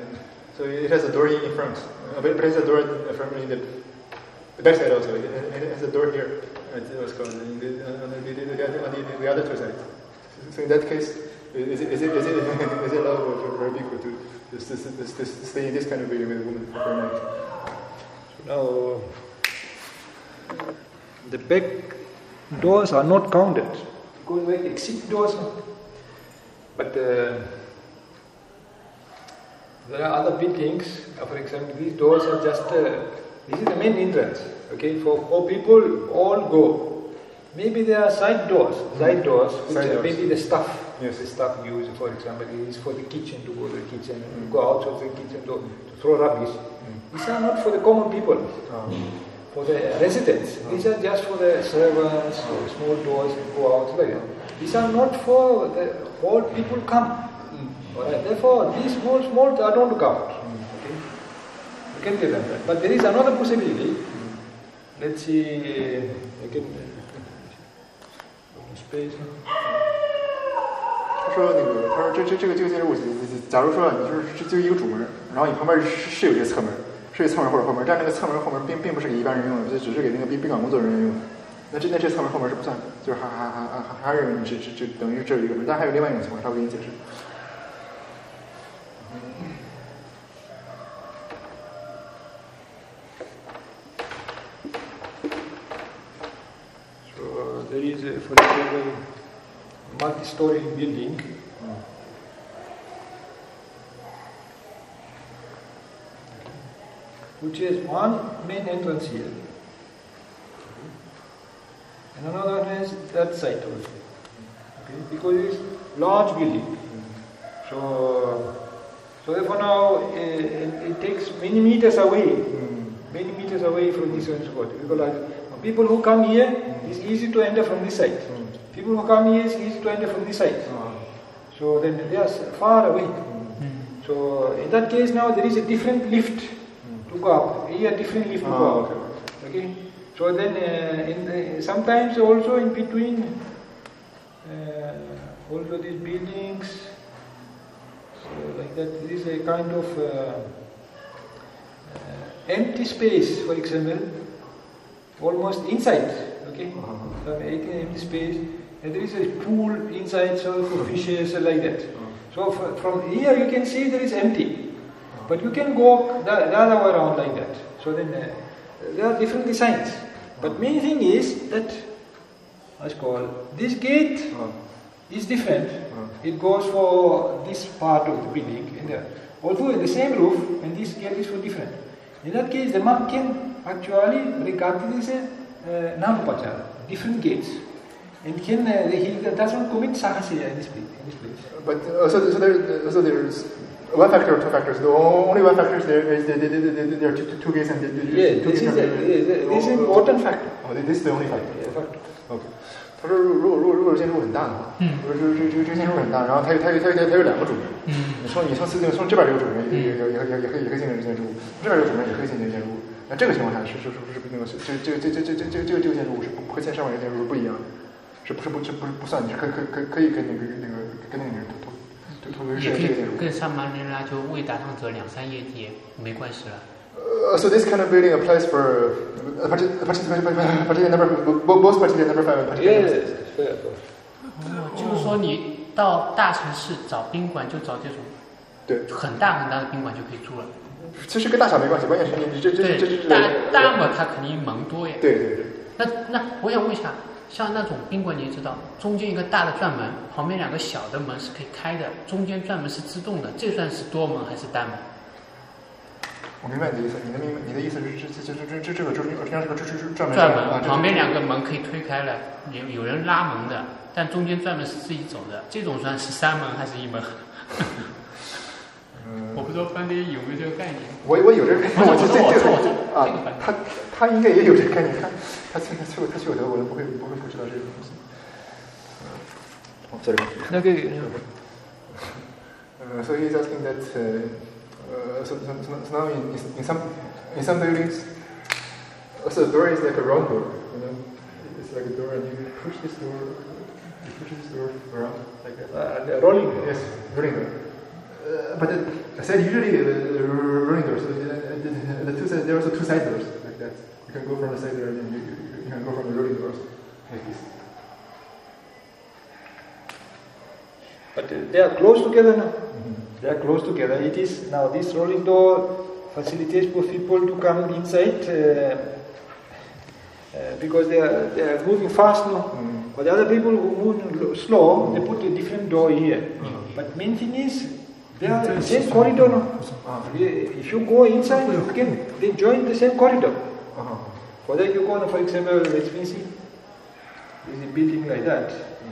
So it has a door in front, but it has a door from in the back side also. It has a door here. It was called on the other two sides. So in that case, is it allowed for people to stay in this kind of building with a woman for a night? Now, the back doors are not counted. Because like exit doors, but there are other buildings. For example, these doors are just. This is the main entrance. Okay, for people all go. Maybe there are side doors, maybe the staff. Yes, the staff use. For example, it is for the kitchen to go to the kitchen, go out of the kitchen to throw rubbish. These are not for the common people. For the residents, these are just for the servants, small doors and go out like that. These are not for the whole people come. Alright, therefore these small I don't count. Okay, you can tell them that. But there is another possibility. Let's see again. Space. 他说这个建筑物，假如说你就一个主门，然后你旁边是有这个侧门。是侧门或者后门，但那个侧门后门并不是给一般人用的，就只是给那个宾馆工作人员用的。那这侧门后门是不算的，就是还认为你只等于这有一个门，但还有另外一种情况，稍微给你解释。 So there is, for example, multi-story building. Which has one main entrance here, and another one is that side also. Okay, because it's large building, so So therefore now it takes many meters away from this one spot. Because people who come here, it's easy to enter from this side. People who come here, it's easy to enter from this side. So then they are far away. So in that case now there is a different lift to go up. Here different lift to go up. Okay. So then sometimes also in between also these buildings, so like that there is a kind of empty space, for example, almost inside. Okay. So empty space, and there is a pool inside, so for fishes like that. So from here you can see there is empty, but you can go the other way around like that. So then there are different designs. But main thing is that this gate is different. It goes for this part of the building, and although in the same roof, and this gate is for different. In that case, the monk can actually regard this as Namupachara, different gates. And he doesn't commit sahasya in this place. But so there's one factor or two factors. The only one factor is there are two gates and this is an important factor. Oh, this is the only factor. Yeah, factor. Okay. 他说，如果建筑物很大的话，这个建筑物很大，然后它有两个主人。你从这边有主人，也可以进入建筑物，这边有主人也可以进入建筑物。那这个情况下是那个这个建筑物是和上面的建筑物不一样的。是不算，你是可以跟那个人跟上班人啦，就未达成者2-3业绩没关系了。 So this kind of building applies for particular number, both particular number 5 and particular number 6. 就是说你到大城市找宾馆就找这种， 对， 很大的宾馆就可以住了。 其实跟大小没关系，关键是你这大嘛，它肯定门多呀。 对。 那我想问一下。像那种宾馆，你也知道，中间一个大的转门，旁边2个小的门是可以开的，中间转门是自动的，这算是多门还是单门？ 我明白你的意思，你的意思是这个中间是个转门， 旁边2个门可以推开了，有人拉门的，但中间转门是自己走的，这种算是3门还是1门？我不知道班里有没有这个概念。 我有这个概念，他应该也有这个概念，他去过德国，不会不知道这个东西。sorry。So he's asking that. So now in some buildings, also the door is like a round door. It's like a door, and you push this door around like that. Rolling door. Yes, rolling door. But I said usually rolling doors. So there are also 2 side doors like that. You can go from the side door and you can go from the rolling doors like this. But they are close together now. They are close together. It is now this rolling door facilitates for people to come inside because they are moving fast now. But the other people who move slow, they put a different door here. But main thing is, they are in the same corridor now. If you go inside, they join the same corridor. For that you go, for example, let's see, there's a building like that.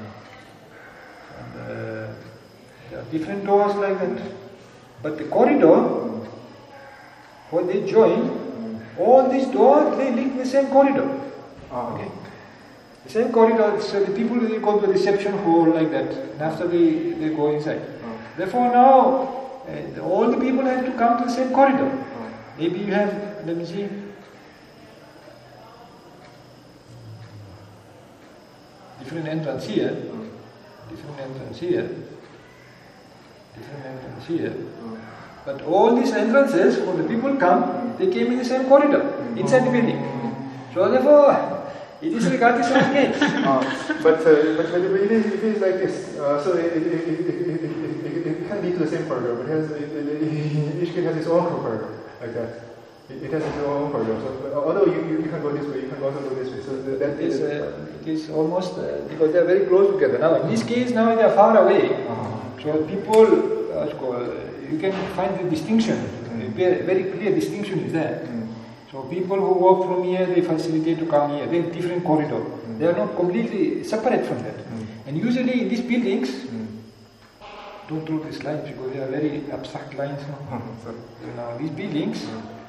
And there are different doors like that. But the corridor, when they join, all these doors, they link the same corridor. Okay. The same corridor, so the people they go to the reception hall like that, and after they go inside. Therefore now, all the people have to come to the same corridor. Maybe you have, let me see, different entrance here, different entrance here, different entrance here. But all these entrances, when the people come, they came in the same corridor, inside the building. So therefore, it is regarded as a gate. But it is like this. So it can lead to the same corridor, but each gate has its own corridor, like that. It has its own corridor. So although you can go this way, you can also go this way. So that is it is almost because they are very close together. Now in this case, now they are far away. So people, you can find the distinction. Very clear distinction is there. So people who walk from here, they facilitate to come here. They have different corridor. They are not completely separate from that. And usually in these buildings, don't draw these lines because they are very abstract lines. No? So, these buildings,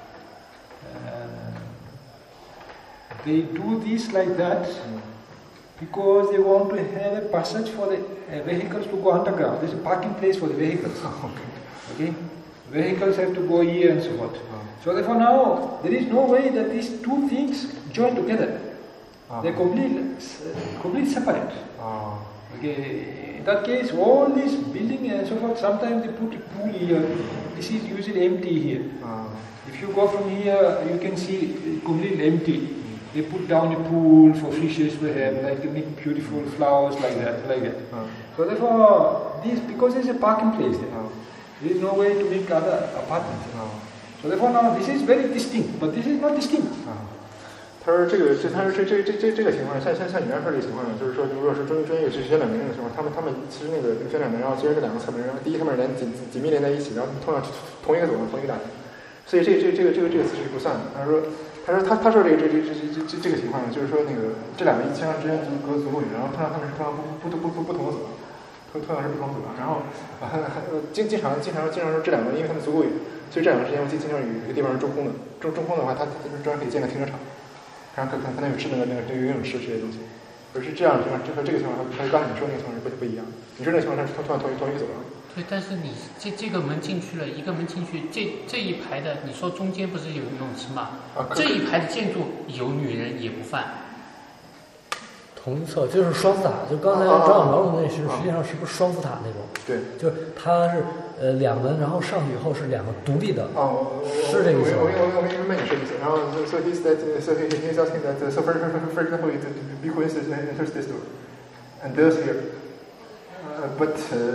they do this like that because they want to have a passage for the vehicles to go underground. There's a parking place for the vehicles. Okay? Vehicles have to go here and so forth. So therefore now, there is no way that these two things join together. They're completely separate. Okay, in that case, all this building and so forth, sometimes they put a pool here. This is usually empty here. If you go from here, you can see completely empty. They put down a pool for fishes to have, like they make beautiful flowers like that. So therefore, this, because there's a parking place there, there is no way to make other apartments. So therefore now, this is very distinct, but this is not distinct. 他说这个情况，像你刚才说这个情况呢，就是说，如果是专业学两名的情况，他们其实那个学两名，然后接着这两个侧门，然后第一侧门连紧密连在一起，然后通上同一个走廊，同一个大厅，所以这个词是不算的。他说这个情况呢，就是说那个这两个相互之间隔足够远，然后通常他们是通常不同的走廊，通常是不同的走廊，然后经常说这两个，因为他们足够远，所以这两个之间经常有一个地方是中空的，中空的话，它专门可以建个停车场。然后可能有吃那个游泳池这些东西，而是这样的情况，和这个情况和刚才你说那个情况是不一样。你说那个情况它是同一个走廊。 对，但是你这个门进去了，一个门进去，这一排的，你说中间不是有游泳池吗？这一排的建筑有女人也不犯。 同一侧就是双子塔，就刚才张小苗说那是实际上是不是双子塔那种？ 对， 就是它是两门，然后上去以后是两个独立的。是这个意思。 我明白你说意思。然后so he's asking that so for example the Bhikkhu enters this door and does here, but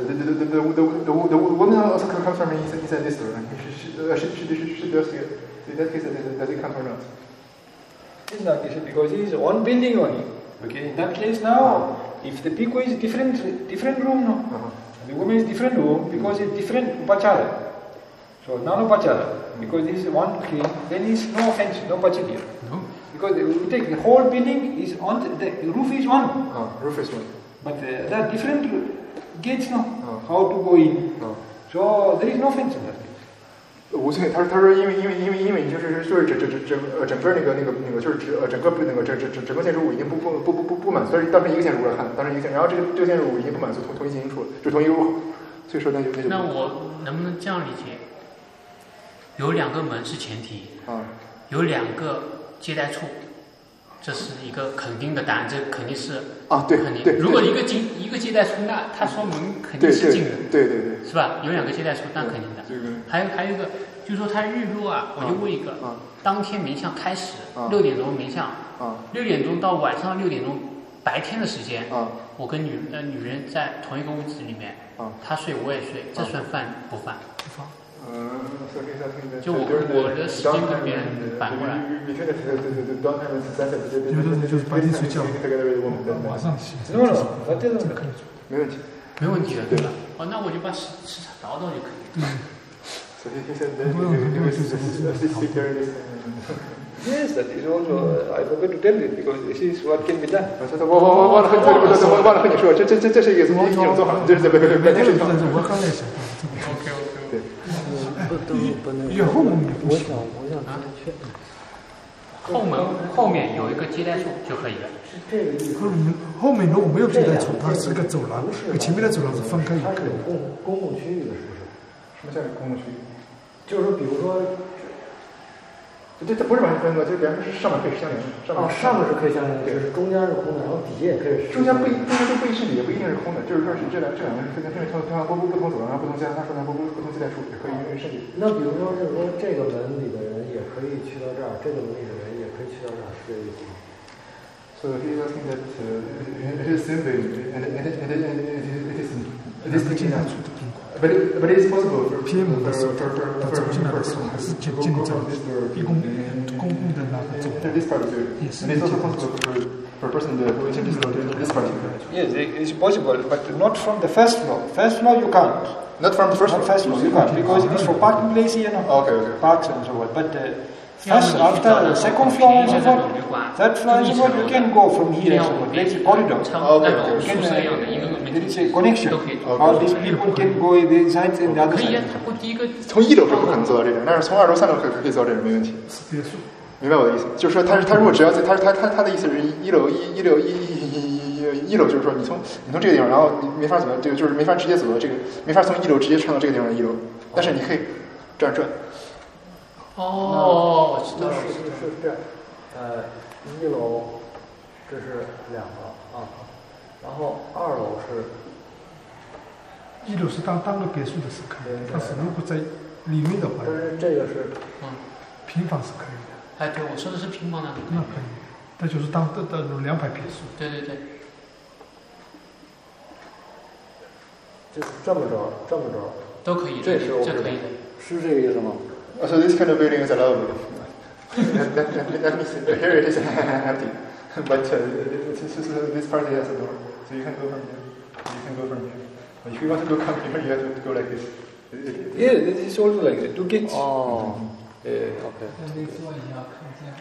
the woman also comes from inside this door and she does here. So in that case, does it come or not? It's not because he is one building only. Okay, in that case now, if the bhikkhu is different room, no, the woman is different room because it's different upachara. So non-upachara, because this is one clean, then is no offense, no pachidya. No. Because the whole building is on the roof is one. Roof is one. But there are different gates, no, how to go in. So there is no offense in that. 无所谓，他说因为就是整个那个就是整个建筑物已经不满足，当成一个建筑物来看，当成一个然后这个建筑物已经不满足同一进行处了，就同一入口，所以说那我能不能这样理解？有两个门是前提，有两个接待处，这是一个肯定的答案，这肯定是对， 肯定。如果一个接待处，那他说明肯定是进的， 对， 是吧？有两个接待处，那肯定的。还有一个，就是说他日落啊，我就问一个，当天冥想开始6点钟冥想，6点钟到晚上6点钟，白天的时间，我跟女人在同一个屋子里面，她睡我也睡，这算犯不犯？不犯。就我的时间跟别人反过来。 有的人就是白天睡觉，晚上洗， 没问题， 没问题的，对吧？那我就把时差倒倒就可以了。 Yes, that is also. I forgot to tell you because this is what can be done. 我忘了和你说，这是一种做法，这是白天睡觉。 我刚才想到这个。 对。 有后门也不行。 我想确定。 后面有一个接待处就可以了。 后面如果没有接待处，它是个走廊，和前面的走廊是分开一个。 它是有公共区域的，是不是？ 什么叫公共区域？ 就是说，比如说， 这不是完全分割，就是比方说是上面可以相连的， 上面是可以相连的，就是中间是空的，然后底下也可以。 中间不一定是底，也不一定是空的，就是说是这两个是分开不同走廊，不同接待，他说的不同接待处也可以是底。 那比如说是说这个门里的人也可以去到这儿，这个门里的人也可以去到这儿，是这个意思吗 ？So he is asking that it is simple and it is but it is possible for PM 的时候，他走进来的时候还是进这公共的那个走廊。 This part of it, and it's also possible for a person who enters this part. Yes, it's possible, but not from the first floor. First floor you can't. Not from the first floor. First floor you can't because it is for parking place here, no. Okay. Parks and so on. But First, after the second floor, third floor, you can go from here. There is a corridor. There is a connection. All these people can go inside and the other side. 从1楼是不可能做到这点，但是从2楼、3楼可以做到这点，没问题。明白我的意思？就是说，他如果只要在他的意思是1楼，就是说你从这个地方，然后你没法走到这个，就是没法直接走到这个，没法从1楼直接穿到这个地方的1楼，但是你可以这样转。 哦，我知道了。 是这样，1楼这是2个啊，然后2楼是 1楼是当个别墅的是可以的，但是如果在里面的话， 但是这个是平房是可以的。 哎，对，我说的是平房的。 那可以，那就是当2排别墅。 对对对。 就是这么着都可以， 这是可以的， 是这个意思吗 ？So this kind of building is allowable. Let me see. Here it is empty, but this part has a door, so you can go from here. You can go from here. If you want to go from here, you have to go like this. Yeah, this is also like that. 2 gates. Oh. Yeah. Okay. 那你说你要看见。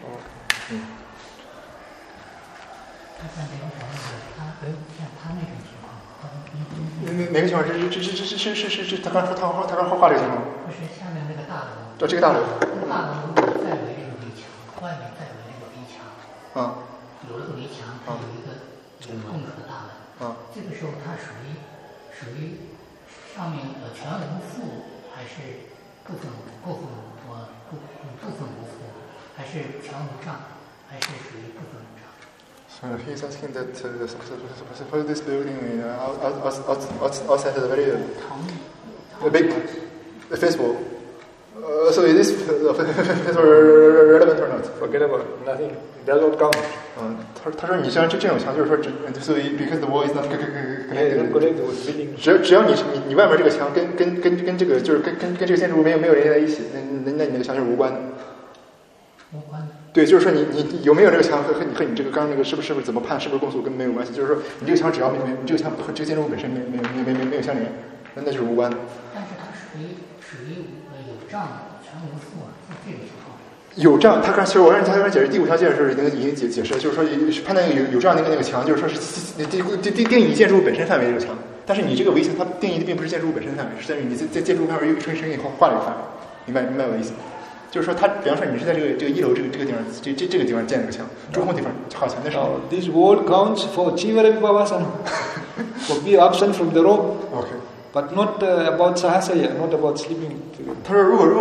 他像这种房子，像他那种情况。 哪个情况是他刚画这个情况？ 不是下面那个大楼。 这个大楼。 大楼如果再围这个围墙，外面再围这个围墙。有了个围墙，它有一个共和大门。这个时候它属于上面全无负，还是部分无负，还是全无障，还是属于部分无障？ So he's asking that for this building outside the very big festival. So is this relevant or not? Forget about nothing. It does not count. 他说你像这种墙，就是说所以 because the wall is not connected. 只要你外面这个墙跟这个就是跟这个建筑物没有连接在一起，那你那个墙是无关的。 无关的。 对，就是说你有没有这个墙和你这个刚刚那个是不是怎么判是不是共诉跟没有关系，就是说你这个墙只要你这个墙和这个建筑物本身没有相连，那就是无关的。 但是它属于有障全无负啊，是这个情况。 有障，他刚其实我让他解释第5条解释是那个已经解释了，就是说判断有障那个墙，就是说是定义建筑物本身范围这个墙，但是你这个围墙它定义的并不是建筑物本身范围，是在于你在建筑物范围一层一层画了一个范围，明白我的意思？就是说，比方说你是在这个1楼这个地方，这个地方建了个墙，中空地方画墙的时候 ，this wall counts for Chivarabhavasana, for being absent from the room. Okay. But not about Sahasaya, not about sleeping. 他说，如果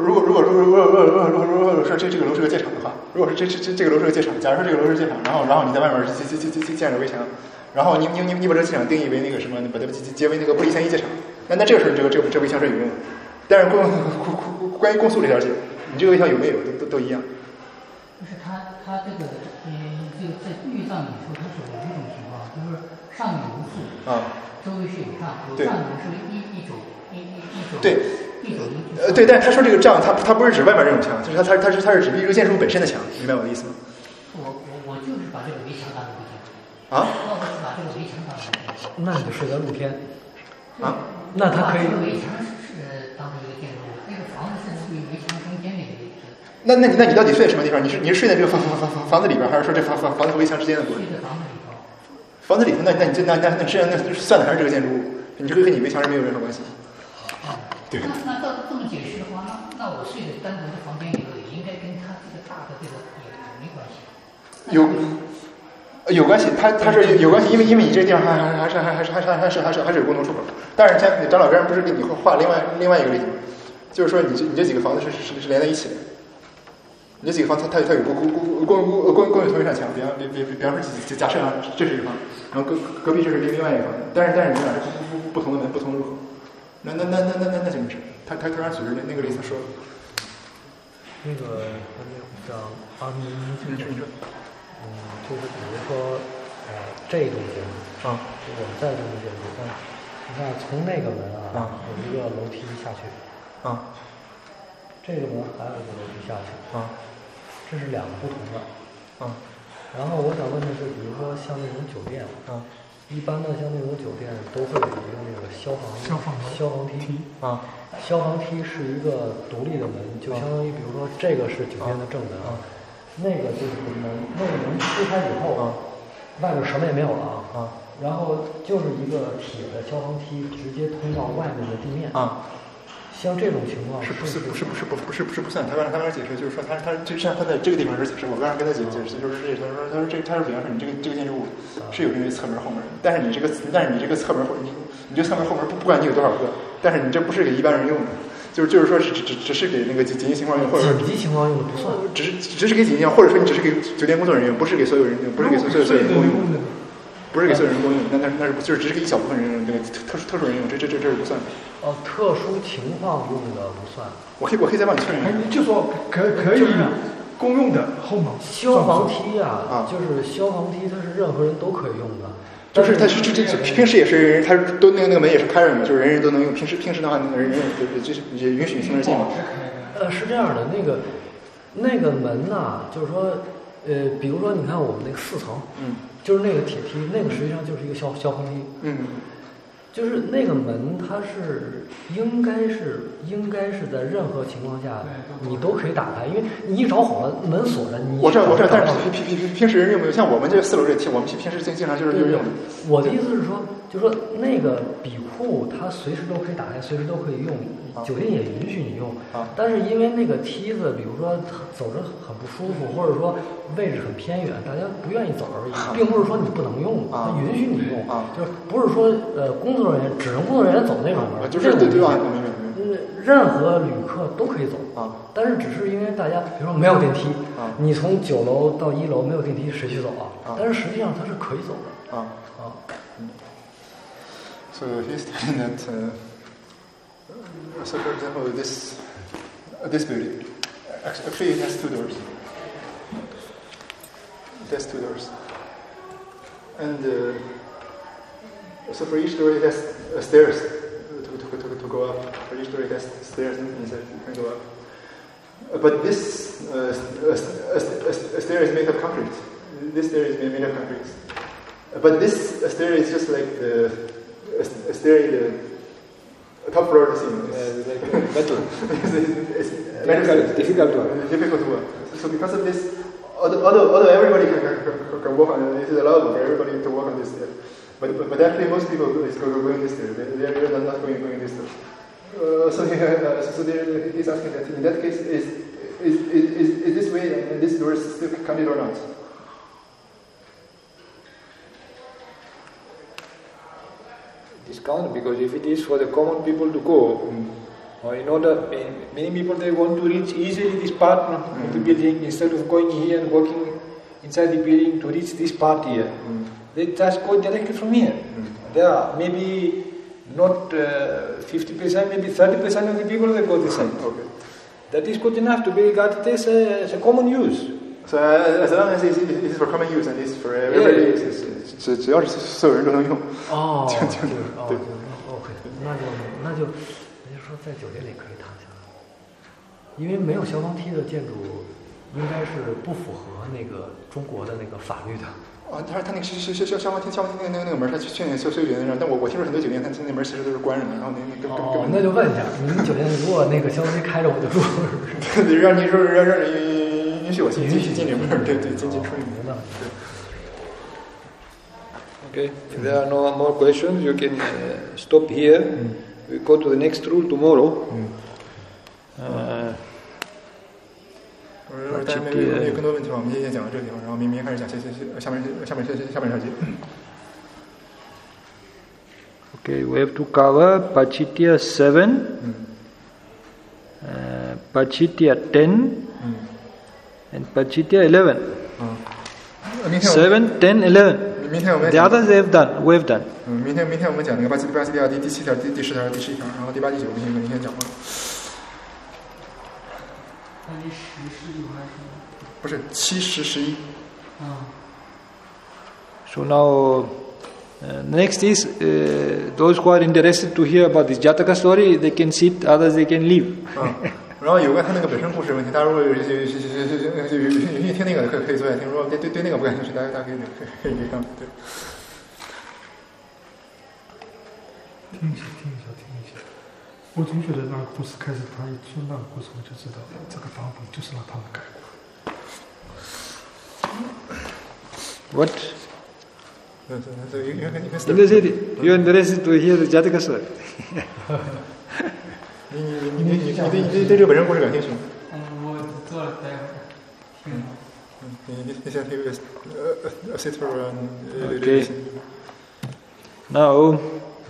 说这个楼是个界场的话，如果是这个楼是个界场，假如说这个楼是界场，然后你在外面建了围墙，然后你把这个界场定义为那个什么，把它结为那个不离线一界场，那这个时候这围墙是有用的。但是关于共诉这条线，你这个围墙有没有都一样。 不是他这个在预藏里说，它属于一种情况，就是上面无负周围是有障，有障是一种。 对。对，但是他说这个障，他不是指外面这种墙，就是他是指一个建筑物本身的墙，明白我的意思吗？ 我就是把这个围墙当围墙。我是把这个围墙当围墙。 那你睡在露天。那他可以。 这个围墙是当成一个建筑物，那个房子是属于围墙中间那个位置。 那你到底睡在什么地方？你是睡在这个房子里边，还是说这房子和围墙之间的部分？ 睡在房子里头。 房子里头，那算的还是这个建筑物？你这个和你围墙是没有任何关系。对。 那照这么解释的话，那我睡的单独的房间里头也应该跟他这个大的这个也没关系。 有关系，它是有关系，因为你这个地方还是有共同出口。但是张老师不是给你画另外一个例子，就是说你这几个房子是连在一起的。你这几个房子它有共有同一扇墙，比方说假设这是一个房，然后隔壁这是另外一个房，但是你们俩是不同的门不同的入口，那就没事。他刚举的那个例子说， 那个像你说，就是比如说这栋建筑我们在这栋建筑，你看从那个门有一个楼梯下去这个门还有一个楼梯下去这是2个不同的然后我想问的是，比如说像那种酒店一般的像那种酒店都会有一个那个消防梯啊，消防梯是一个独立的门，就相当于比如说这个是酒店的正门啊，那个就是门，那个门推开以后外边什么也没有了啊，然后就是一个铁的消防梯直接通到外面的地面啊。像这种情况不算。他刚才解释就是说他就像他在这个地方是解释，我刚才跟他解释就是这，他说比方说你这个建筑物是有这个侧门后门，但是你这个侧门你这侧门后门不管你有多少个，但是你这不是给一般人用的，就是说只是给那个紧急情况用，或者说紧急情况用的不算， 只是给紧急情况，或者说你只是给酒店工作人员用，不是给所有人用，不是给所有人共用的。不是给所有人共用，那是就是只是给一小部分人用，那个特殊人用，这是不算的。 特殊情况用的不算。 我可以再帮你确认。 你就说可以公用的后门。 消防梯就是消防梯，它是任何人都可以用的。 就是它是平时也是，它都那个门也是开着的，就是人人都能用。平时的话，人就是允许行人进嘛。 是这样的，那个门呐，就是说，比如说你看我们那个4层，就是那个铁梯，那个实际上就是一个消防梯，就是那个门它是应该是在任何情况下你都可以打开，因为你一着火了门锁着，你我知道，但是平时人用没有？像我们这4楼这梯，我们平时经常就是用的。 我的意思是说，就说那个笔库它随时都可以打开，随时都可以用，酒店也允许你用。但是因为那个梯子，比如说走着很不舒服，或者说位置很偏远，大家不愿意走而已，并不是说你不能用，它允许你用，就是不是说工作人员只能工作人员走那种门， 就是对吧？ 任何旅客都可以走但是只是因为大家比如说没有电梯你从9楼到1楼没有电梯，谁去走但是实际上它是可以走的 So he's telling that. So for example, this building actually it has 2 doors. It has 2 doors, and so for each door it has stairs to go up. For each door it has stairs inside you can go up. But this stair is made of concrete. This stair is made of concrete. But this stair is just like the stair in the top floor of the ceiling. Like metal. It's difficult to work. So because of this, although everybody can walk on it, it is allowable for everybody to walk on this stair. But actually most people is going this stair. They're not going this stair. So he's asking that in that case is this way and this door is still counted or not? Discount because if it is for the common people to go, or in order, many people they want to reach easily this part of the building instead of going here and walking inside the building to reach this part here. They just go directly from here. There are maybe not 50%, maybe 30% of the people that go this side. Okay. That is good enough to be regarded as a common use. So as long as it is for common use and it's for everybody use, 只要是所有人都能用。 对 ，OK， 那就说在酒店里可以躺下，因为没有消防梯的建筑应该是不符合那个中国的那个法律的。 他那个消防梯那个门，他去年修酒店上，但我听说很多酒店他那门其实都是关着的，然后那就问一下，你们酒店如果那个消防梯开着，我就住，是不是？ 让你允许我进里面，对进出里面。对。 Okay, if there are no more questions, you can stop here. We go to the next rule tomorrow. 大家有更多问题吗？我们今天讲到这个地方，然后明天开始讲下面小节。 Okay, we have to cover Pachitya 7, Pachitya 10, and Pachitya 11. 7, 10, 11. The others we have done. 明天我们讲那个巴基利亚第7条、第10条、第11条，然后第8、第9明天讲过了。 第10、11还是？ 不是7、10、11。 So now, next is those who are interested to hear about this Jataka story, they can sit, others they can leave. 然后有关他那个本身故事问题，大家如果有兴趣听那个可以坐下听，如果对那个不感兴趣，大家可以看。对。 听一下。我总觉得那个故事开始，他一说那个故事，我就知道这个版本就是让他们改过。 What? You are interested to hear the Jataka story. 你对这个本身故事感兴趣吗？ 我做了待会儿。 你先听个sit for Okay. Now,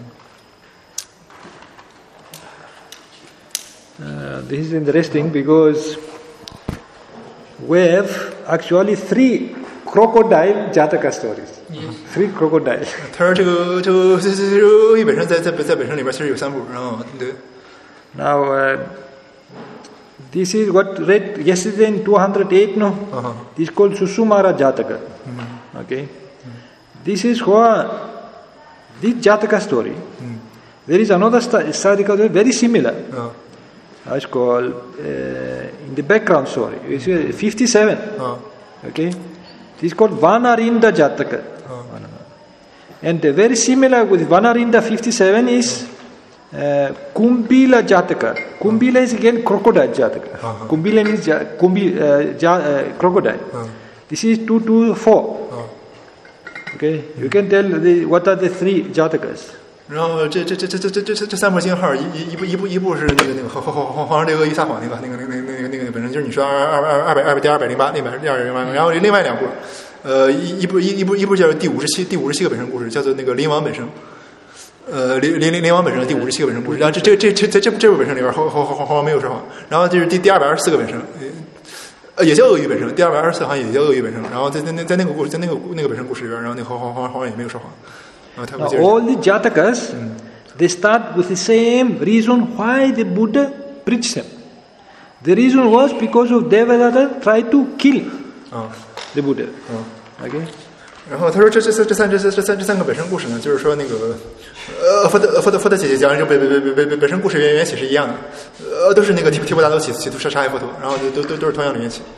this is interesting because we have actually 3 crocodile Jataka stories. 3 crocodile. 他说这个本身在本身里边其实有3部，然后对。 Now, this is what read yesterday in 208, no? This is called Susumara Jataka. Okay? This is what this Jataka story. There is another story very similar. It's called in the background story. It's 57. Okay? This is called Vanarinda Jataka. And very similar with Vanarinda 57 is Kumbila Jataka. Kumbila is again crocodile Jataka. Kumbila means crocodile. This is 224. Okay, you can tell what are the 3 Jatakas. 然后这3部信号，一部是那个皇上对鳄鱼撒谎那个本身就是你说第208那边208，然后另外2部，一部叫第57个本身故事，叫做那个灵王本身。灵王本身的第57个本身故事，然后这部本身里边皇王没有说谎，然后这是第224个本身，也叫鳄鱼本身，第224好像也叫鳄鱼本身，然后在那个故事那个本身故事里边，然后那个皇王也没有说谎。 All the Jatakas, they start with the same reason why the Buddha preached them. The reason was because of Devadatta tried to kill the Buddha. Okay. 然后他说这3个本身故事呢，就是说那个佛的姐姐讲就本身故事缘起是一样的，都是那个提婆达多企图杀害佛陀，然后都是同样的缘起。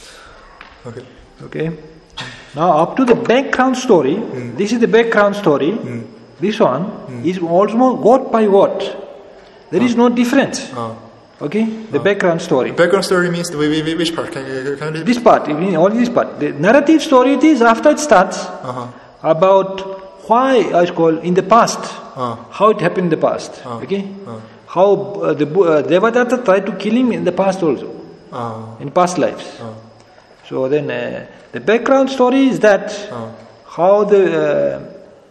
Okay. Now up to the background story, this is the background story. This one is almost word by word. There is no difference. Okay, the background story. Background story means which part? Can you this part, only this part. The narrative story it is after it starts about why it's called in the past, how it happened in the past. Okay, how the Devadatta tried to kill him in the past also, in past lives. So then the background story is that how the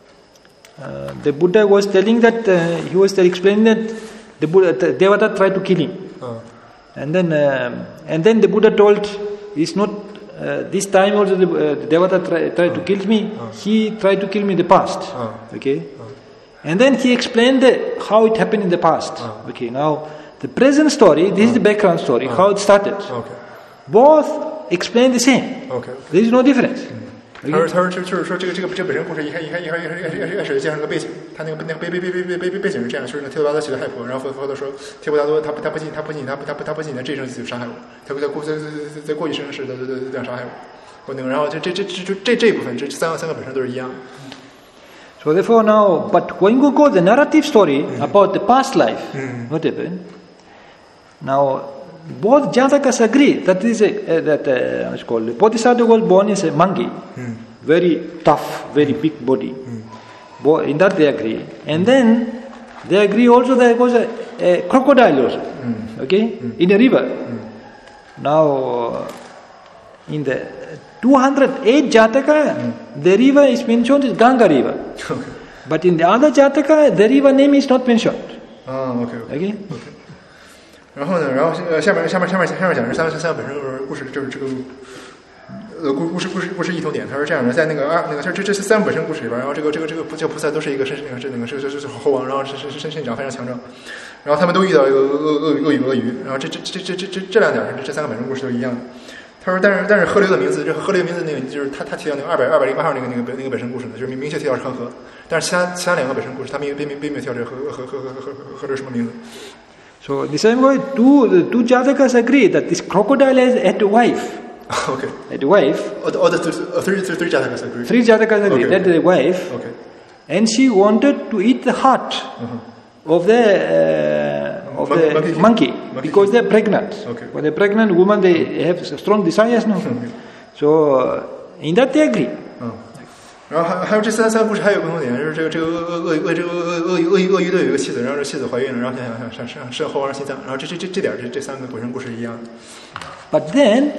Buddha was telling that he was explaining that the Devadatta tried to kill him, and then the Buddha told, "It's not this time also the Devadatta tried to kill me. He tried to kill me in the past." Okay, and then he explained how it happened in the past. Okay, now the present story, this is the background story, how it started. Both explain the same. There is no difference. 他说就是说这本身故事一开始介绍个背景，他那个背景是这样，就是提婆达多企图害佛，然后佛陀说提婆达多他不仅在这一生就杀害我，他在过一生是这样杀害我，然后这一部分这三个本身都是一样的。 So therefore now, but when you go the narrative story about the past life, what happened? Now both Jatakas agree that it's called Bodhisattva was born as a monkey, very tough, very big body. In that they agree, and then they agree also there was a crocodile also, okay, in a river. Now in the 208 Jataka, the river is mentioned as Ganga river, but in the other Jataka, the river name is not mentioned. Okay. 然后呢，下面讲这三个本身故事，就是这个故事异同点。他说这样的，在那个这三个本身故事里边，然后这个菩萨都是一个是猴王，然后身长非常强壮，然后他们都遇到一个鳄鱼，然后这两点这三个本身故事都一样的。他说但是河流的名字，这河流名字那个就是他提到那个208号那个本身故事呢，就是明确提到是恒河，但是其他两个本身故事他们并没有提到这个河流什么名字。 So the same way, two Jatakas agree that this crocodile had a wife. Okay. Had a wife. Three Jatakas agree. 3 Jatakas agree that the wife. Okay. and she wanted to eat the heart of the monkey because they're pregnant. Okay. When they're pregnant woman, they have strong desires now. So in that they agree. 然后还有这三个故事还有共同点，就是这个鳄鱼都有一个妻子，然后这妻子怀孕了，然后想生猴王心脏，然后这点这三个鬼神故事一样。 But then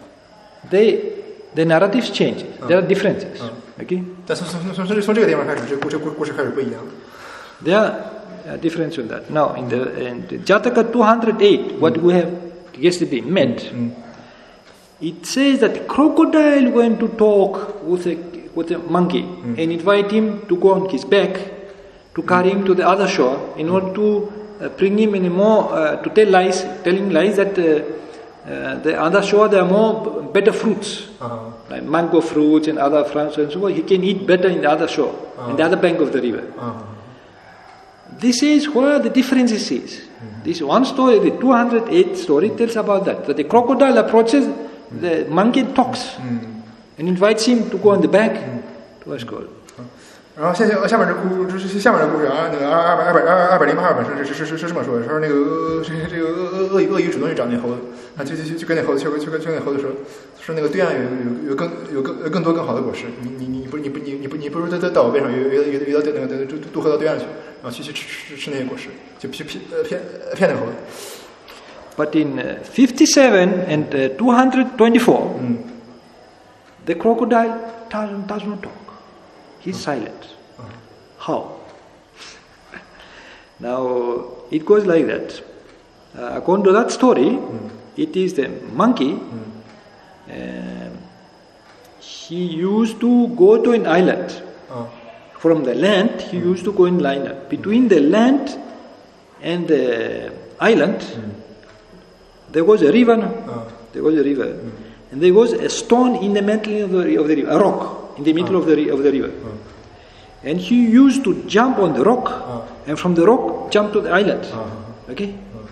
the narratives change. There are differences. Okay. 但从这个地方开始，这故事开始不一样。 There are differences in that. Now in the Jataka 208, what we have yesterday met, it says that crocodile went to talk with a monkey and invite him to go on his back to carry him to the other shore in order to bring him in a more to telling lies that the other shore there are more better fruits like mango fruits and other fruits and so on. He can eat better in the other shore, in the other bank of the river. This is where the differences is. This one story, the 208 story, tells about that the crocodile approaches the monkey, talks and invites him to go on the back to escort. 然后下面这故事啊，那个208本身是这么说的，说那个这个鳄鱼主动去找那猴子，啊就跟那猴子去跟那猴子说那个对岸有更多更好的果实，你不如到我背上游到那个渡河到对岸去，然后去吃那些果实，就骗那个猴子。 But in 57 and 224, the crocodile does not talk. He's silent. How? Now, it goes like that. According to that story, it is the monkey. He used to go to an island. From the land, he used to go in island. Between the land and the island, there was a river. There was a river. And there was a stone in the middle of the river, a rock in the middle of the river. And he used to jump on the rock, and from the rock jump to the island. Okay?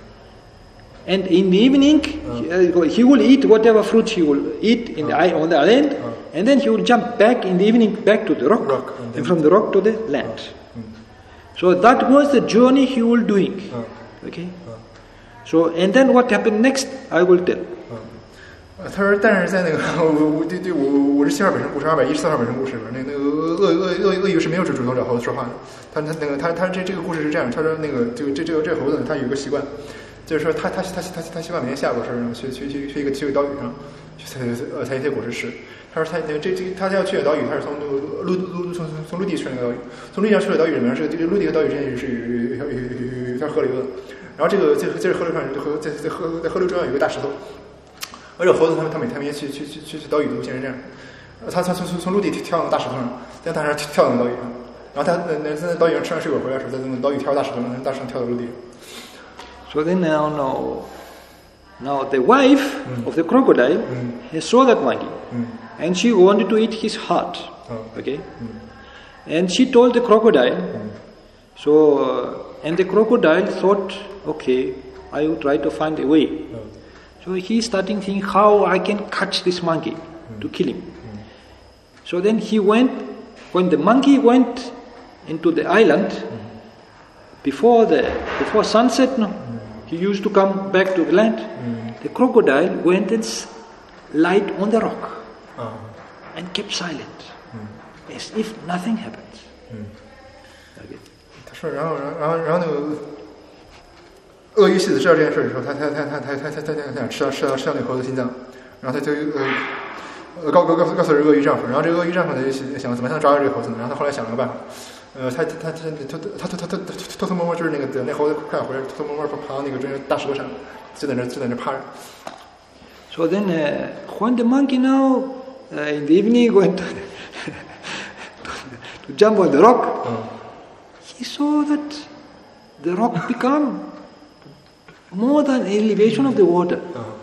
And in the evening, he will eat whatever fruit he will eat on the island, and then he will jump back in the evening back to the rock, and from the rock to the land. So that was the journey he was doing. Okay? So, and then what happened next, I will tell. 他说，但是在那个57号本身故事，214号本身故事里边，那个鳄鱼是没有主动找猴子说话的。他这个故事是这样，他说那个这个猴子呢，他有一个习惯，就是说他习惯每天下午的时候去一个岛屿上去采一些果实吃。他说他要去的岛屿，他是从陆地去那个岛屿，从陆地上去的岛屿里面是陆地和岛屿之间是有一条河流的。然后这个在河流上在河流中央有一个大石头。而且猴子他每天去岛屿的路线是这样，他从陆地跳到大石头上，在大石上跳到岛屿上，然后他在岛屿上吃完水果回来的时候，在那个岛屿跳大石头，从大石上跳到陆地。 So then now the wife of the crocodile saw that monkey, and she wanted to eat his heart. Okay, and she told the crocodile. So and the crocodile thought, okay, I will try to find a way. So he starting thinking how I can catch this monkey to kill him. So then he went, when the monkey went into the island, before sunset, he used to come back to the land. The crocodile went and lied on the rock and kept silent, as if nothing happened. Okay. 他说，然后那个。鳄鱼妻子知道这件事的时候，他想吃到那猴子心脏，然后他就告诉这个鳄鱼丈夫，然后这个鳄鱼丈夫呢就想怎么抓到这个猴子呢？然后他后来想了个办法，他偷偷摸摸就是那猴子快要回来，偷偷摸摸爬到那个中间大石头上，就在那趴着。 So then, when the monkey now in the evening went to jump on the rock, he saw that the rock become more than elevation of the water.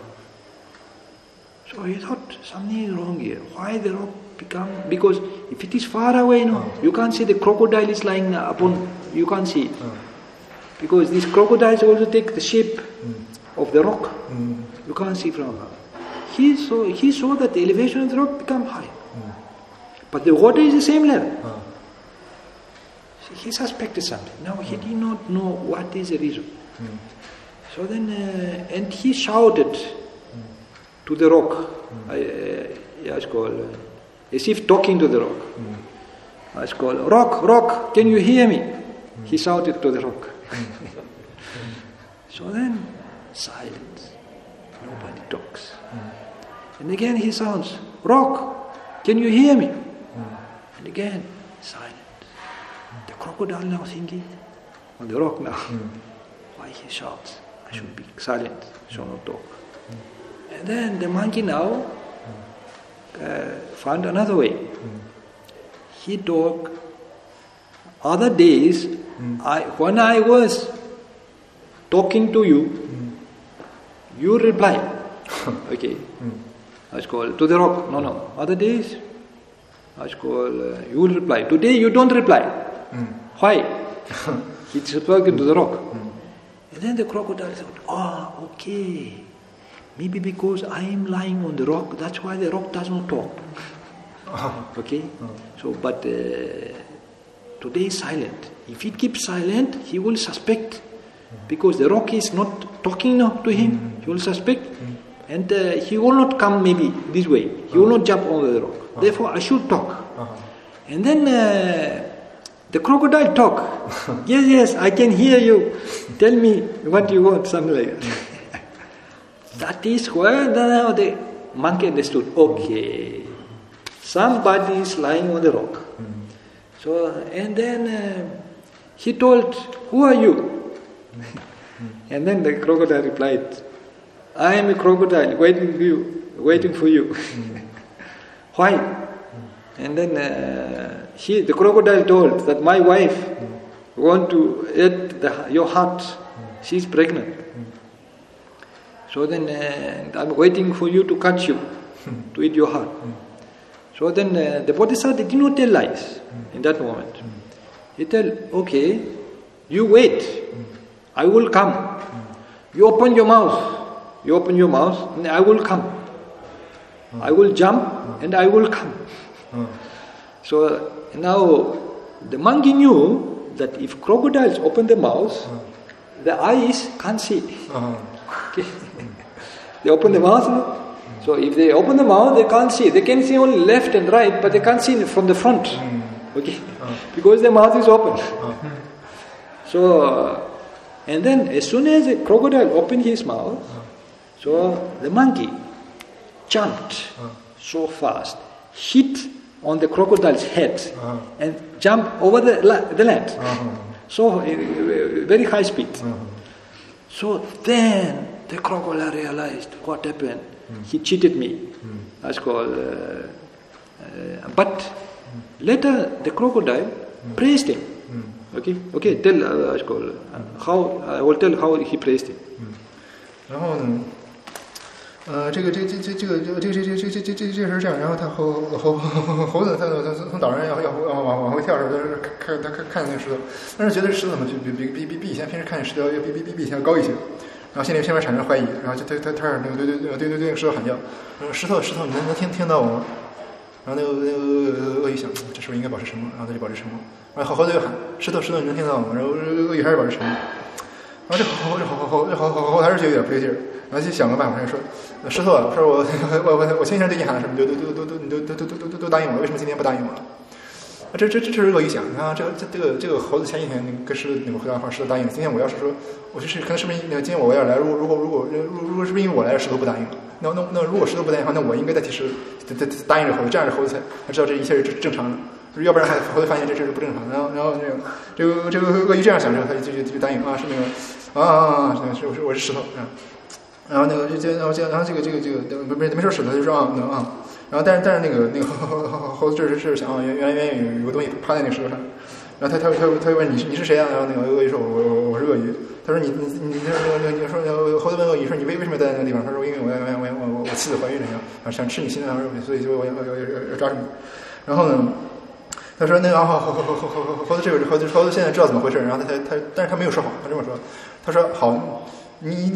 So he thought something is wrong here. Why the rock become? Because if it is far away, you can't see the crocodile is lying upon. You can't see it because these crocodiles also take the shape of the rock. You can't see from above. He saw that the elevation of the rock become high, but the water is the same level. he suspected something. Now he did not know what is the reason. So then, and he shouted to the rock. It's called, as if talking to the rock. It's called, rock, can you hear me? He shouted to the rock. So then, silence. Nobody talks. And again he sounds, rock, can you hear me? And again, silence. The crocodile now thinking, on the rock now, why he shouts? I should be silent, shall not talk. And then the monkey now found another way. He talked. Other days, when I was talking to you, you reply. Okay. That's called to the rock. No. Other days, that's called you will reply. Today you don't reply. Why? He's spoken to the rock. And then the crocodile thought, okay. Maybe because I am lying on the rock, that's why the rock does not talk. Okay? So, but today is silent. If it keeps silent, he will suspect. Because the rock is not talking now to him, he will suspect. And he will not come maybe this way. He will not jump over the rock. Therefore, I should talk. And then the crocodile talk. Yes, I can hear you. Tell me what you want, something like that. That is where now the monkey understood. Okay, somebody is lying on the rock. So, and then he told, who are you? And then the crocodile replied, I am a crocodile waiting for you. Why? And then the crocodile told that my wife want to eat your heart. She's pregnant. So then I'm waiting for you to catch you, to eat your heart. So then the Bodhisattva did not tell lies in that moment. He tell, okay, you wait, I will come. You open your mouth, and I will come. I will jump and I will come. So now the monkey knew that if crocodiles open the mouth, the eyes can't see. Okay. They open the mouth, no? So if they open the mouth, they can't see. They can see only left and right, but they can't see from the front. Okay, because the mouth is open. So, and then as soon as the crocodile opened his mouth, so the monkey jumped so fast, hit on the crocodile's head, and jumped over the land. So very high speed. So then the crocodile realized what happened. He cheated me. That's called. But later the crocodile praised him. Okay. Tell that's called how I will tell how he praised him. 然后呢，这个事是这样，然后他猴子他从岛上要往回跳的时候，他看那个石头，但是觉得石头怎么就比以前平时看石头要比以前高一些，然后心里片面产生怀疑，然后就他那个对那个石头喊叫，石头你能听到我吗？然后那个鳄鱼想，这是不是应该保持沉默？然后他就保持沉默。然后猴子又喊，石头你能听到我吗？然后鳄鱼还是保持沉默。然后这猴还是觉得有点不对劲儿，然后就想个办法，就说石头啊，说我前一天对你喊的什么，你都答应我了，为什么今天不答应我了？这是鳄鱼想，然后这个猴子前几天跟石头那个回答话，石头答应了。今天我要是说，我就是可能是不是今天我要来，如果是不是因为我来，石头不答应了？那如果石头不答应的话，那我应该代替石头答应这猴子，这样这猴子才知道这一切是正常的。要不然猴子发现这是不正常的，然后这个鳄鱼这样想之后，他就答应啊，是那个是我是石头啊，然后那个然后这个没说石头，就说啊，然后但是那个猴子这是想啊，原来有个东西趴在那个石头上，然后他又问你是谁啊？然后那个鳄鱼说我是鳄鱼，他说你说猴子问鳄鱼说你为什么待在那个地方？他说因为我妻子怀孕了，想吃你心脏，所以我要抓住你，然后呢？他说：“那个猴子现在知道怎么回事，然后但是他没有说好，他这么说，他说好，你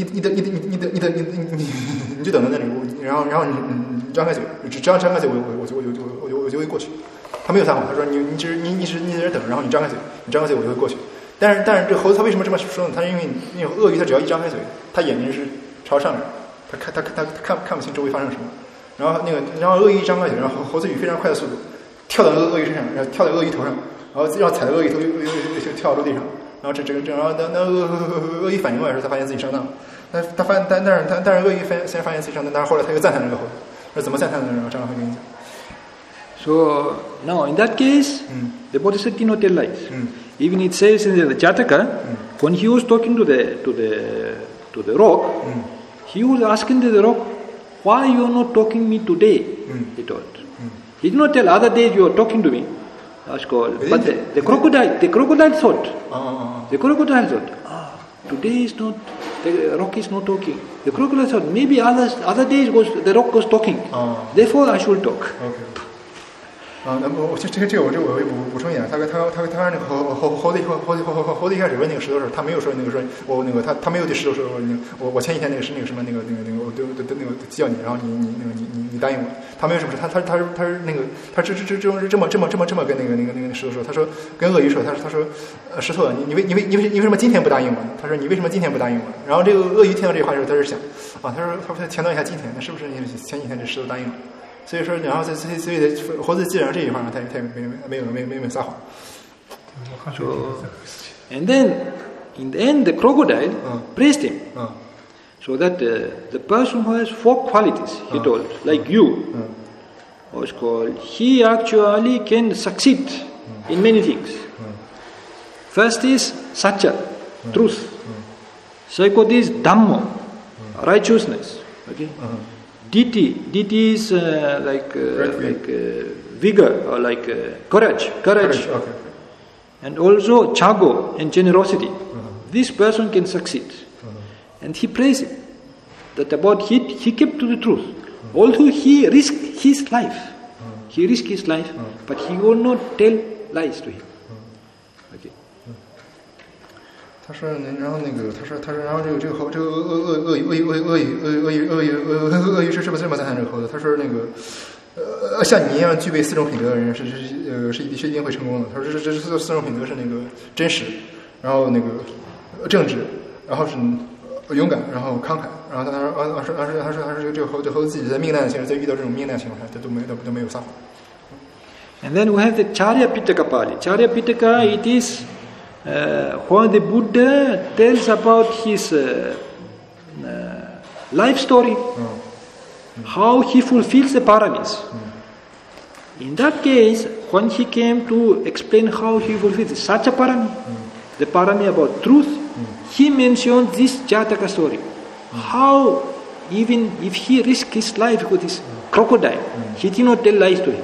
就等在那里，然后你张开嘴，只要张开嘴，我就会过去。 他没有撒谎，他说你在这等，然后你张开嘴我就会过去。但是这猴子他为什么这么说呢？他因为那种鳄鱼，他只要一张开嘴，他眼睛是朝上的，他看不清周围发生什么。然后鳄鱼一张开嘴，然后猴子以非常快的速度跳到鳄鱼身上，然后跳到鳄鱼头上，然后要踩到鳄鱼头就跳到陆地上。然后然后鳄鱼反应过来时，他发现自己上当了。但是鳄鱼先发现自己上当，但是后来他又赞叹这个猴子，那怎么赞叹呢？然后张老会跟你讲。 So now in that case, the Bodhisattva did not tell lies. Even it says in the Jataka, when he was talking to the rock, he was asking to the rock, "Why you are not talking to me today?" He told. He did not tell other days you are talking to me. That's called. But the crocodile thought. The crocodile thought, today is not. The rock is not talking. The crocodile thought, maybe other days the rock was talking. Therefore I should talk. Okay. 那么我会补充一点，他那个猴子一开始问那个石头时，他没有说他没有对石头说我前几天那个是那个什么那个我都叫你，然后你答应我，他没有什么说，他是那个他这么跟那个石头说，他说跟鳄鱼说，他说石头你为什么今天不答应我呢？他说你为什么今天不答应我？然后这个鳄鱼听到这句话的时候，他是想他强调一下今天，那是不是前几天这石头答应了？所以说，然后所以猴子记上这一话呢，他也没有撒谎。 And then in the end, the crocodile praised him, so that the person who has 4 qualities, he told, like you, was called, he actually can succeed in many things. First is satya, truth. Second is dhamma, righteousness. Okay. Diti is like vigor or like courage. Okay. And also chago and generosity. This person can succeed. And he praised him that about he kept to the truth. Although he risked his life, but he will not tell lies to him. Okay. 他说，然后然后这个鳄鱼是这么赞叹这个猴子。他说像你一样具备4种品德的人是一定会成功的。他说这4种品德是那个真实，然后那个正直，然后是勇敢，然后慷慨。然后他说这个猴子自己在命难的情况，在遇到这种命难的情况下，他都没有撒谎。 And then we have the Charya Pitaka Pali. Charya Pitaka, it is when the Buddha tells about his life story, how he fulfills the paramis. In that case, when he came to explain how he fulfills such a parami, the parami about truth, he mentioned this Jataka story. How even if he risked his life with this crocodile, he did not tell lies to him.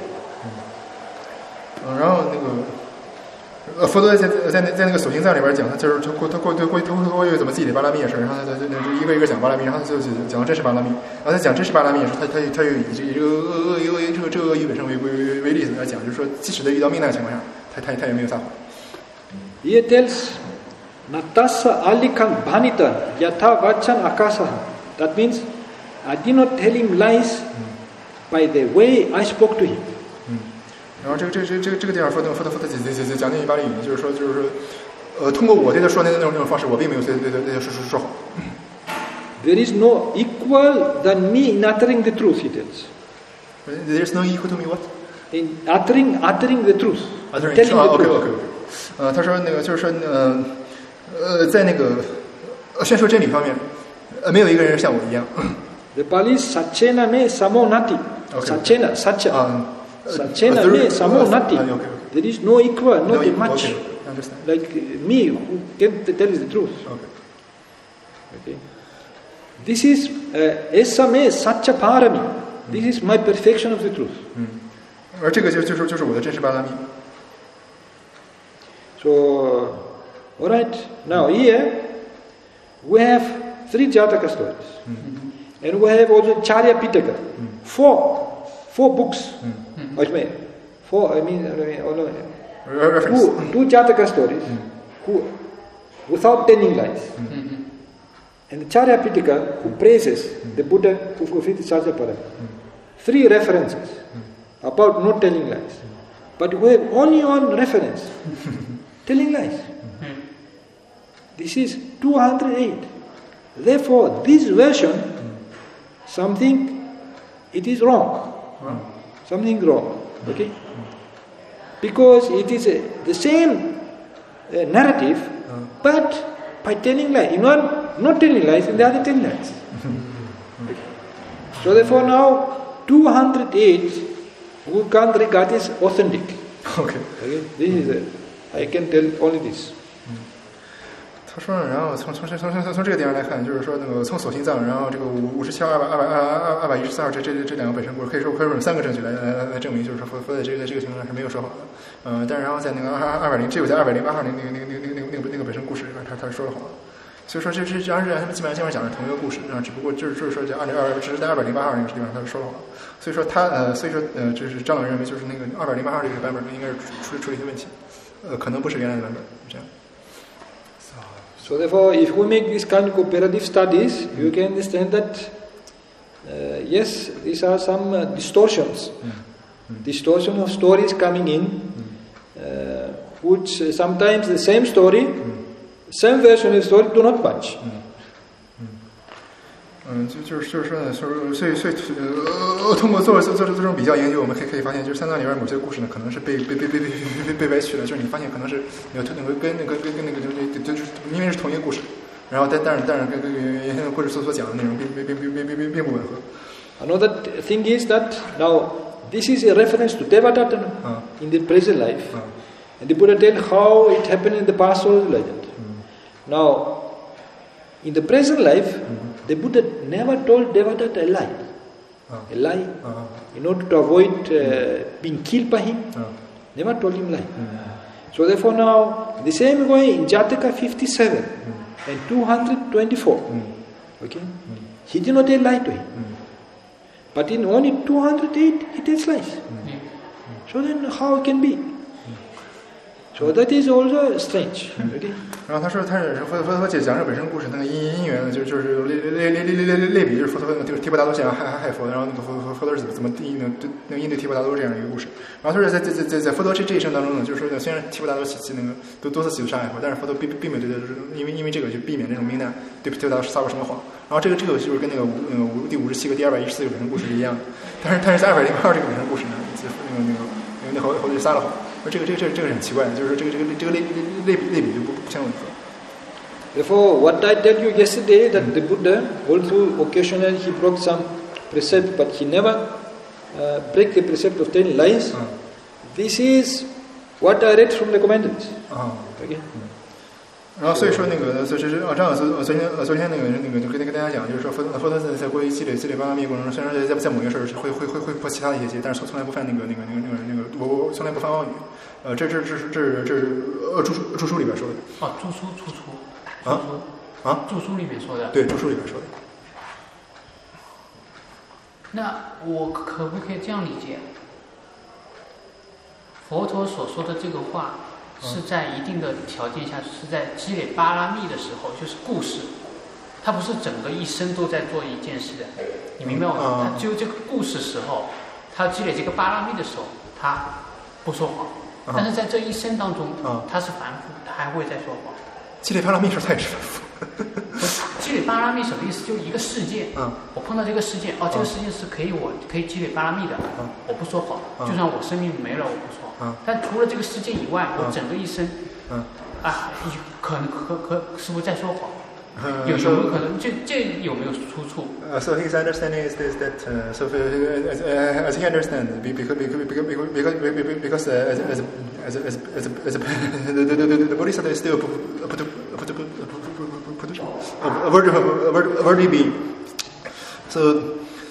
然后佛陀在那个《所行藏》里边讲，他就是他会怎么自己的巴拉密也是，然后他一个讲巴拉密，然后他就讲真实巴拉密，然后他讲真实巴拉密也是，他又以这个鳄鱼本身为例子来讲，就是说即使在遇到命难的情况下，他也没有撒谎。 He tells Natasa alikam bhanita yatha vachan akasaha. That means I did not tell him lies by the way I spoke to him. 然后这个地方说佛陀讲那一巴利语，就是说通过我对他说的那种方式，我并没有对他说谎。 There is no equal than me in uttering the truth, he tells. There is no equal to me what? In uttering the truth. Okay. 他说那个就是说在那个宣说真理方面，没有一个人像我一样。 The Pali Satchena me samo nati. Satchena, satcha. Satchena me samo nati. There is no equal, not much. Like me who can tell the truth. Okay. This is essa me satcha parami. This is my perfection of the truth. 而这个就是我的真实巴拉密。 So, all right. Now here we have 3 Jataka stories, and we have also Charya Pitaka, 4 books. Two Jataka stories, without telling lies, and the Charya Pitaka who praises the Buddha who fulfilled the Satya Parami. 3 references about not telling lies. but who have only one reference, telling lies. This is 208. Therefore, this version, it is wrong. Something wrong. Okay? Because it is the same narrative, but by telling lies. In one, not telling lies, in the other telling lies. Okay. So therefore now, 208, we can't regard as authentic. Okay. This is I can tell only this. 他说，然后从这个地方来看，就是说那个从锁心脏，然后这个57号、214号这两个本身故事，可以说有3个证据来证明，就是说佛在这个情况上是没有说谎的。但是然后在那个220，只有在208号那个本身故事里边，他说了谎。所以说这他们基本上讲的是同一个故事，只不过就是说在只是在208号那个地方他是说了谎。所以说就是张老认为就是那个208号这个版本应该是出了一些问题，可能不是原来的版本，这样。 So therefore, if we make this kind of comparative studies, you can understand that, yes, these are some distortions. Distortion of stories coming in, which sometimes the same story, same version of the story do not match. 就是说呢，所以通过做这种比较研究，我们可以发现，就是三藏里边某些故事呢，可能是被歪曲了，就是你发现可能是跟那个就是因为是同一个故事，然后但是跟原先的故事所讲的内容并不吻合。 Another thing is that now this is a reference to Devadatta in the present life, and the Buddha tell how it happened in the past or legend. Now, in the present life, the Buddha never told Devadatta a lie, in order to avoid being killed by him. Never told him lie. So therefore now, the same way in Jataka 57 and 224, okay, he did not tell lie to him. But in only 208, he tells lies. So then how it can be? So that is also strange. Okay? 然后他说他是佛陀讲这本身故事那个因缘呢，就是类比，就是佛陀那个提婆达多想害佛，然后那个佛陀是怎么那个应对提婆达多这样一个故事。然后他说在佛陀这一生当中呢，就是说虽然提婆达多那个都多次企图杀害佛，但是佛陀并没有对他，就是因为这个就避免这种冥难，对提婆达多撒过什么谎。然后这个就是跟那个第57个第214个本身故事是一样的。但是在202这个本身故事呢，那猴子就撒了谎。这个是很奇怪的，就是这个类比就不相吻合。 Therefore, what I tell you yesterday that the Buddha, although occasionally he broke some precept, but he never break the precept of telling lies. This is what I read from the commentaries. Okay. 然后所以说那个就是张老师昨天那个就跟大家讲，就是说佛陀在过去积累巴拉密过程中，虽然在某些事会破其他的一些戒，但是从来不犯那个我从来不犯妄语。这是著书里边说的。 著书著书里面说的。 对，著书里面说的。 那我可不可以这样理解？佛陀所说的这个话。是在一定的条件下，是在积累巴拉密的时候，就是故事，他不是整个一生都在做一件事的，你明白吗？他只有这个故事时候，他积累这个巴拉密的时候，他不说谎，但是在这一生当中，他是反复，他还会再说谎。 积累巴拉密时候他也是反复。 积累巴拉密什么意思？就一个事件，我碰到这个事件，这个事件是可以积累巴拉密的，我不说谎，就算我生命没了，我不说谎。但除了这个事件以外，我整个一生，可能是不是在说谎？有没有可能？这有没有出处 ？So his understanding is that so as he understands because as the Bodhisattva is still a worthy being. So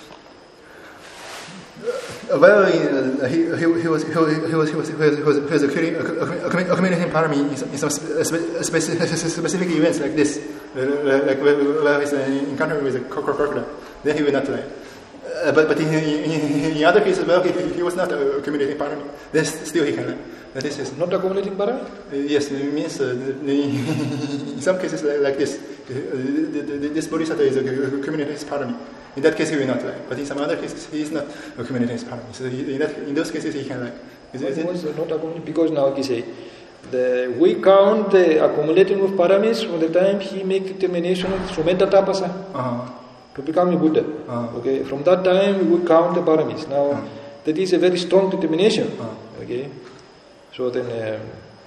while he was accumulating parami in some specific events like this, like while he's encountering with a crocodile, then he will not lie. But in other cases, well, he was not accumulating parami, then still he can lie. This is not accumulating parami? Yes, it means in some cases like this, this bodhisattva is accumulating his parami. In that case, he will not lie. But in some other cases, he is not accumulating his paramis. So in those cases, he can lie. It was not accumulating because now he say, we count the accumulating of paramis from the time he make determination of Sumedha Tapasa to become a Buddha. Okay, from that time we count the paramis. Now that is a very strong determination. Okay, so then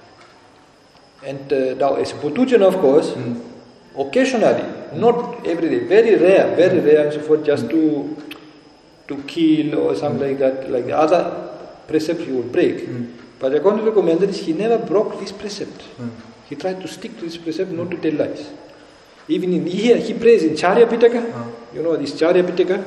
now as a Putujan, of course, occasionally, not every day, very rare and so forth, just to kill or something like that, like the other precepts he would break. But according to the commentaries, he never broke this precept. He tried to stick to this precept, not to tell lies. Even in here, he prays in Charya Pitaka. You know this Charya Pitaka,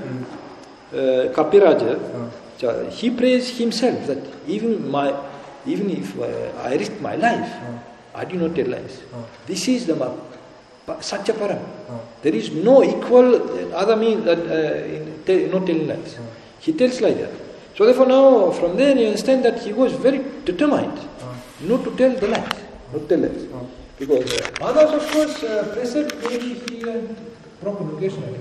Kapiraja. He prays himself that even if I risk my life, I do not tell lies. This is the Satya Param. There is no equal other means that not telling lies. He tells like that. So therefore now, from there you understand that he was very determined not to tell the lies, not tell lies. Because others, of course, precept maybe he broken occasionally.